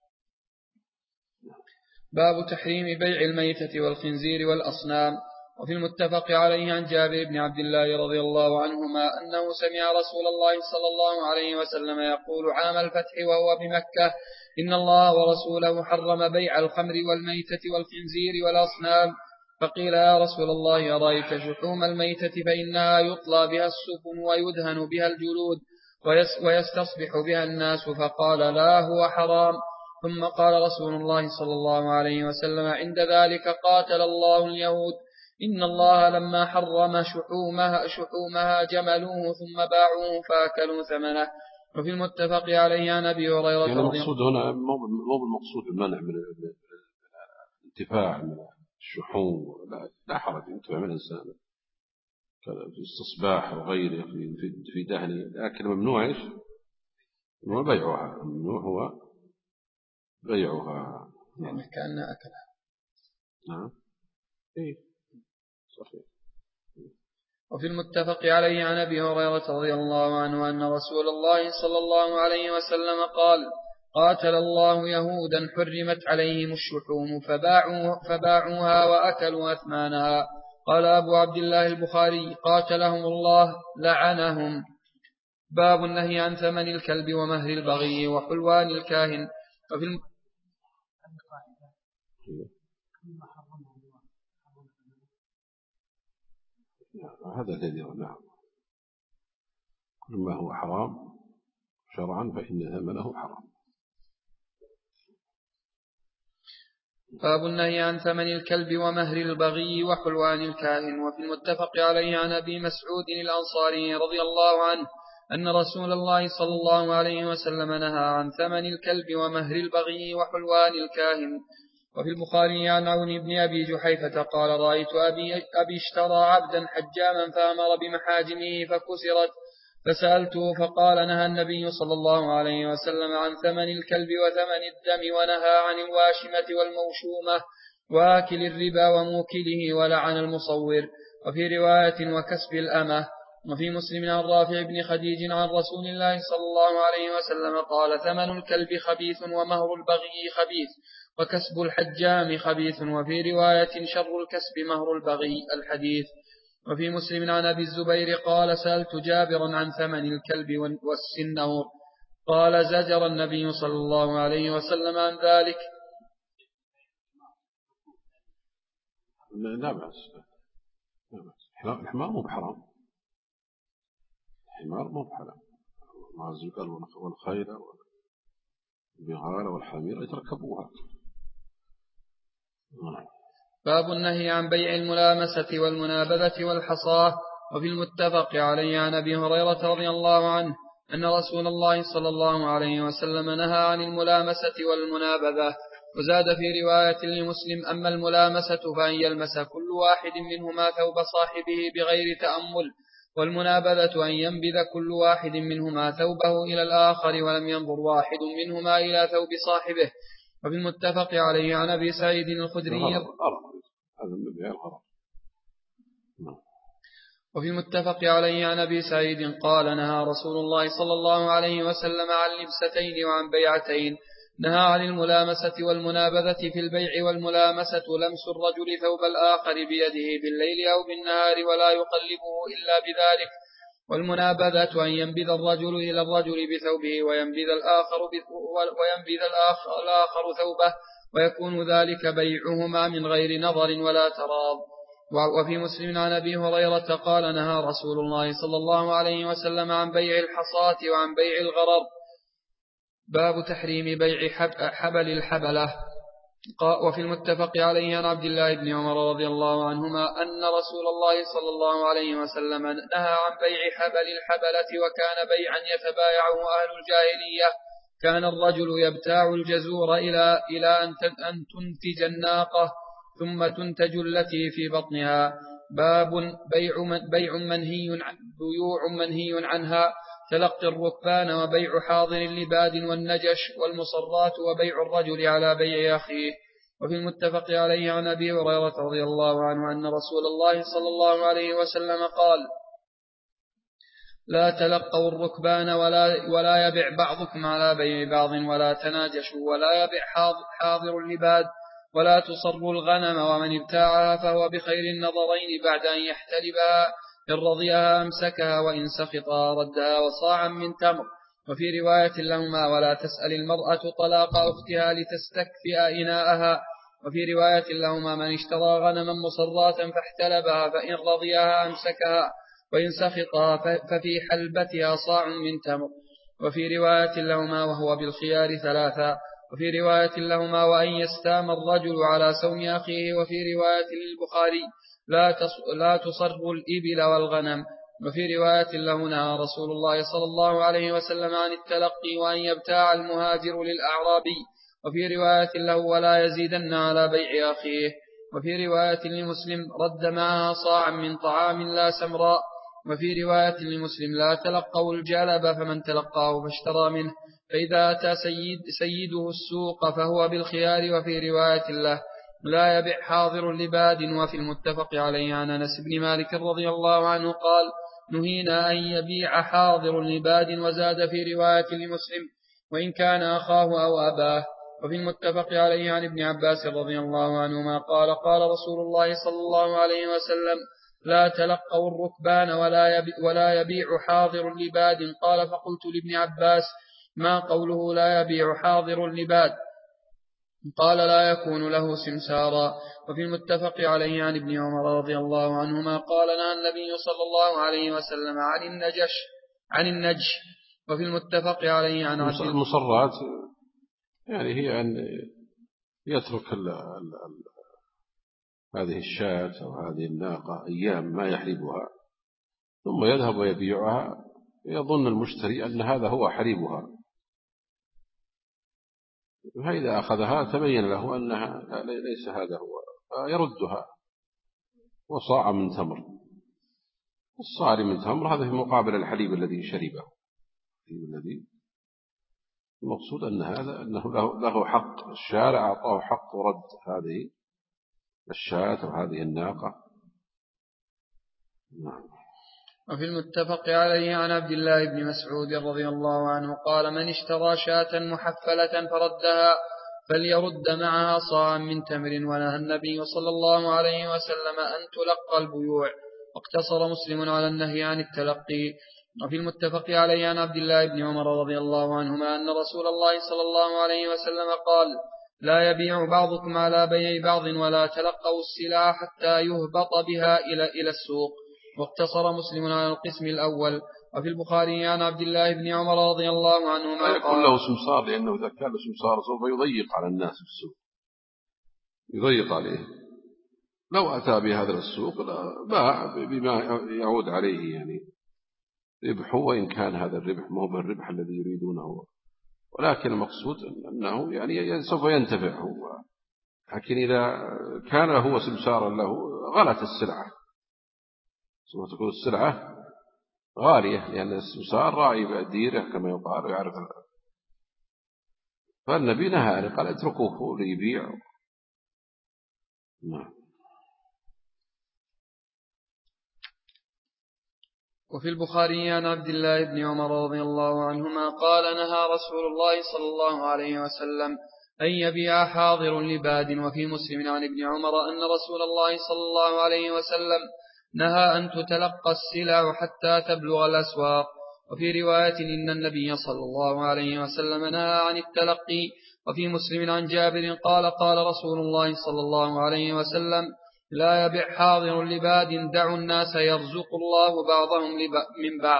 [SPEAKER 2] باب تحريم بيع الميتة والخنزير والأصنام. وفي المتفق عليه عن جابر بن عبد الله رضي الله عنهما أنه سمع رسول الله صلى الله عليه وسلم يقول عام الفتح وهو بمكة إن الله ورسوله حرم بيع الخمر والميتة والخنزير والأصنام. فقيل يا رسول الله أرأيت شحوم الميتة فإنها يطلى بها السفن ويدهن بها الجلود ويستصبح بها الناس، فقال لا هو حرام. ثم قال رسول الله صلى الله عليه وسلم عند ذلك قاتل الله اليهود إن الله لما حرم شحومها جملوه ثم باعوه فأكلوا ثمنه. وفي المتفق عليه عن أبي هريرة
[SPEAKER 1] يعني المقصود هنا مو بالمقصود المنع من الانتفاع من الشحوم، لا حرج ينتفع من الإنسان في استصباح وغيره في دهن، لكن ممنوع إيش؟ هو بيعها، ممنوع هو بيعها.
[SPEAKER 2] يعني كأنها أكلها.
[SPEAKER 1] نعم إيه صحيح.
[SPEAKER 2] وفي المتفق عليه عن أبي هريرة رضي الله عنه أن رسول الله صلى الله عليه وسلم قال: قاتل الله يهودا حرمت عليهم الشحوم فباعوها وأكلوا أثمانها. قال أبو عبد الله البخاري: قاتلهم الله لعنهم. باب النهي عن ثمن الكلب ومهر البغي وحلوان الكاهن. وفي
[SPEAKER 1] هذا الذي نعم، كل ما هو حرام شرعا فإن ثمنه حرام.
[SPEAKER 2] باب النهي عن ثمن الكلب ومهر البغي وحلوان الكاهن. وفي المتفق عليه عن أبي مسعود الأنصاري رضي الله عنه أن رسول الله صلى الله عليه وسلم نهى عن ثمن الكلب ومهر البغي وحلوان الكاهن. وفي البخاري عن عون بن أبي جحيفة قال: رأيت أبي اشترى عبدا حجاما فأمر بمحاجمه فكسرت، فسألته فقال: نهى النبي صلى الله عليه وسلم عن ثمن الكلب وثمن الدم، ونهى عن الواشمة والموشومة وآكل الربا وموكله، ولعن المصور. وفي رواية: وكسب الأمة. وفي مسلم عن رافع بن خديج عن رسول الله صلى الله عليه وسلم قال: ثمن الكلب خبيث ومهر البغي خبيث وكسب الحجام خبيث. وفي رواية: شر الكسب مهر البغي. الحديث. وفي مسلم عن أبي الزبير قال: سألت جابرا عن ثمن الكلب والسنور، قال: زجر النبي صلى الله عليه وسلم عن ذلك.
[SPEAKER 1] لا بأس. الحمار مو بحرام، الحمار مو بحرام، مع الزبال والخيل والبغال والحمير يتركبوها.
[SPEAKER 2] باب النهي عن بيع الملامسة والمنابذة والحصاة. وفي المتفق عليه عن أبي هريرة رضي الله عنه أن رسول الله صلى الله عليه وسلم نهى عن الملامسة والمنابذة. وزاد في رواية لمسلم: أما الملامسة فأن يلمس كل واحد منهما ثوب صاحبه بغير تأمل، والمنابذة أن ينبذ كل واحد منهما ثوبه إلى الآخر ولم ينظر واحد منهما إلى ثوب صاحبه. وفي المتفق عليه عن أبي سعيد الخدري. وفي المتفق عليه عن أبي سعيد قال: نهى رسول الله صلى الله عليه وسلم عن لبستين وعن بيعتين. نهى عن الملامسة والمنابذة في البيع، والملامسة لمس الرجل ثوب الآخر بيده بالليل أو بالنهار ولا يقلبه إلا بذلك، والمنابذة أن ينبذ الرجل إلى الرجل بثوبه وينبذ الآخر ثوبه، ويكون ذلك بيعهما من غير نظر ولا تراض. وفي مسلم عن أبي هريرة قال: نهى رسول الله صلى الله عليه وسلم عن بيع الحصاة وعن بيع الغرر. باب تحريم بيع حبل الحبلة. وفي المتفق عليه عن عبد الله بن عمر رضي الله عنهما أن رسول الله صلى الله عليه وسلم نهى عن بيع حبل الحبلة، وكان بيعا يتبايعه أهل الجاهلية. كان الرجل يبتاع الجزور إلى أن تنتج الناقة ثم تنتج التي في بطنها. باب بيوع منهي عنها: تلقي الركبان وبيع حاضر اللباد والنجش والمصرات وبيع الرجل على بيع أخيه. وفي المتفق عليه عن أبي هريرة رضي الله عنه أن رسول الله صلى الله عليه وسلم قال: لا تلقوا الركبان ولا يبع بعضكم على بيع بعض، ولا تناجشوا، ولا يبع حاضر اللباد، ولا تصروا الغنم، ومن ابتاعها فهو بخير النظرين بعد أن يحتلبها، إن رضيها أمسكها وإن سخطها ردها وصاعا من تمر. وفي رواية لهما: ولا تسأل المرأة طلاق أختها لتستكفئ إناءها. وفي رواية لهما: من اشترى غنما مصراة فاحتلبها فإن رضيها أمسكها وإن سخطها ففي حلبتها صاع من تمر. وفي رواية لهما: وهو بالخيار ثلاثا. وفي رواية لهما وأن يستام الرجل على سوم أخيه. وفي رواية للبخاري لا تصرب الإبل والغنم. وفي رواية له نهى رسول الله صلى الله عليه وسلم عن التلقي وأن يبتاع المهاجر للأعرابي. وفي رواية له ولا يزيدن على بيع أخيه. وفي رواية لمسلم رد معها صاعا من طعام لا سمراء. وفي رواية لمسلم لا تلقوا الجلب فمن تلقاه فاشترى منه فإذا أتى سيده السوق فهو بالخيار. وفي رواية له لا يبع حاضر لباد. وفي المتفق عليه عن أنس بن مالك رضي الله عنه قال نهينا أن يبيع حاضر لباد. وزاد في رواية لمسلم وإن كان أخاه أو أباه. وفي المتفق عليه عن ابن عباس رضي الله عنهما قال قال رسول الله صلى الله عليه وسلم لا تلقوا الركبان ولا يبيع حاضر لباد. قال فقلت لابن عباس ما قوله لا يبيع حاضر لباد؟ قال لا يكون له سمسارا. وفي المتفق عليه عن ابن عمر رضي الله عنهما قال نهى النبي صلى الله عليه وسلم عن النجش. وفي المتفق عليه عن عبد
[SPEAKER 1] المصرات يعني هي أن يترك هذه الشاة أو هذه الناقة أيام ما يحلبها ثم يذهب ويبيعها يظن المشتري أن هذا هو حليبها، فإذا أخذها تبين له أنها ليس هذا هو فيردها. وصاع من تمر، الصاع من تمر هذا في مقابل الحليب الذي شربه. الذي المقصود أن هذا أنه له حق، الشارع أعطاه حق رد هذه الشاة أو هذه الناقة. نعم.
[SPEAKER 2] وفي المتفق عليه عن عبد الله بن مسعود رضي الله عنه قال من اشترى شاة محفلة فردها فليرد معها صاعا من تمر. ونهى النبي صلى الله عليه وسلم أن تلقى البيوع. واقتصر مسلم على النهي عن التلقي. وفي المتفق عليه عن عبد الله بن عمر رضي الله عنهما أن رسول الله صلى الله عليه وسلم قال لا يبيع بعضكم على بيع بعض ولا تلقوا السلع حتى يهبط بها إلى السوق. واقتصر مسلم على القسم الأول. وفي البخاري عن عبد الله بن عمر رضي الله عنهما قال
[SPEAKER 1] يكون له سمسار، لأنه إذا كان له سمسار سوف يضيق على الناس في السوق، يضيق عليه. لو أتى بهذا السوق باع بما يعود عليه يعني ربحه، وإن كان هذا الربح ما هو بالربح الذي يريدونه، ولكن المقصود أنه يعني سوف ينتفع هو. لكن إذا كان هو سمسارا له غلت السلعة، سوف تكون السلعة غالية، لأن السمسار راعي بأديره كما يقال ويعرف. فالنبي نهى قال اتركوه ليبيع. نعم.
[SPEAKER 2] وفي البخاري عن عبد الله بن عمر رضي الله عنهما قال نهى رسول الله صلى الله عليه وسلم أن يبيع حاضر لباد. وفي مسلم عن ابن عمر أن رسول الله صلى الله عليه وسلم نهى أن تتلقى السلع حتى تبلغ الأسواق. وفي رواية إن النبي صلى الله عليه وسلم نهى عن التلقي. وفي مسلم عن جابر قال قال رسول الله صلى الله عليه وسلم لا يبع حاضر لباد دعوا الناس يرزق الله بعضهم من بعض.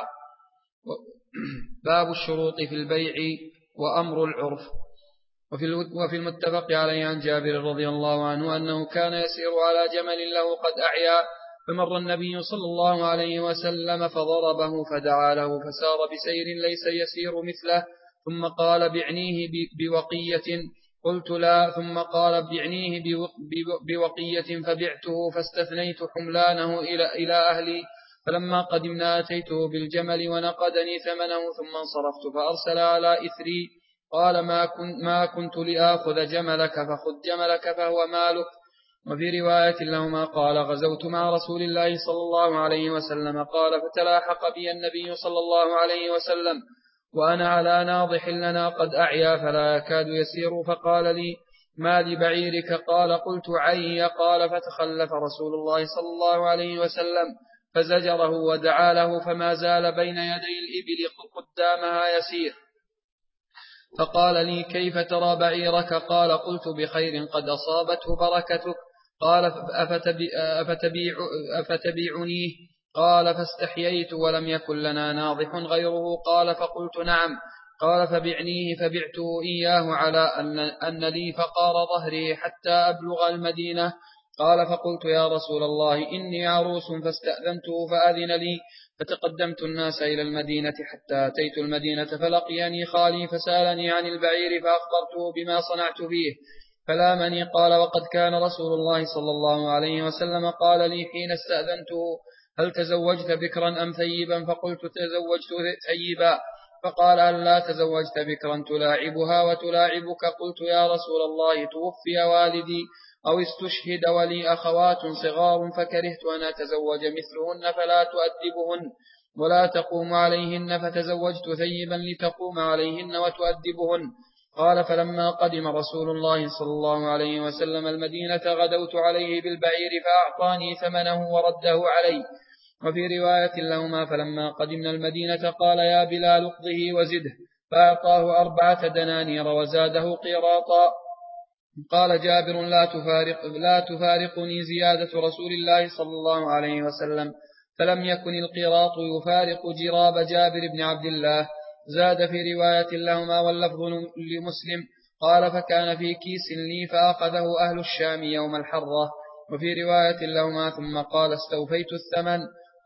[SPEAKER 2] باب الشروط في البيع وأمر العرف. وفي المتفق عليه عن جابر رضي الله عنه أنه كان يسير على جمل له قد أعيا فمر النبي صلى الله عليه وسلم فضربه فدعا له فسار بسير ليس يسير مثله ثم قال بعنيه بوقية قلت لا ثم قال بعنيه بوقية فبعته فاستثنيت حملانه إلى أهلي فلما قدمنا أتيته بالجمل ونقدني ثمنه ثم انصرفت فأرسل على إثري قال ما كنت لآخذ جملك فخذ جملك فهو مالك. وفي رواية لهما قال غزوت مع رسول الله صلى الله عليه وسلم قال فتلاحق بي النبي صلى الله عليه وسلم وأنا على ناضح لنا قد أعيا فلا يكاد يسير فقال لي ما لبعيرك قال قلت عي قال فتخلف رسول الله صلى الله عليه وسلم فزجره ودعا له فما زال بين يدي الإبل قدامها يسير فقال لي كيف ترى بعيرك قال قلت بخير قد أصابته بركتك قال أفتبيعنيه قال فاستحييت ولم يكن لنا ناضح غيره قال فقلت نعم قال فبعنيه، فبعته إياه على أن لي فقار ظهري حتى أبلغ المدينة. قال فقلت يا رسول الله إني عروس، فاستأذنته فأذن لي، فتقدمت الناس إلى المدينة حتى أتيت المدينة، فلقيني خالي فسألني عن البعير، فأخبرته بما صنعت فيه فلامني. قال وقد كان رسول الله صلى الله عليه وسلم قال لي حين استأذنته هل تزوجت بكرا أم ثيبا؟ فقلت تزوجت ثيبا. فقال هل لا تزوجت بكرا تلاعبها وتلاعبك؟ قلت يا رسول الله توفي والدي أو استشهد ولي أخوات صغار، فكرهت أن أتزوج مثلهن فلا تؤدبهن ولا تقوم عليهن، فتزوجت ثيبا لتقوم عليهن وتؤدبهن. قال فلما قدم رسول الله صلى الله عليه وسلم المدينة غدوت عليه بالبعير فأعطاني ثمنه ورده علي. وفي رواية لهما فلما قدمنا المدينة قال يا بلال اقضه وزده، فأعطاه 4 دنانير وزاده قيراطا. قال جابر لا تفارقني زيادة رسول الله صلى الله عليه وسلم، فلم يكن القيراط يفارق جراب جابر بن عبد الله. زاد في رواية لهما واللفظ لمسلم قال فكان في كيس لي فأخذه أهل الشام يوم الحرة. وفي رواية لهما ثم قال استوفيت الثمن؟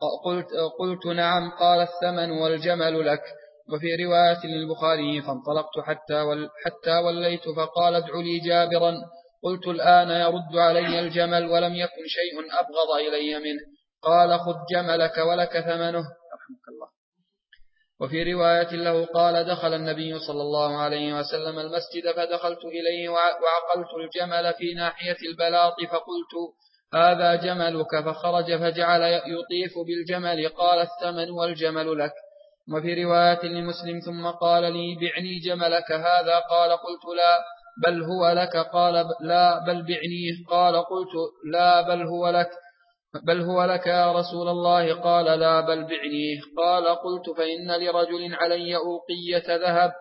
[SPEAKER 2] قلت نعم. قال الثمن والجمل لك. وفي رواية للبخاري فانطلقت حتى وليت فقال ادع لي جابرا. قلت الآن يرد علي الجمل ولم يكن شيء أبغض إلي منه. قال خذ جملك ولك ثمنه رحمك الله. وفي رواية له قال دخل النبي صلى الله عليه وسلم المسجد فدخلت إليه وعقلت الجمل في ناحية البلاط فقلت هذا جملك، فخرج فجعل يطيف بالجمل. قال الثمن والجمل لك. وفي رواية لمسلم ثم قال لي بعني جملك هذا؟ قال قلت لا بل هو لك. قال لا بل بعنيه. قال قلت لا بل هو لك يا رسول الله. قال لا بل بعنيه. قال قلت فإن لرجل علي أوقية ذهب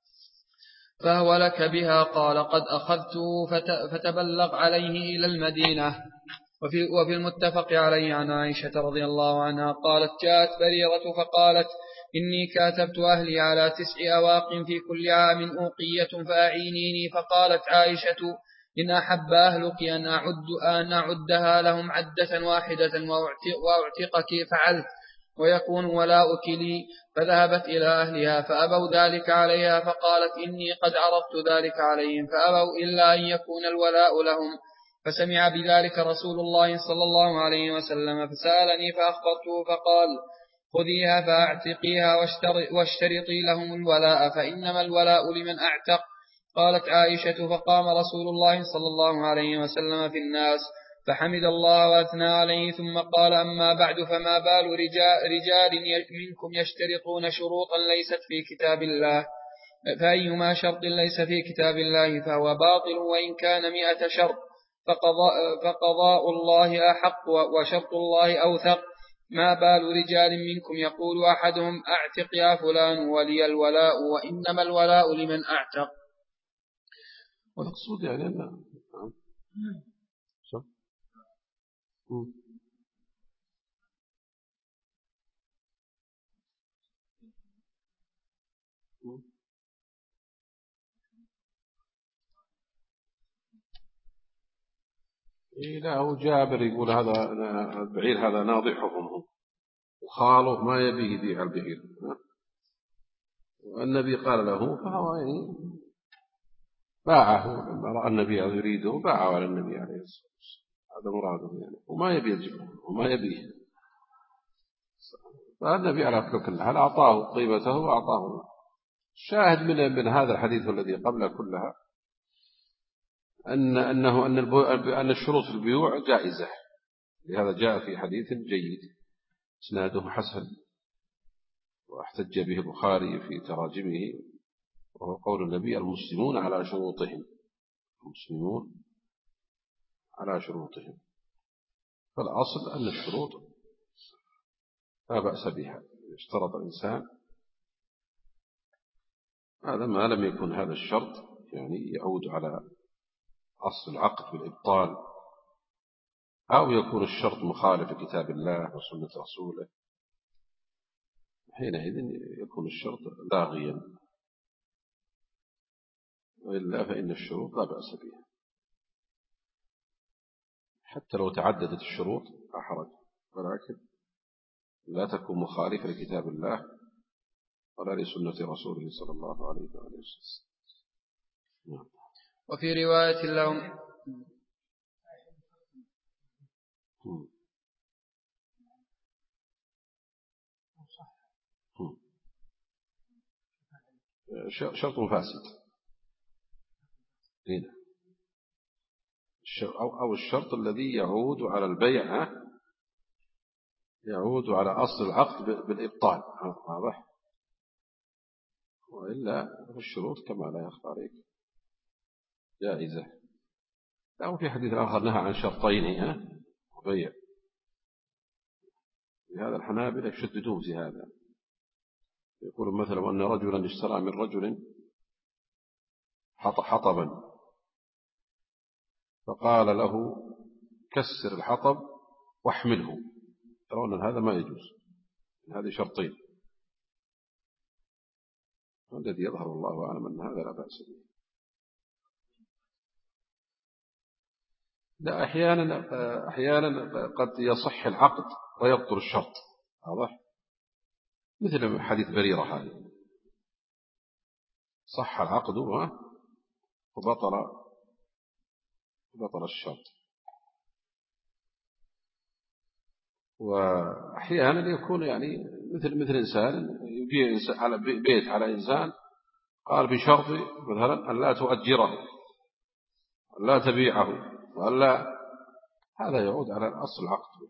[SPEAKER 2] فهو لك بها. قال قد أخذته فتبلغ عليه إلى المدينة. وفي المتفق عليه عن عائشة رضي الله عنها قالت جاءت بريرة فقالت إني كاتبت أهلي على 9 أواق في كل عام أوقية فأعينيني. فقالت عائشة إن أحب أهلك أن أعدها لهم عدة واحدة وأعتقك فعلت ويكون ولاؤك لي. فذهبت إلى أهلها فأبوا ذلك عليها، فقالت إني قد عرضت ذلك عليهم فأبوا إلا أن يكون الولاء لهم. فسمع بذلك رسول الله صلى الله عليه وسلم فسألني فأخبرته فقال خذيها فأعتقيها واشترطي لهم الولاء فإنما الولاء لمن أعتق. قالت عائشة فقام رسول الله صلى الله عليه وسلم في الناس فحمد الله وأثنى عليه ثم قال أما بعد فما بال رجال منكم يشترطون شروطا ليست في كتاب الله، فأيما شرط ليس في كتاب الله فهو باطل وإن كان 100 شرط، فقضاء الله أحق وشرط الله أوثق. ما بال رجال منكم يقول أحدهم أعتق يا فلان ولي الولاء وإنما الولاء لمن أعتق.
[SPEAKER 1] والمقصود يعني أن لا هو جابر يقول هذا البعير هذا ناضحهم وخاله ما يبيه يبيع البعير، والنبي قال له فهو يعني باعه لما رأى النبي يريده باعه على النبي عليه الصلاة والسلام، هذا مراده يعني وما يبي الجبل وما يبيه. فالنبي على كل حال أعطاه قيمته وأعطاه. الشاهد من هذا الحديث الذي قبل كلها أن الشروط في البيوع جائزة، لهذا جاء في حديث جيد اسناده حسن واحتج به البخاري في تراجمه، وهو قول النبي المسلمون على شروطهم، المسلمون على شروطهم. فالأصل أن الشروط لا بأس بها، اشترط الإنسان هذا ما لم يكن هذا الشرط يعني يعود على أصل العقد بالإبطال، أو يكون الشرط مخالف لكتاب الله وسنة رسوله، حينئذ يكون الشرط لاغيا. وإلا فإن الشروط لا بأس بها، حتى لو تعددت الشروط لا حرج، ولكن لا تكون مخالفة لكتاب الله ولا لسنة رسوله صلى الله عليه وسلم.
[SPEAKER 2] وفي رواية لهم
[SPEAKER 1] شرط فاسد أو الشرط الذي يعود على البيع، يعود على أصل العقد بالإبطال، واضح؟ وإلا الشروط كما لا يخفى عليك جائزة. أو في حديث آخر نهى عن شرطين وبيع، لهذا الحنابلة يشددون في هذا، يقولون مثلا أن رجلا اشترى من رجل حطبا فقال له كسر الحطب واحمله، ترون أن هذا ما يجوز، هذه شرطين، والذي يظهر الله أعلم أن هذا لا بأس به. لا، أحيانا قد يصح العقد ويبطل الشرط، واضح؟ مثل حديث بريرة هذه، صح العقد وبطل الشرط. وأحيانا يكون يعني مثل إنسان يبيع على بيت على إنسان، قال بشرط مثلا أن لا تؤجره، أن لا تبيعه، وألا، هذا يعود على أصل العقد.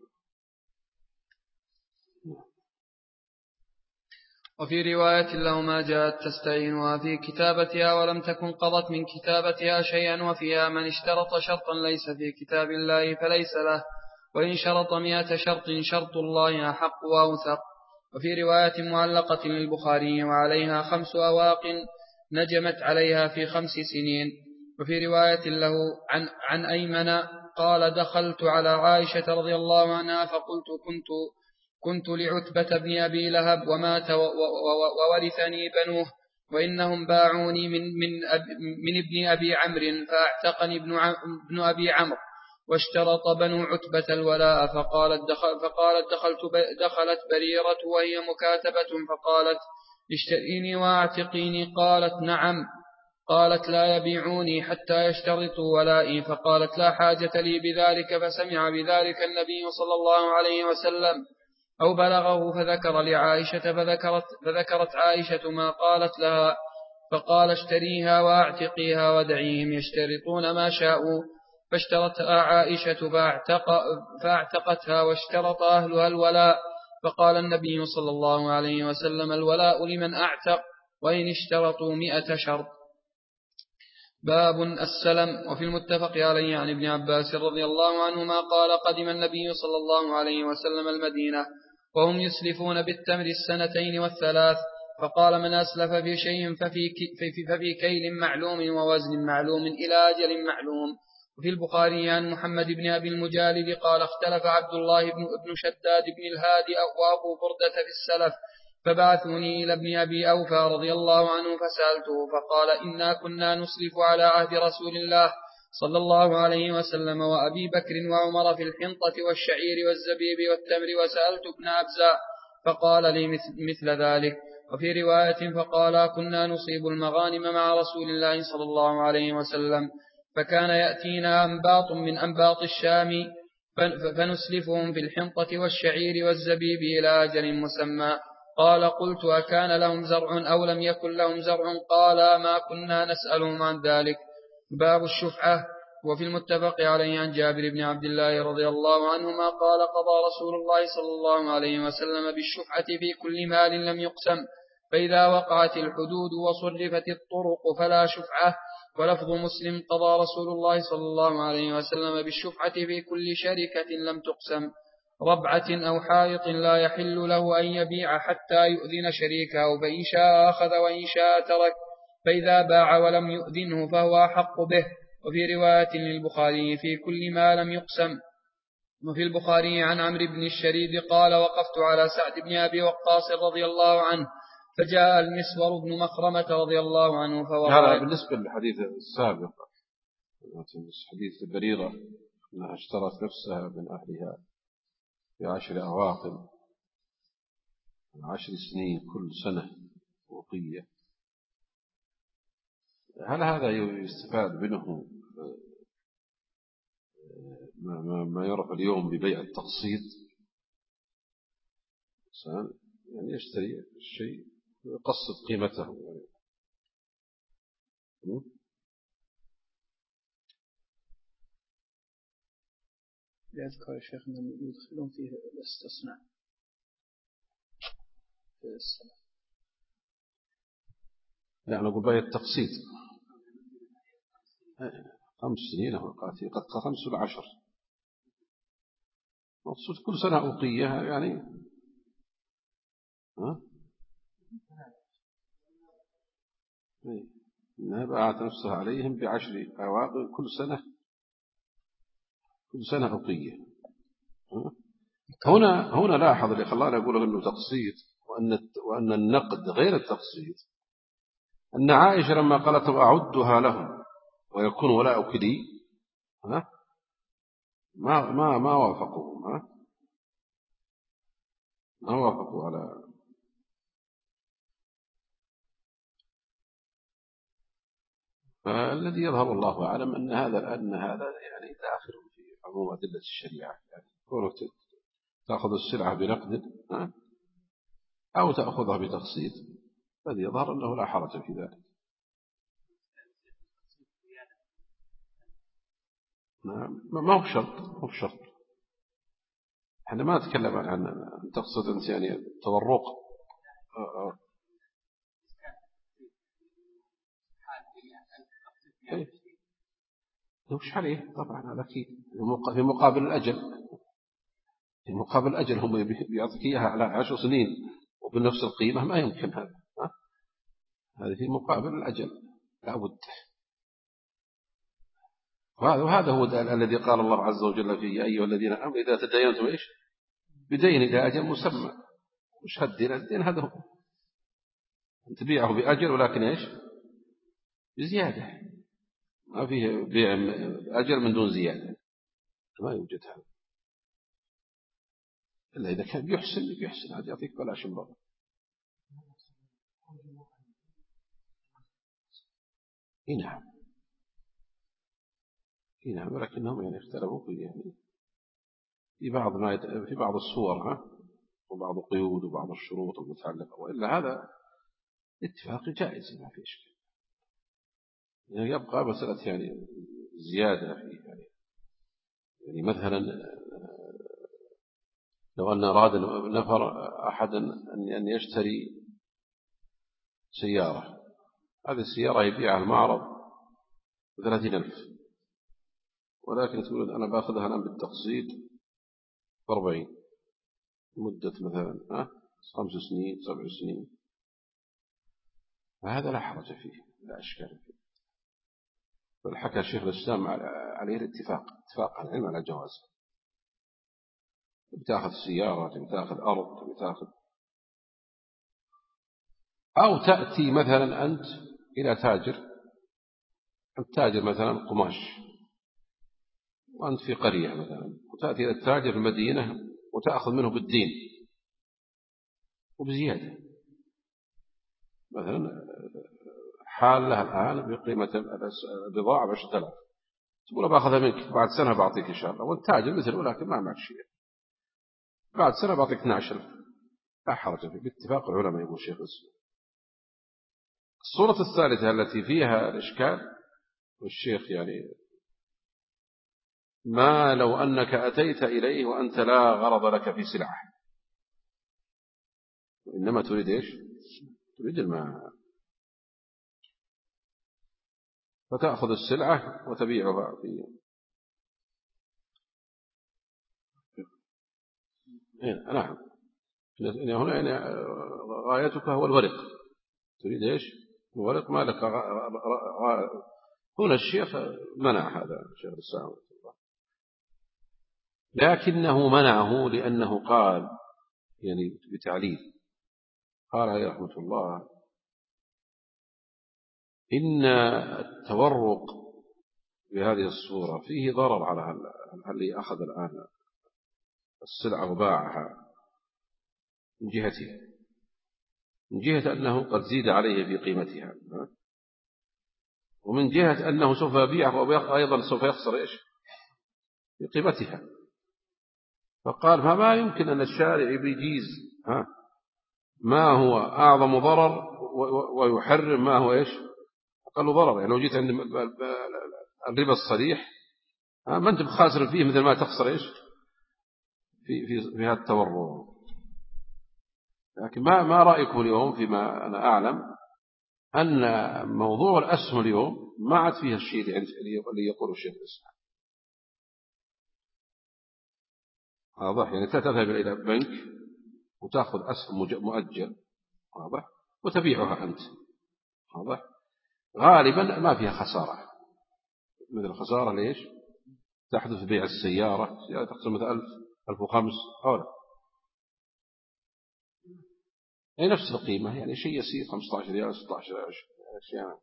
[SPEAKER 2] وفي رواية لهما جاءت تستعينها في كتابتها ولم تكن قضت من كتابتها شيئا، وفيها من اشترط شرطا ليس في كتاب الله فليس له، وإن شرط 100 شرط شرط الله أحق وأوثق. وفي رواية معلقة للبخاري وعليها 5 أواق نجمت عليها في 5 سنين. وفي رواية له عن أيمن قال دخلت على عائشة رضي الله عنها فقلت كنت لعتبة بن أبي لهب ومات وورثني بنوه، وإنهم باعوني من ابن أبي عمرو فاعتقني ابن أبي عمرو، واشترط بنو عتبة الولاء، دخلت بريرة وهي مكاتبة فقالت اشتريني واعتقيني، قالت نعم، قالت لا يبيعوني حتى يشترطوا ولائي، فقالت لا حاجة لي بذلك، فسمع بذلك النبي صلى الله عليه وسلم أو بلغه فذكر لعائشة، فذكرت عائشة ما قالت لها، فقال اشتريها واعتقيها ودعيهم يشترطون ما شاءوا، فاشترتها عائشة فاعتقتها واشترط أهلها الولاء، فقال النبي صلى الله عليه وسلم الولاء لمن أعتق وإن اشترطوا 100 شرط. باب السلم. وفي المتفق عليه عن ابن عباس رضي الله عنهما قال قدم النبي صلى الله عليه وسلم المدينة وهم يسلفون بالتمر 2 و3، فقال من أسلف في شيء ففي كيل معلوم ووزن معلوم إلى أجل معلوم. وفي البخاري عن محمد بن أبي المجالد قال اختلف عبد الله بن شداد بن الهادي وأبو بردة في السلف، فبعثوني إلى ابن أبي أوفى رضي الله عنه فسألته، فقال إنا كنا نسلف على عهد رسول الله صلى الله عليه وسلم وأبي بكر وعمر في الحنطة والشعير والزبيب والتمر، وسألت ابن أبزة فقال لي مثل ذلك. وفي رواية فقال كنا نصيب المغانم مع رسول الله صلى الله عليه وسلم، فكان يأتينا أنباط من أنباط الشام فنسلفهم في الحنطة والشعير والزبيب إلى أجل مسمى. قال قلت أكان لهم زرع أو لم يكن لهم زرع؟ قال ما كنا نسألهم عن ذلك. باب الشفعة. وفي المتفق عليه عن جابر بن عبد الله رضي الله عنهما قال قضى رسول الله صلى الله عليه وسلم بالشفعة في كل مال لم يقسم، فإذا وقعت الحدود وصرفت الطرق فلا شفعة. ولفظ مسلم قضى رسول الله صلى الله عليه وسلم بالشفعة في كل شركة لم تقسم، ربعة أو حائط لا يحل له أن يبيع حتى يؤذن شريكه، فإن شاء أخذ وإن شاء ترك، فإذا باع ولم يؤذنه فهو أحق به. وفي رواية للبخاري في كل ما لم يقسم. وفي البخاري عن عمرو بن الشريد قال وقفت على سعد بن أبي وقاص رضي الله عنه فجاء المسور بن مخرمة رضي الله عنه
[SPEAKER 1] هذا بالنسبة للحديث السابق، حديث بريرة أنها اشترت نفسها من أهلها في 10 أواخر 10 سنين كل سنة وقية. هل هذا يستفاد منه ما يعرف اليوم ببيع التقسيط؟ يعني يشتري الشيء ويقسط قيمته يعني.
[SPEAKER 2] يذكر الشيخ أنهم يدخلون فيه الاستثناء في السنة.
[SPEAKER 1] لا أنا أقول بيع التقسيط 5 سنين قد 5 ولا 10 مقصود كل سنة أوقية يعني. إنها باعت نفسها عليهم ب10 أواقع كل سنة أوقية. هنا لاحظ اللي خلانا أقوله أنه تقسيط وأن النقد غير التقسيط، أن عائشة لما قالت أعدها لهم ويكون ولاؤك لي ما وافقوا ما وافقوا على فالذي يظهر الله أعلم أن هذا يعني داخل في عموم أدلة الشريعة، يعني كونك تأخذ السلعة بنقد أو تأخذها بتقسيط الذي يظهر أنه لا حرج في ذلك. ما هو شرط احنا ما نتكلم عن تقصد أنت يعني تورق وش عليه طبعا هذا أكيد في مقابل الأجل هم بيعطيك إياها على 10 سنين وبنفس القيمة، ما يمكن هذا هذه في مقابل الأجل لا بد. وهذا هو الذي قال الله عز وجل فيه أيها الذين آمنوا إذا تداينتم إيش بدين إلى أجل مسمى. مش الدين هذا هو أن تبيعه بأجل ولكن إيش بزيادة، ما فيه بيع أجل من دون زيادة، ما يوجد هذا إلا إذا كان بيحسن هذا يعطيك بلاش مرة. نعم ولكنهم يعني اختلفوا في بعض الصور وبعض القيود وبعض الشروط المتعلقة، وإلا هذا اتفاق جائز ما في شيء. يعني يبقى مسألة يعني زيادة فيه يعني مثلا لو أن أراد نفر أحد أن يشتري سيارة، هذه السيارة يبيعها المعرض ب30,000 ولكن تقول أنا باخذها الآن بالتقسيط ب40 مدة مثلا 5 سنين 7 سنين، فهذا لا حرج فيه لا أشكال فيه. بل حكى شيخ الإسلام عليه الاتفاق عن العلم على جواز. بتاخذ سيارة بتاخذ أرض بتاخذ أو تأتي مثلا أنت إلى تاجر مثلا قماش وأنت في قرية مثلا، وتأتي إلى التاجر في المدينة وتأخذ منه بالدين وبزيادة، مثلا حال لها الآن بقيمة البضاعة ب10,000 تقول باخذها منك بعد سنة بعطيك إن شاء الله، والتاجر مثل ولكن ما معك شيء بعد سنة بعطيك 12,000 لا حرج فيه باتفاق العلماء يقول شيخ الإسلام. الصورة الثالثة التي فيها الإشكال والشيخ يعني ما لو أنك أتيت إليه وأنت لا غرض لك في سلعة وإنما تريد إيش تريد المال، فتأخذ السلعة وتبيعها نعم هنا يعني غايتك هو الورق، تريد إيش الورق ما لك هنا الشيخ منع هذا الشيخ الإسلام، لكنه منعه لأنه قال يعني بتعليل قال عليه رحمة الله: إن التورق بهذه الصورة فيه ضرر على اللي أخذ الآن السلعة وباعها من جهته، من جهة أنه قد زيد عليه في قيمتها، ومن جهة أنه سوف يبيعها وأيضا سوف يخسر إيش في قيمتها. فقال: فما يمكن أن الشارع يجيز ما هو أعظم ضرر ويحرم ما هو إيش أقل ضرر. يعني لو جيت عند الربا الصريح ما أنت بخاسر فيه مثل ما تخسر إيش في هذا التورع. لكن ما رأيكم اليوم فيما أنا أعلم أن موضوع الأسهم اليوم ما عاد فيها الشيء اللي يقول الشيخ الإسلام. واضح؟ يعني تذهب إلى بنك وتأخذ أسهم مؤجل، واضح، وتبيعها أنت، واضح، غالبا ما فيها خسارة، مثل الخسارة ليش تحدث في بيع السيارة تخسر مثل 1000 1500 حول، هي نفس القيمة، يعني شيء يسير 15 ريال 16 ريال أشياء.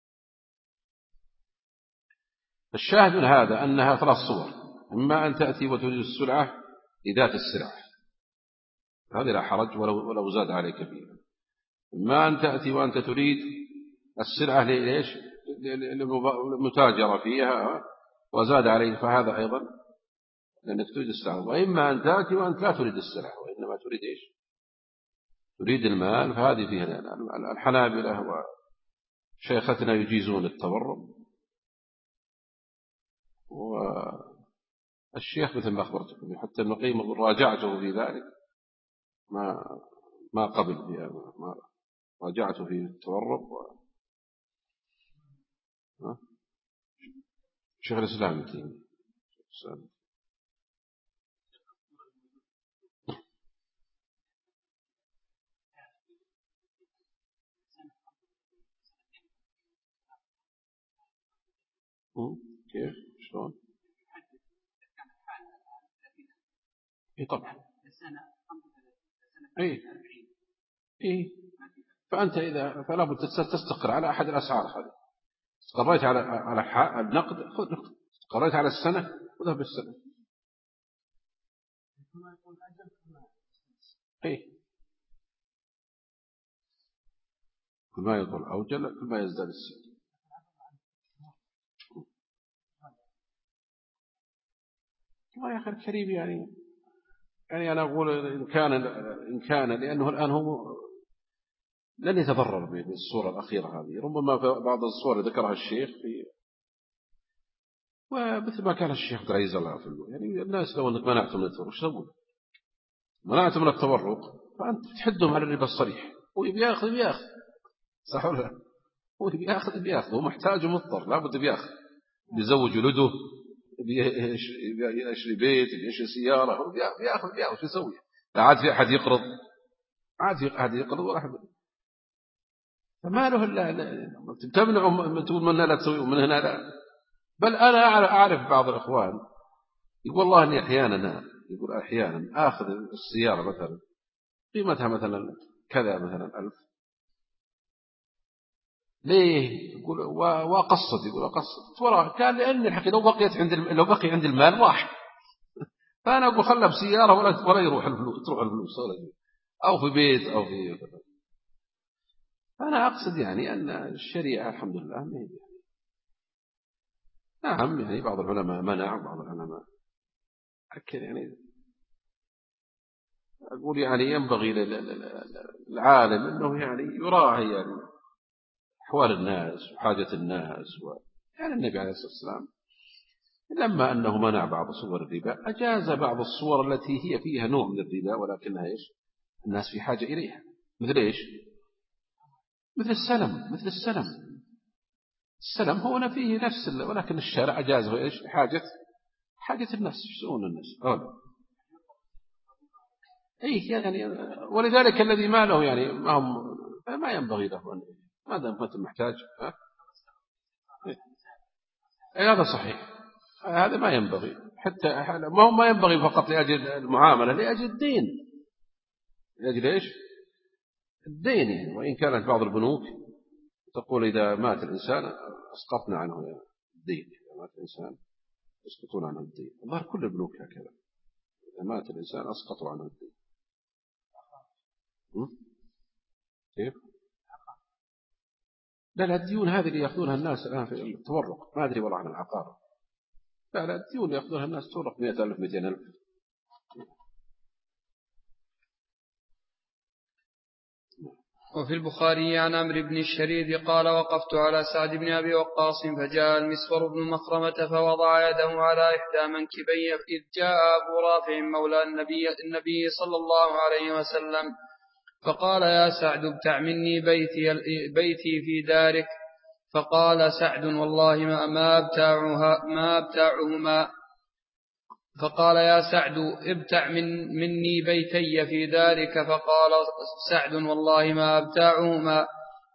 [SPEAKER 1] الشاهد من هذا أنها 3 صور: إما أن تأتي وتريد السلعة لذات السلعة، هذه لا حرج ولو زاد عليك فيها. إما أن تأتي وأنت تريد السلعة ليش للمتاجرة فيها وزاد عليك، فهذا أيضا لأنك تريد السلعة. وإما أن تأتي وأنت لا تريد السلعة وإنما تريد إيش تريد المال، فهذه فيها الحنابلة وشيختنا يجيزون التورع، والشيخ مثل ما أخبرتكم حتى ابن القيم راجعته في ذلك ما قبل فيها، ما راجعته في التورع. شيخ الإسلام ابن تيمية كيف شلون؟ اي طبعا اي فأنت إذا فلا بد تستقر على أحد الأسعار هذه. استقريت على النقد خذ نقد، استقريت على السنة خذها بالسنة. اي كل ما يطول أوجل كل ما يزداد السن. والله يا أخي الكريم، يعني أنا أقول إن كان لأنه الآن هو لن يتضرر بالصورة الأخيرة هذه، ربما بعض الصور ذكرها الشيخ ومثل ما كان الشيخ عبد العزيز الله يعافيه، يعني الناس لو أنك منعتم من التورق وش تقول؟ منعتم من التورق فأنت تحدهم على الربا الصريح، ويبياخذ صح ولا لا؟ هو بياخذ هو محتاج ومضطر لابد بياخذ، بيزوج ولده، يشري بيت، يشري سيارة، هو بياخذ شو يسوي؟ لا عاد في أحد يقرض، ولا أحد، فما له إلا تمنع تقول من لا تسوي ومن هنا لا. بل أنا أعرف بعض الإخوان يقول والله إني أحيانا آخذ السيارة مثلا قيمتها مثلا كذا مثلا 1000، ليه؟ يقول وأقسط وراء، كان لأن الحقيقة لو بقي عند المال راح، فأنا أقول خلها بسيارة ولا يروح الفلوس، تروح الفلوس أو في بيت أو في. فأنا أقصد يعني أن الشريعة الحمد لله نعم، يعني بعض العلماء منع، بعض العلماء أكد، يعني أقول يعني ينبغي للعالم أنه يعني يراعي يعني أحوال الناس وحاجة الناس يعني النبي عليه الصلاة والسلام لما أنه منع بعض صور الربا أجاز بعض الصور التي هي فيها نوع من الربا ولكنها إيش الناس في حاجة إليها، مثل إيش مثل السلم هو فيه نفس ولكن الشارع أجازه إيش حاجة الناس يشترون الناس يعني ولذلك الذي ما له يعني ما ينبغي له ما دام أنت محتاج هذا صحيح، هذا ما ينبغي، حتى ما ينبغي فقط لأجل المعاملة، لأجل الدين، لأجل إيش الدين. وإن كانت بعض البنوك تقول إذا مات الإنسان أسقطنا عنه الدين، إذا مات الإنسان يسقطون عنه الدين. الله كل البنوك هكذا، إذا مات الإنسان أسقطوا عنه الدين. كيف؟ لا الديون هذه اللي يأخذونها الناس الآن في التورق، ما أدري والله عن العقار. لا الديون اللي يأخذونها الناس تورق 100,000 200,000.
[SPEAKER 2] وفي البخاري عن عمرو بن الشريد قال وقفت على سعد بن أبي وقاص فجاء المسور بن مخرمة فوضع يده على إحدى منكبيه إذ جاء أبو رافع مولى النبي صلى الله عليه وسلم فقال يا سعد ابتع مني بيتي في دارك. فقال سعد والله ما أبتاعهما. فقال يا سعد ابتع مني بيتي في دارك. فقال سعد والله ما أبتاعهما.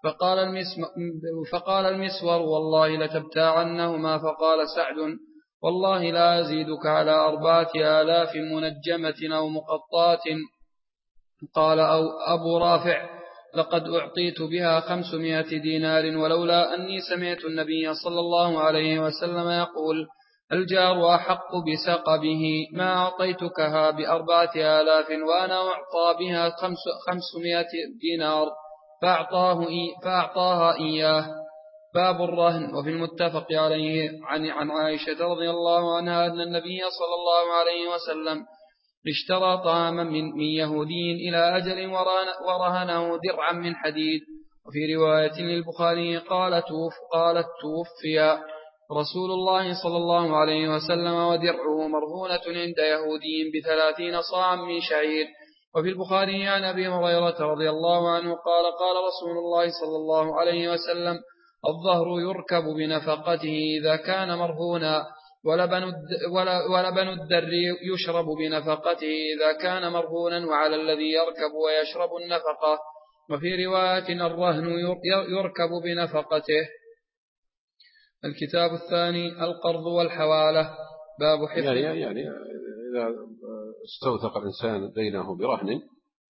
[SPEAKER 2] فقال المسور والله لتبتاعنهما. فقال سعد والله لا أزيدك على 4,000 منجمة أو مقطات. قال أبو رافع لقد أعطيت بها 500 دينار ولولا أني سمعت النبي صلى الله عليه وسلم يقول الجار أحق بسقبه ما أعطيتكها ب4,000 وأنا أعطى بها 500 دينار فأعطاها إياه. باب الرهن. وفي المتفق عليه عن عائشة رضي الله عنها أن النبي صلى الله عليه وسلم اشترى طعاما من يهودي إلى أجل ورهنه درعا من حديد. وفي رواية للبخاري قالت توفي رسول الله صلى الله عليه وسلم ودرعه مرهونة عند يهودي ب30 صاعا من شعير. وفي البخاري عن أبي هريرة رضي الله عنه قال قال رسول الله صلى الله عليه وسلم الظهر يركب بنفقته إذا كان مرهونا ولبن الدر يشرب بنفقته إذا كان مرهونا وعلى الذي يركب ويشرب النفقة. وفي رواية الرهن يركب بنفقته. الكتاب الثاني القرض والحوالة. باب حفظ
[SPEAKER 1] يعني إذا استوثق الإنسان دينه برهن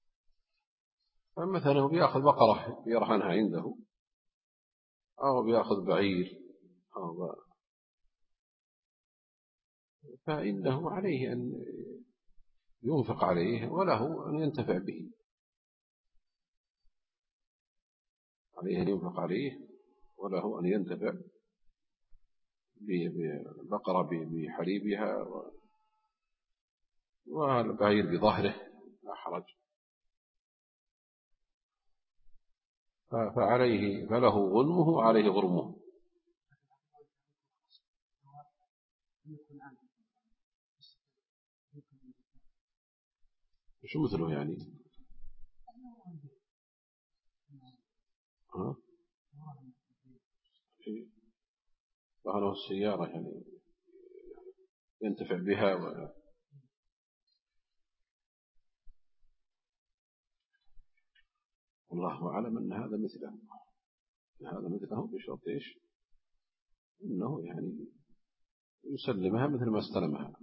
[SPEAKER 1] فمثلا بيأخذ بقرة يرهنها عنده أو بيأخذ بعير فإنه عليه أن ينفق عليه وله أن ينتفع به، عليه أن ينفق عليه وله أن ينتفع بالبقرة بحليبها والبعير بظهره لا حرج. فله غنمه وعليه غرمه. شو مثله يعني؟ ظهره السيارة يعني ينتفع بها والله أعلم أن هذا مثله بشرط إيش؟ إنه يعني يسلمها مثل ما استلمها،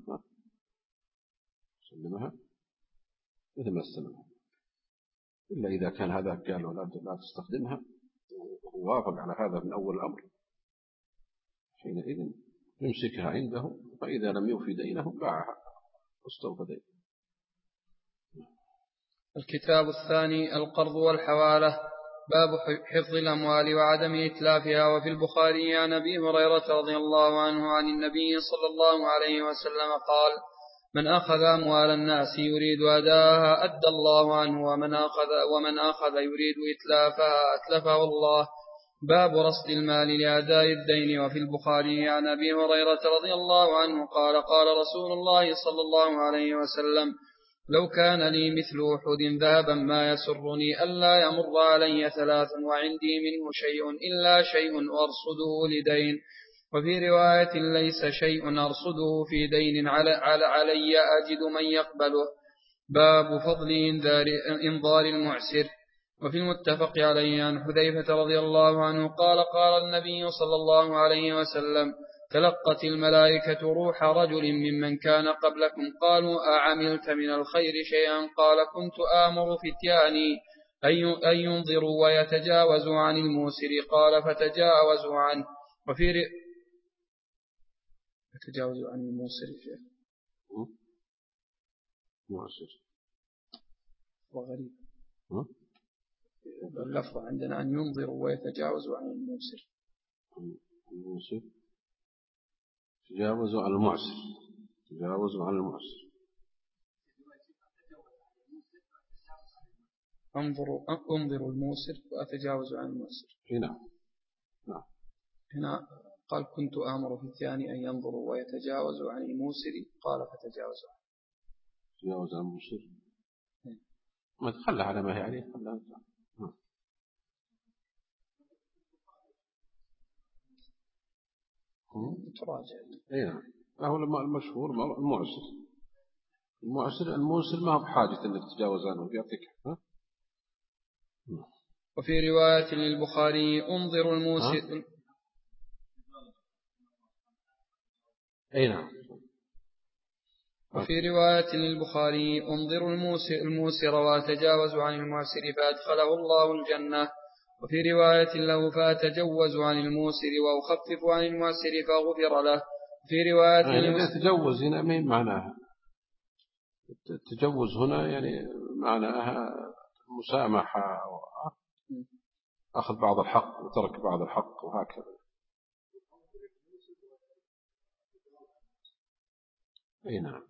[SPEAKER 1] يسلمها مثل ما استلمها، إلا إذا كان هذا قال لا تستخدمها ووافق على هذا من أول الأمر حينئذ يمسكها عنده، فإذا لم يوفي دينه باعها واستوفى دينه.
[SPEAKER 2] الكتاب الثاني القرض والحوالة. باب حفظ الأموال وعدم إتلافها. وفي البخاري عن أبي هريرة رضي الله عنه عن النبي صلى الله عليه وسلم قال من أخذ أموال الناس يريد أداها أدى الله عنه ومن أخذ يريد إتلافها أتلفه الله. باب رصد المال لأداء الدين. وفي البخاري عن أبي هريرة رضي الله عنه قال قال رسول الله صلى الله عليه وسلم لو كان لي مثل أحد ذهبا ما يسرني ألا يمر علي 3 وعندي منه شيء إلا شيء أرصده لدين. وفي رواية ليس شيء أرصده في دين علي أجد من يقبله. باب فضل إنظار المعسر. وفي المتفق عليه عن حذيفة رضي الله عنه قال قال النبي صلى الله عليه وسلم تلقت الملائكة روح رجل ممن كان قبلكم قالوا أعملت من الخير شيئا؟ قال كنت آمر فتياني أن ينظروا ويتجاوزوا عن الموسر، قال فتجاوزوا عنه. فتجاوزوا عن الموسر
[SPEAKER 1] معسر
[SPEAKER 2] وغريب. اللفظ عندنا أن ينظروا ويتجاوزوا عن الموسر.
[SPEAKER 1] الموسر تجاوزوا عن المعسر، تجاوزوا عن المعسر.
[SPEAKER 2] انظروا الموسر وأتجاوزوا عن الموسر.
[SPEAKER 1] نعم.
[SPEAKER 2] هنا قال كنت آمر في الثاني أن ينظروا ويتجاوزوا عن الموسر، قال فتجاوزوا عنه.
[SPEAKER 1] تجاوز عن الموسر ما تخلى على ما هي عليه، خلى
[SPEAKER 2] تراجع.
[SPEAKER 1] نعم. هو المشهور المعسر الموسر ما هو بحاجة أنك تتجاوز عنه، يعطيك.
[SPEAKER 2] وفي رواية للبخاري انظروا الموسر.
[SPEAKER 1] نعم.
[SPEAKER 2] وفي رواية للبخاري انظروا الموسر وتجاوزوا عن المعسر فأدخله الله الجنة. وفي رواية له فأتجوزوا عن الموسر وأخففوا عن المعسر فغفر له. في رواية
[SPEAKER 1] تجوز هنا ما معناها التجوز هنا، يعني معناها مسامحة أخذ بعض الحق وترك بعض الحق وهكذا. نعم.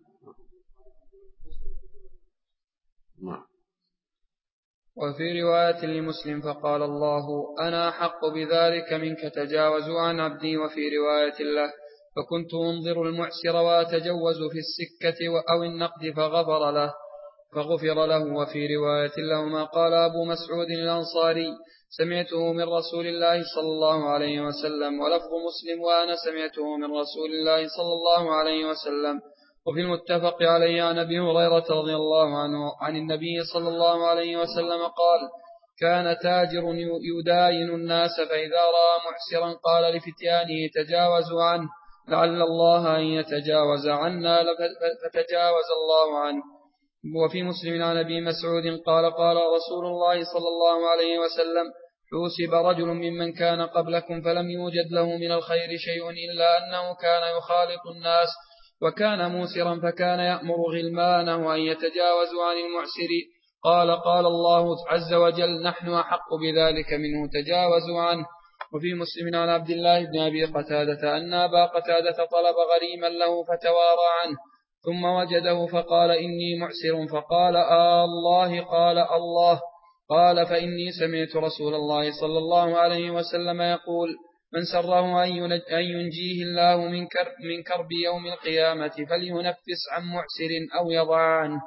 [SPEAKER 2] وفي رواية لمسلم فقال الله أنا أحق بذلك منك تجاوزوا عن عبدي. وفي رواية له فكنت أنظر المعسر وأتجوز في السكة أو النقد فغفر له. وفي رواية له ما قال أبو مسعود الأنصاري سمعته من رسول الله صلى الله عليه وسلم، ولفظ مسلم وأنا سمعته من رسول الله صلى الله عليه وسلم. وفي المتفق عليه عن أبي هريرة رضي الله عنه عن النبي صلى الله عليه وسلم قال كان تاجر يداين الناس فإذا رأى معسرا قال لفتيانه تجاوزوا عنه لعل الله أن يتجاوز عنا فتجاوز الله عنه. وفي مسلم عن أبي مسعود قال قال رسول الله صلى الله عليه وسلم حوسب رجل ممن كان قبلكم فلم يوجد له من الخير شيء إلا أنه كان يخالط الناس وكان موسرا فكان يأمر غلمانه أن يتجاوزوا عن المعسر. قال الله عز وجل نحن أحق بذلك منه تجاوزوا عنه. وفي مسلم عن عبد الله بن أبي قتادة أن أبا قتادة طلب غريما له فتوارى عنه ثم وجده فقال إني معسر فقال الله قال الله قال فإني سمعت رسول الله صلى الله عليه وسلم يقول من سره أن ينجيه الله من كرب يوم القيامة فلينفس عن معسر أو يضع عنه.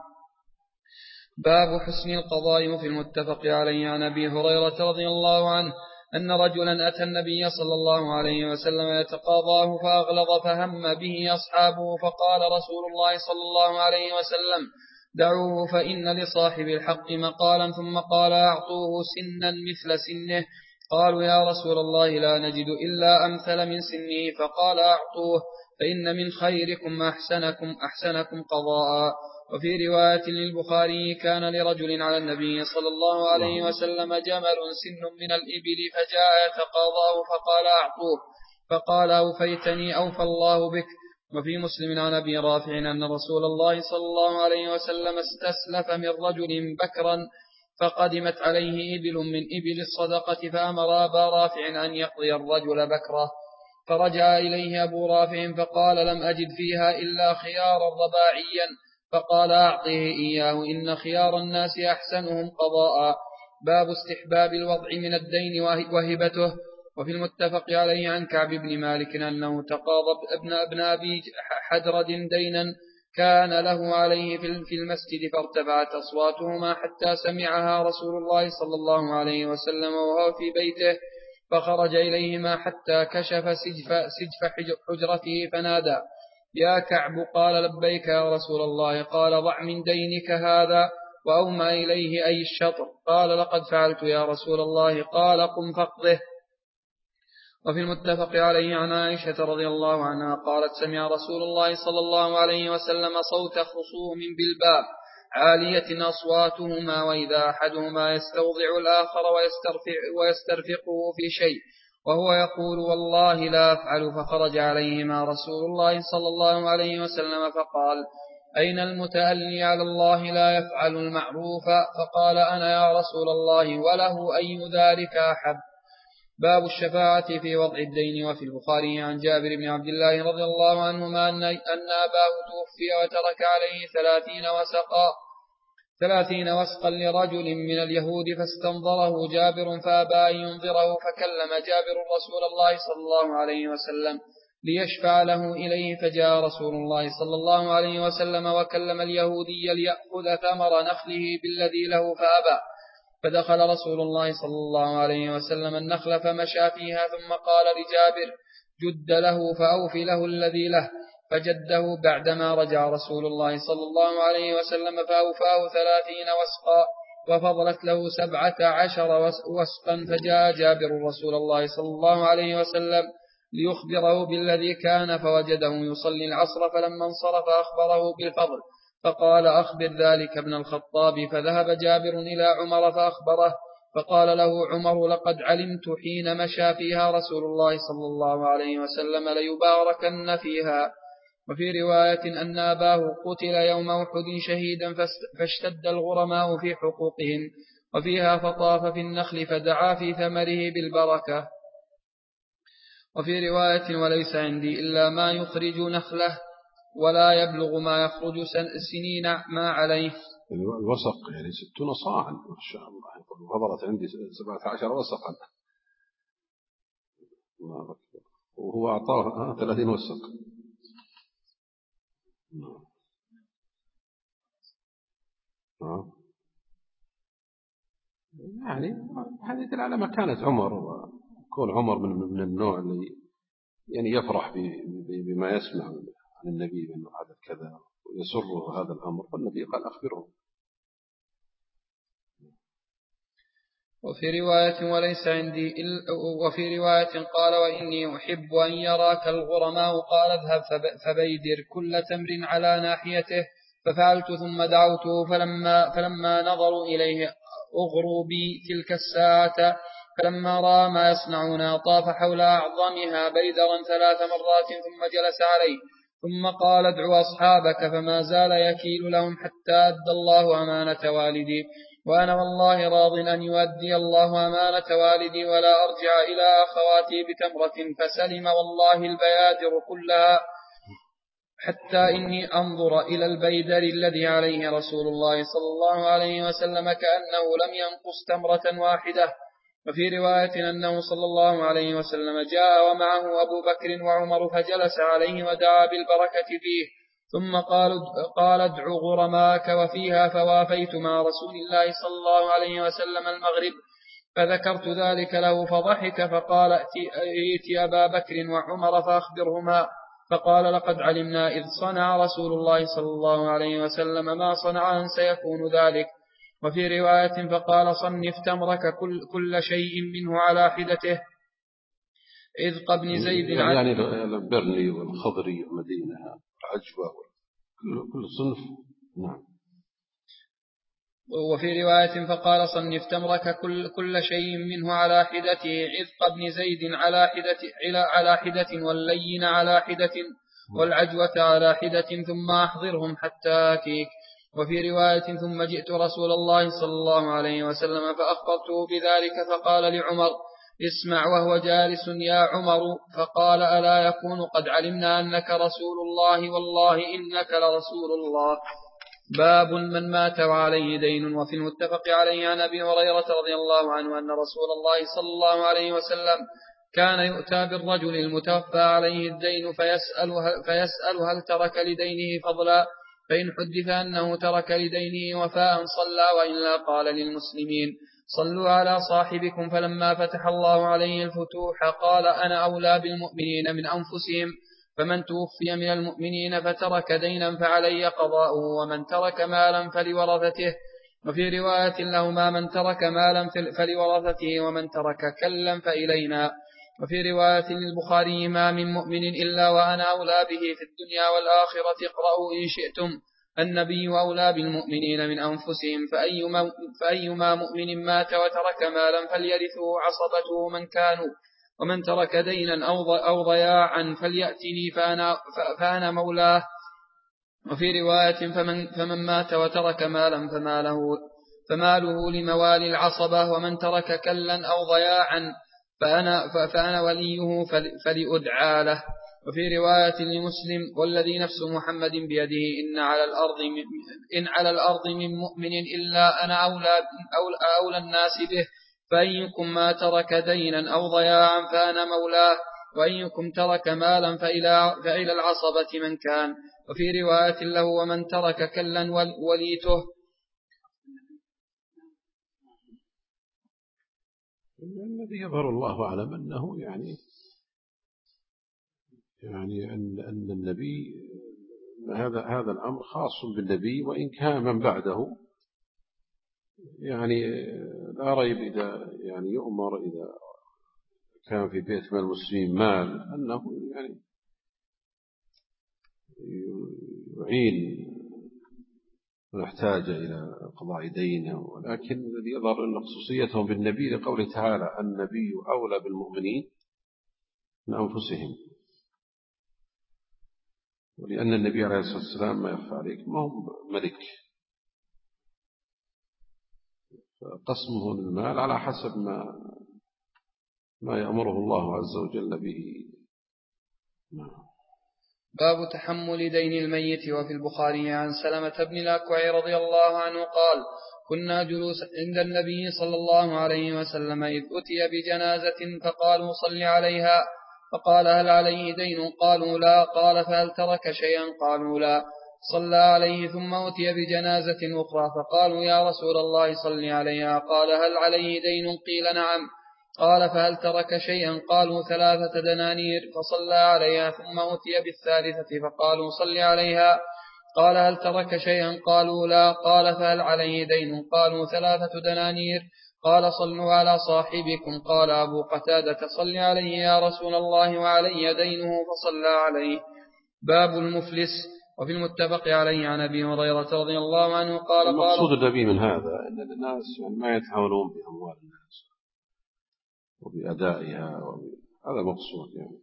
[SPEAKER 2] باب حسن القضاء. في المتفق عليه عن أبي هريرة رضي الله عنه أن رجلا أتى النبي صلى الله عليه وسلم يتقاضاه فأغلظ فهم به أصحابه فقال رسول الله صلى الله عليه وسلم دعوه فإن لصاحب الحق مقالا ثم قال أعطوه سنا مثل سنه. قالوا يا رسول الله لا نجد إلا أمثل من سنه فقال أعطوه فإن من خيركم أحسنكم قضاء. وفي رواية للبخاري كان لرجل على النبي صلى الله عليه وسلم جمل سن من الإبل فجاء يتقاضاه فقال أعطوه فقال أوفيتني أوفى الله بك. وفي مسلم عن أبي رافع أن رسول الله صلى الله عليه وسلم استسلف من رجل بكرا فقدمت عليه إبل من إبل الصدقة فأمر أبا رافع أن يقضي الرجل بكره فرجع إليه أبو رافع فقال لم أجد فيها إلا خيارا رباعيا فقال أعطيه إياه إن خيار الناس أحسنهم قضاء. باب استحباب الوضع من الدين وهبته. وفي المتفق عليه عن كعب بن مالك أنه تقاضى ابن أبي حدرد دينا كان له عليه في المسجد فارتفعت أصواتهما حتى سمعها رسول الله صلى الله عليه وسلم وهو في بيته فخرج إليهما حتى كشف سجف حجرته فنادى يا كعب قال لبيك يا رسول الله قال ضع من دينك هذا وأومى إليه أي الشطر قال لقد فعلت يا رسول الله قال قم فاقضه. وفي المتفق عليه عن عائشة رضي الله عنها قالت سمع رسول الله صلى الله عليه وسلم صوت خصوم بالباب عالية أصواتهما، وإذا أحدهما يستوضع الآخر ويسترفقه في شيء وهو يقول والله لا أفعل، فخرج عليهما رسول الله صلى الله عليه وسلم فقال أين المتألي على الله لا يفعل المعروف؟ فقال أنا يا رسول الله، وله أي ذلك أحب. باب الشفاعة في وضع الدين. وفي البخاري عن جابر بن عبد الله رضي الله عنهما أن أباه توفي وترك عليه 30 وسقا لرجل من اليهود، فاستنظره جابر فأبى أن ينظره، فكلم جابر رسول الله صلى الله عليه وسلم ليشفع له إليه، فجاء رسول الله صلى الله عليه وسلم وكلم اليهودي ليأخذ ثمر نخله بالذي له فأبى، فدخل رسول الله صلى الله عليه وسلم النخل فمشى فيها، ثم قال لجابر جد له فأوف له الذي له، فجده بعدما رجع رسول الله صلى الله عليه وسلم فأوفاه 30 وسقا، وفضلت له 17 وسقا، فجاء جابر رسول الله صلى الله عليه وسلم ليخبره بالذي كان، فوجده يصلي العصر، فلما انصرف أخبره بالفضل، فقال أخبر ذلك ابن الخطاب، فذهب جابر إلى عمر فأخبره، فقال له عمر لقد علمت حين مشى فيها رسول الله صلى الله عليه وسلم ليباركن فيها. وفي رواية أن أباه قتل يوم أحد شهيدا فاشتد الغرماء في حقوقهم، وفيها فطاف في النخل فدعا في ثمره بالبركة. وفي رواية وليس عندي إلا ما يخرج نخله ولا يبلغ ما يخرج سنين ما عليه.
[SPEAKER 1] الوسق يعني 60 صاعا ما شاء الله، فضلت عندي 17 وسقا، وهو أعطاه 30 وسق. يعني هذه تدل على مكانة عمر، وكون عمر من النوع اللي يعني يفرح بما يسمع عن النبي بأنه هذا كذا ويسره هذا الأمر، والنبي قال أخبره.
[SPEAKER 2] وفي رواية وليس عندي وفي رواية قال وإني أحب أن يراك الغرماء، قال اذهب فبيدر كل تمر على ناحيته، ففعلت ثم دعوته فلما نظروا إليه أغروا بي تلك الساعة، فلما رأى ما يصنعون طاف حول أعظمها بيدرا 3 مرات ثم جلس عليه، ثم قال ادعوا أصحابك، فما زال يكيل لهم حتى أدى الله أمانة والدي، وأنا والله راض أن يؤدي الله أمانة والدي ولا أرجع إلى أخواتي بتمرة، فسلم والله البيادر كلها، حتى إني أنظر إلى البيدر الذي عليه رسول الله صلى الله عليه وسلم كأنه لم ينقص تمرة واحدة. وفي رواية أنه صلى الله عليه وسلم جاء ومعه أبو بكر وعمر، فجلس عليه ودعا بالبركة فيه، ثم قال ادع غرماك، وفيها فوافيت مع رسول الله صلى الله عليه وسلم المغرب، فذكرت ذلك له فضحك، فقال ائت أبا بكر وعمر فأخبرهما، فقال لقد علمنا إذ صنع رسول الله صلى الله عليه وسلم ما صنع أن سيكون ذلك. وفي رواية فقال صنف تمرك كل شيء منه على حدته، إذ قبل زيد
[SPEAKER 1] يعني البرني والخضري والمدينة العجوة كل صنف. نعم.
[SPEAKER 2] وفي رواية فقال صنف تمرك كل شيء منه على حدته، عذق بن زيد على حدة واللين على حدة والعجوة على حدة، ثم أحضرهم حتى آتيك. وفي رواية ثم جئت رسول الله صلى الله عليه وسلم فأخبرته بذلك، فقال لعمر اسمع وهو جالس يا عمر، فقال ألا يكون قد علمنا أنك رسول الله، والله إنك لرسول الله. باب من مات وعليه دين. وفي المتفق عليه عن أبي هريرة رضي الله عنه أن رسول الله صلى الله عليه وسلم كان يؤتى بالرجل المتوفى عليه الدين فيسأل هل ترك لدينه فضلا، فإن حدث أنه ترك لدينه وفاء صلى، وإلا قال للمسلمين صلوا على صاحبكم، فلما فتح الله عليه الفتوح قال أنا أولى بالمؤمنين من أنفسهم، فمن توفي من المؤمنين فترك دينا فعلي قضاؤه، ومن ترك مالا فلورثته. وفي رواية لهما من ترك مالا فلورثته، ومن ترك كلا فإلينا. وفي رواية للبخاري ما من مؤمن إلا وأنا أولى به في الدنيا والآخرة، اقرأوا إن شئتم. النبي أولى بالمؤمنين من أنفسهم، فأيما مؤمن مات وترك مالا فليرثه عصبته من كانوا، ومن ترك دينا أو ضياعا فليأتني فأنا مولاه. وفي رواية فمن مات وترك مالا فماله لموالي العصبة، ومن ترك كلا أو ضياعا فأنا وليه فلأدعى له. وفي رواية لمسلم والذي نفس محمد بيده إن على الأرض من مؤمن إلا أنا أولى الناس به، فأيكم ما ترك دينا أو ضياعا فأنا مولاه، وأيكم ترك مالا فإلى العصبة من كان. وفي رواية له ومن ترك كلا وليته.
[SPEAKER 1] الذي يظهر الله أعلم أنه يعني أن النبي هذا الأمر خاص بالنبي، وإن كان من بعده يعني لا ريب إذا يعني يؤمر إذا كان في بيت من المسلمين مال أنه يعني يعين ونحتاج إلى قضاء دينه. ولكن الذي يظهر أن خصوصيتهم بالنبي لقوله تعالى النبي أولى بالمؤمنين من أنفسهم، ولأن النبي عليه الصلاة والسلام ما يخفى عليك ما هو ملك، فقسمه للمال على حسب ما يأمره الله عز وجل به.
[SPEAKER 2] باب تحمل دين الميت. وفي البخاري عن سلمة بن الأكوع رضي الله عنه قال كنا جلوسا عند النبي صلى الله عليه وسلم إذ أتي بجنازة فقالوا صل عليها، فقال هل عليه دين؟ قالوا لا. قال فهل ترك شيئا؟ قالوا لا. صلى عليه ثم أتي بجنازة أخرى فقالوا يا رسول الله صل عليها. قال هل عليه دين؟ قيل نعم. قال فهل ترك شيئا؟ قالوا 3 دنانير. فصلى عليها ثم أتي بالثالثة فقالوا صل عليها. قال هل ترك شيئا؟ قالوا لا. قال فهل عليه دين؟ قالوا 3 دنانير. قال صلوا على صاحبكم. قال أبو قتادة صل عليه يا رسول الله وعلي دينه، فصلى عليه. باب المفلس. وفي المتفق عليه عن أبي هريرة رضي الله عنه قال
[SPEAKER 1] المقصود النبي من هذا أن الناس يعني ما يتحاولون بأموال الناس وبأدائها هذا مقصود يعني.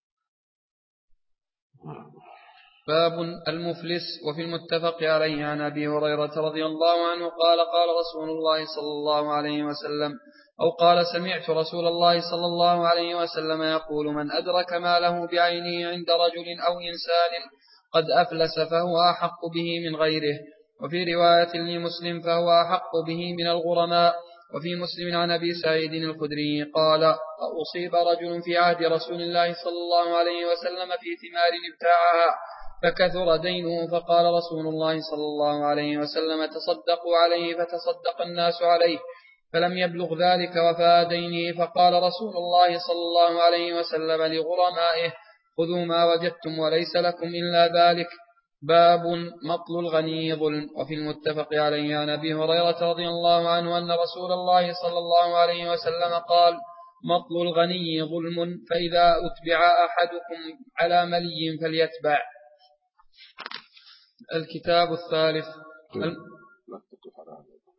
[SPEAKER 2] باب المفلس. وفي المتفق عليه عن أبي هريرة رضي الله عنه قال قال رسول الله صلى الله عليه وسلم أو قال سمعت رسول الله صلى الله عليه وسلم يقول من أدرك ماله بعينه عند رجل أو إنسان قد أفلس فهو أحق به من غيره. وفي رواية لمسلم فهو أحق به من الغرماء. وفي مسلم عن أبي سعيد الخدري قال أصيب رجل في عهد رسول الله صلى الله عليه وسلم في ثمار ابتاعها فكثر دينه، فقال رسول الله صلى الله عليه وسلم تصدقوا عليه، فتصدق الناس عليه فلم يبلغ ذلك وفاء دينه. فقال رسول الله صلى الله عليه وسلم لغرمائه خذوا ما وجدتم وليس لكم إلا ذلك. باب مطل الغني ظلم. وفي المتفق عليه عن أبي هريرة رضي الله عنه أن رسول الله صلى الله عليه وسلم قال مطل الغني ظلم، فإذا أتبع أحدكم على ملي فليتبع. الكتاب الثالث.
[SPEAKER 1] لا تقف على هذا.